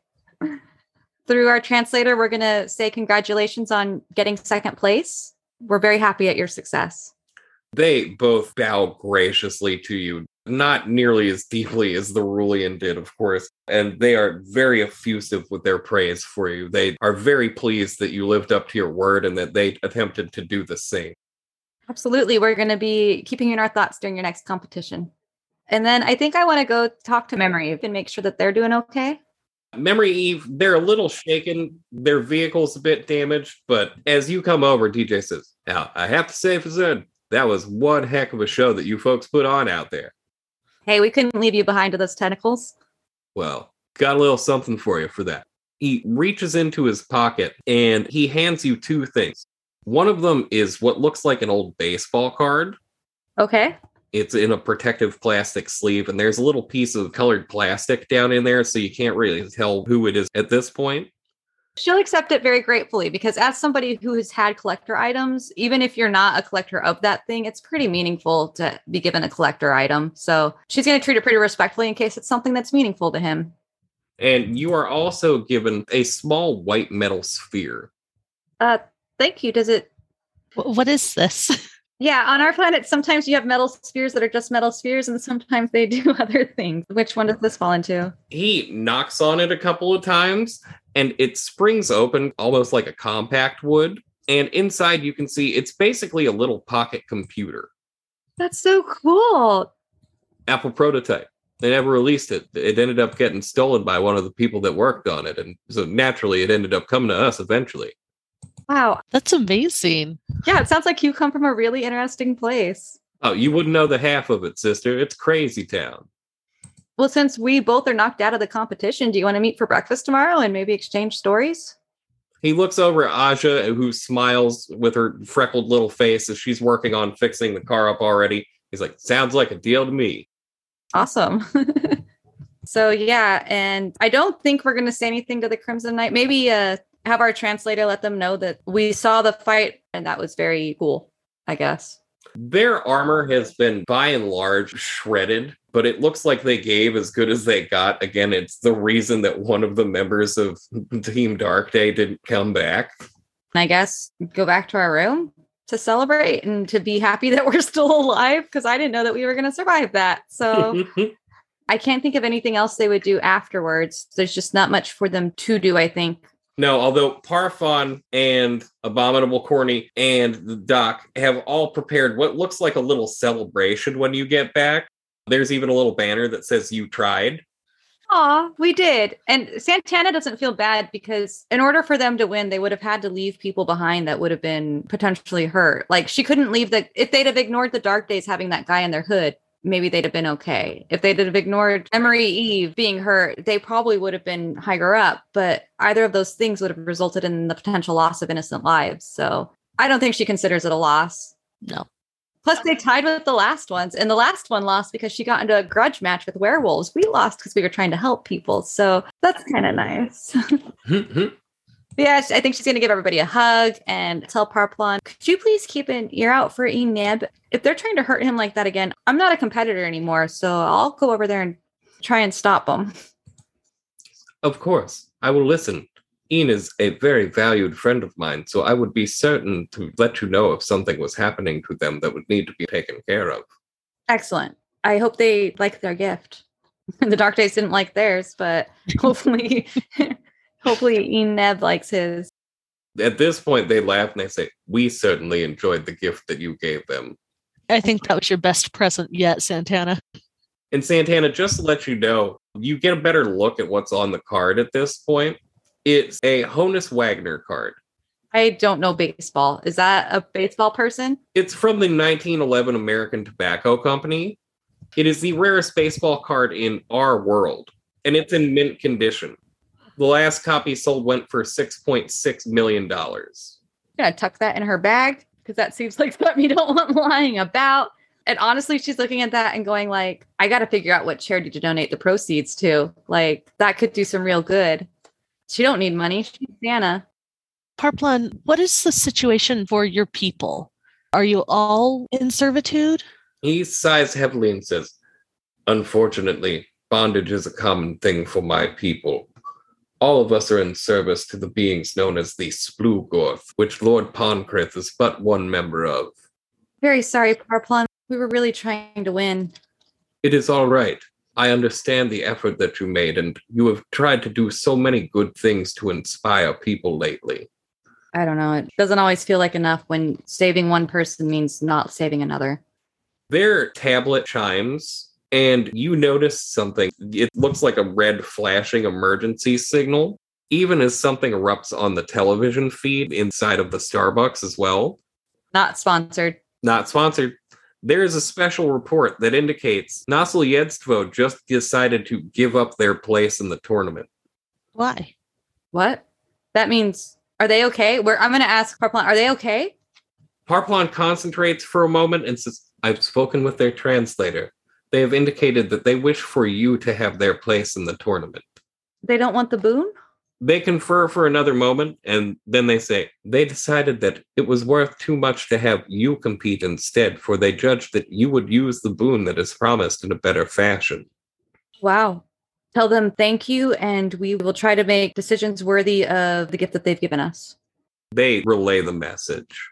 Through our translator, we're going to say congratulations on getting second place. We're very happy at your success. They both bow graciously to you, not nearly as deeply as the Rulian did, of course, and they are very effusive with their praise for you. They are very pleased that you lived up to your word and that they attempted to do the same. Absolutely. We're going to be keeping you in our thoughts during your next competition. And then I think I want to go talk to Memory Eve and make sure that they're doing okay. Memory Eve, they're a little shaken. Their vehicle's a bit damaged, but as you come over, D J says, now, I have to say, Fazun, that was one heck of a show that you folks put on out there. Hey, we couldn't leave you behind to those tentacles. Well, got a little something for you for that. He reaches into his pocket and he hands you two things. One of them is what looks like an old baseball card. Okay. It's in a protective plastic sleeve, and there's a little piece of colored plastic down in there, so you can't really tell who it is at this point. She'll accept it very gratefully, because as somebody who has had collector items, even if you're not a collector of that thing, it's pretty meaningful to be given a collector item. So she's going to treat it pretty respectfully in case it's something that's meaningful to him. And you are also given a small white metal sphere. Uh, thank you. Does it... What is this? Yeah, on our planet, sometimes you have metal spheres that are just metal spheres, and sometimes they do other things. Which one does this fall into? He knocks on it a couple of times, and it springs open almost like a compact would. And inside you can see it's basically a little pocket computer. That's so cool. Apple prototype. They never released it. It ended up getting stolen by one of the people that worked on it. And so naturally, it ended up coming to us eventually. Wow. That's amazing. Yeah, it sounds like you come from a really interesting place. Oh, you wouldn't know the half of it, sister. It's crazy town. Well, since we both are knocked out of the competition, do you want to meet for breakfast tomorrow and maybe exchange stories? He looks over at Aja, who smiles with her freckled little face as she's working on fixing the car up already. He's like, sounds like a deal to me. Awesome. So, yeah, and I don't think we're going to say anything to the Crimson Knight. Maybe uh, have our translator let them know that we saw the fight, and that was very cool, I guess. Their armor has been, by and large, shredded, but it looks like they gave as good as they got. Again, it's the reason that one of the members of Team Dark Day didn't come back. I guess go back to our room to celebrate and to be happy that we're still alive, because I didn't know that we were going to survive that. So I can't think of anything else they would do afterwards. There's just not much for them to do, I think. No, although Parfon and Abominable Corny and the Doc have all prepared what looks like a little celebration when you get back. There's even a little banner that says you tried. Aw, we did. And Santana doesn't feel bad because in order for them to win, they would have had to leave people behind that would have been potentially hurt. Like she couldn't leave the, if they'd have ignored the Dark Days having that guy in their hood, maybe they'd have been okay. If they'd have ignored Memory Eve being hurt, they probably would have been higher up. But either of those things would have resulted in the potential loss of innocent lives. So I don't think she considers it a loss. No. Plus, they tied with the last ones. And the last one lost because she got into a grudge match with werewolves. We lost because we were trying to help people. So that's kind of nice. Yeah, I think she's going to give everybody a hug and tell Parplon, could you please keep an ear out for Eneb? If they're trying to hurt him like that again, I'm not a competitor anymore, so I'll go over there and try and stop them. Of course, I will listen. Ian is a very valued friend of mine, so I would be certain to let you know if something was happening to them that would need to be taken care of. Excellent. I hope they like their gift. The Dark Days didn't like theirs, but hopefully... Hopefully Eneb likes his. At this point, they laugh and they say, we certainly enjoyed the gift that you gave them. I think that was your best present yet, Santana. And Santana, just to let you know, you get a better look at what's on the card at this point. It's a Honus Wagner card. I don't know baseball. Is that a baseball person? It's from the nineteen eleven American Tobacco Company. It is the rarest baseball card in our world, and it's in mint condition. The last copy sold went for six point six million dollars. I'm going to tuck that in her bag, because that seems like something you don't want lying about. And honestly, she's looking at that and going like, I got to figure out what charity to donate the proceeds to. Like, that could do some real good. She don't need money. She's Santa. Parplan, what is the situation for your people? Are you all in servitude? He sighs heavily and says, unfortunately, bondage is a common thing for my people. All of us are in service to the beings known as the Splugorth, which Lord Ponkrith is but one member of. Very sorry, Parplan. We were really trying to win. It is all right. I understand the effort that you made, and you have tried to do so many good things to inspire people lately. I don't know. It doesn't always feel like enough when saving one person means not saving another. Their tablet chimes, and you notice something. It looks like a red flashing emergency signal, even as something erupts on the television feed inside of the Starbucks as well. Not sponsored. Not sponsored. There is a special report that indicates Nasiljedstvo just decided to give up their place in the tournament. Why? What? That means, are they okay? We're, I'm going to ask Parplan, are they okay? Parplan concentrates for a moment and says, I've spoken with their translator. They have indicated that they wish for you to have their place in the tournament. They don't want the boon? They confer for another moment, and then they say, they decided that it was worth too much to have you compete instead, for they judged that you would use the boon that is promised in a better fashion. Wow. Tell them thank you, and we will try to make decisions worthy of the gift that they've given us. They relay the message.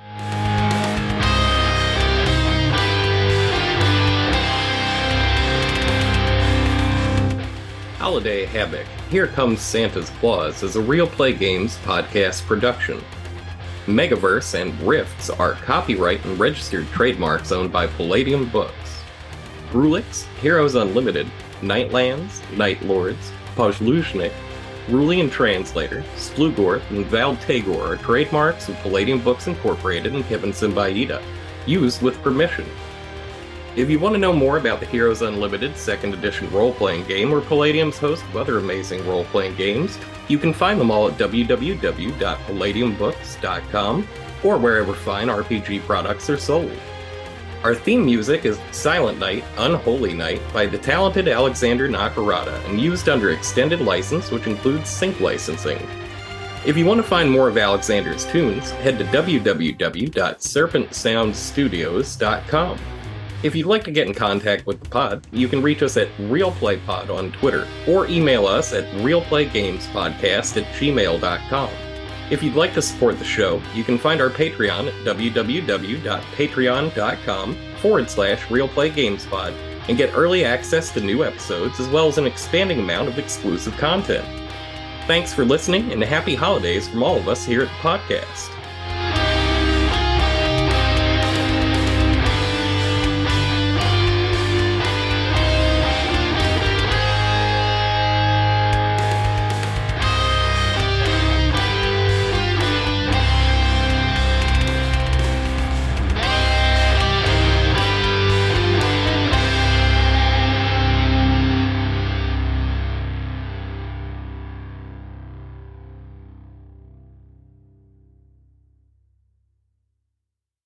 Holiday Havoc, Here Comes Santa's Claus is a Real Play Games podcast production. Megaverse and Rifts are copyright and registered trademarks owned by Palladium Books. Rulix, Heroes Unlimited, Nightlands, Night Lords, Pajlushnik, Rulian Translator, Splugorth, and Val Tagor are trademarks of Palladium Books Incorporated and Kevin Simbaida, used with permission. If you want to know more about the Heroes Unlimited second edition role-playing game or Palladium's host of other amazing role-playing games, you can find them all at w w w dot palladium books dot com or wherever fine R P G products are sold. Our theme music is Silent Night, Unholy Night by the talented Alexander Nakarada and used under extended license, which includes sync licensing. If you want to find more of Alexander's tunes, head to w w w dot serpent sound studios dot com. If you'd like to get in contact with the pod, you can reach us at RealPlayPod on Twitter, or email us at realplaygamespodcast at gmail dot com. If you'd like to support the show, you can find our Patreon at w w w dot patreon dot com forward slash realplaygamespod and get early access to new episodes as well as an expanding amount of exclusive content. Thanks for listening and happy holidays from all of us here at the podcast.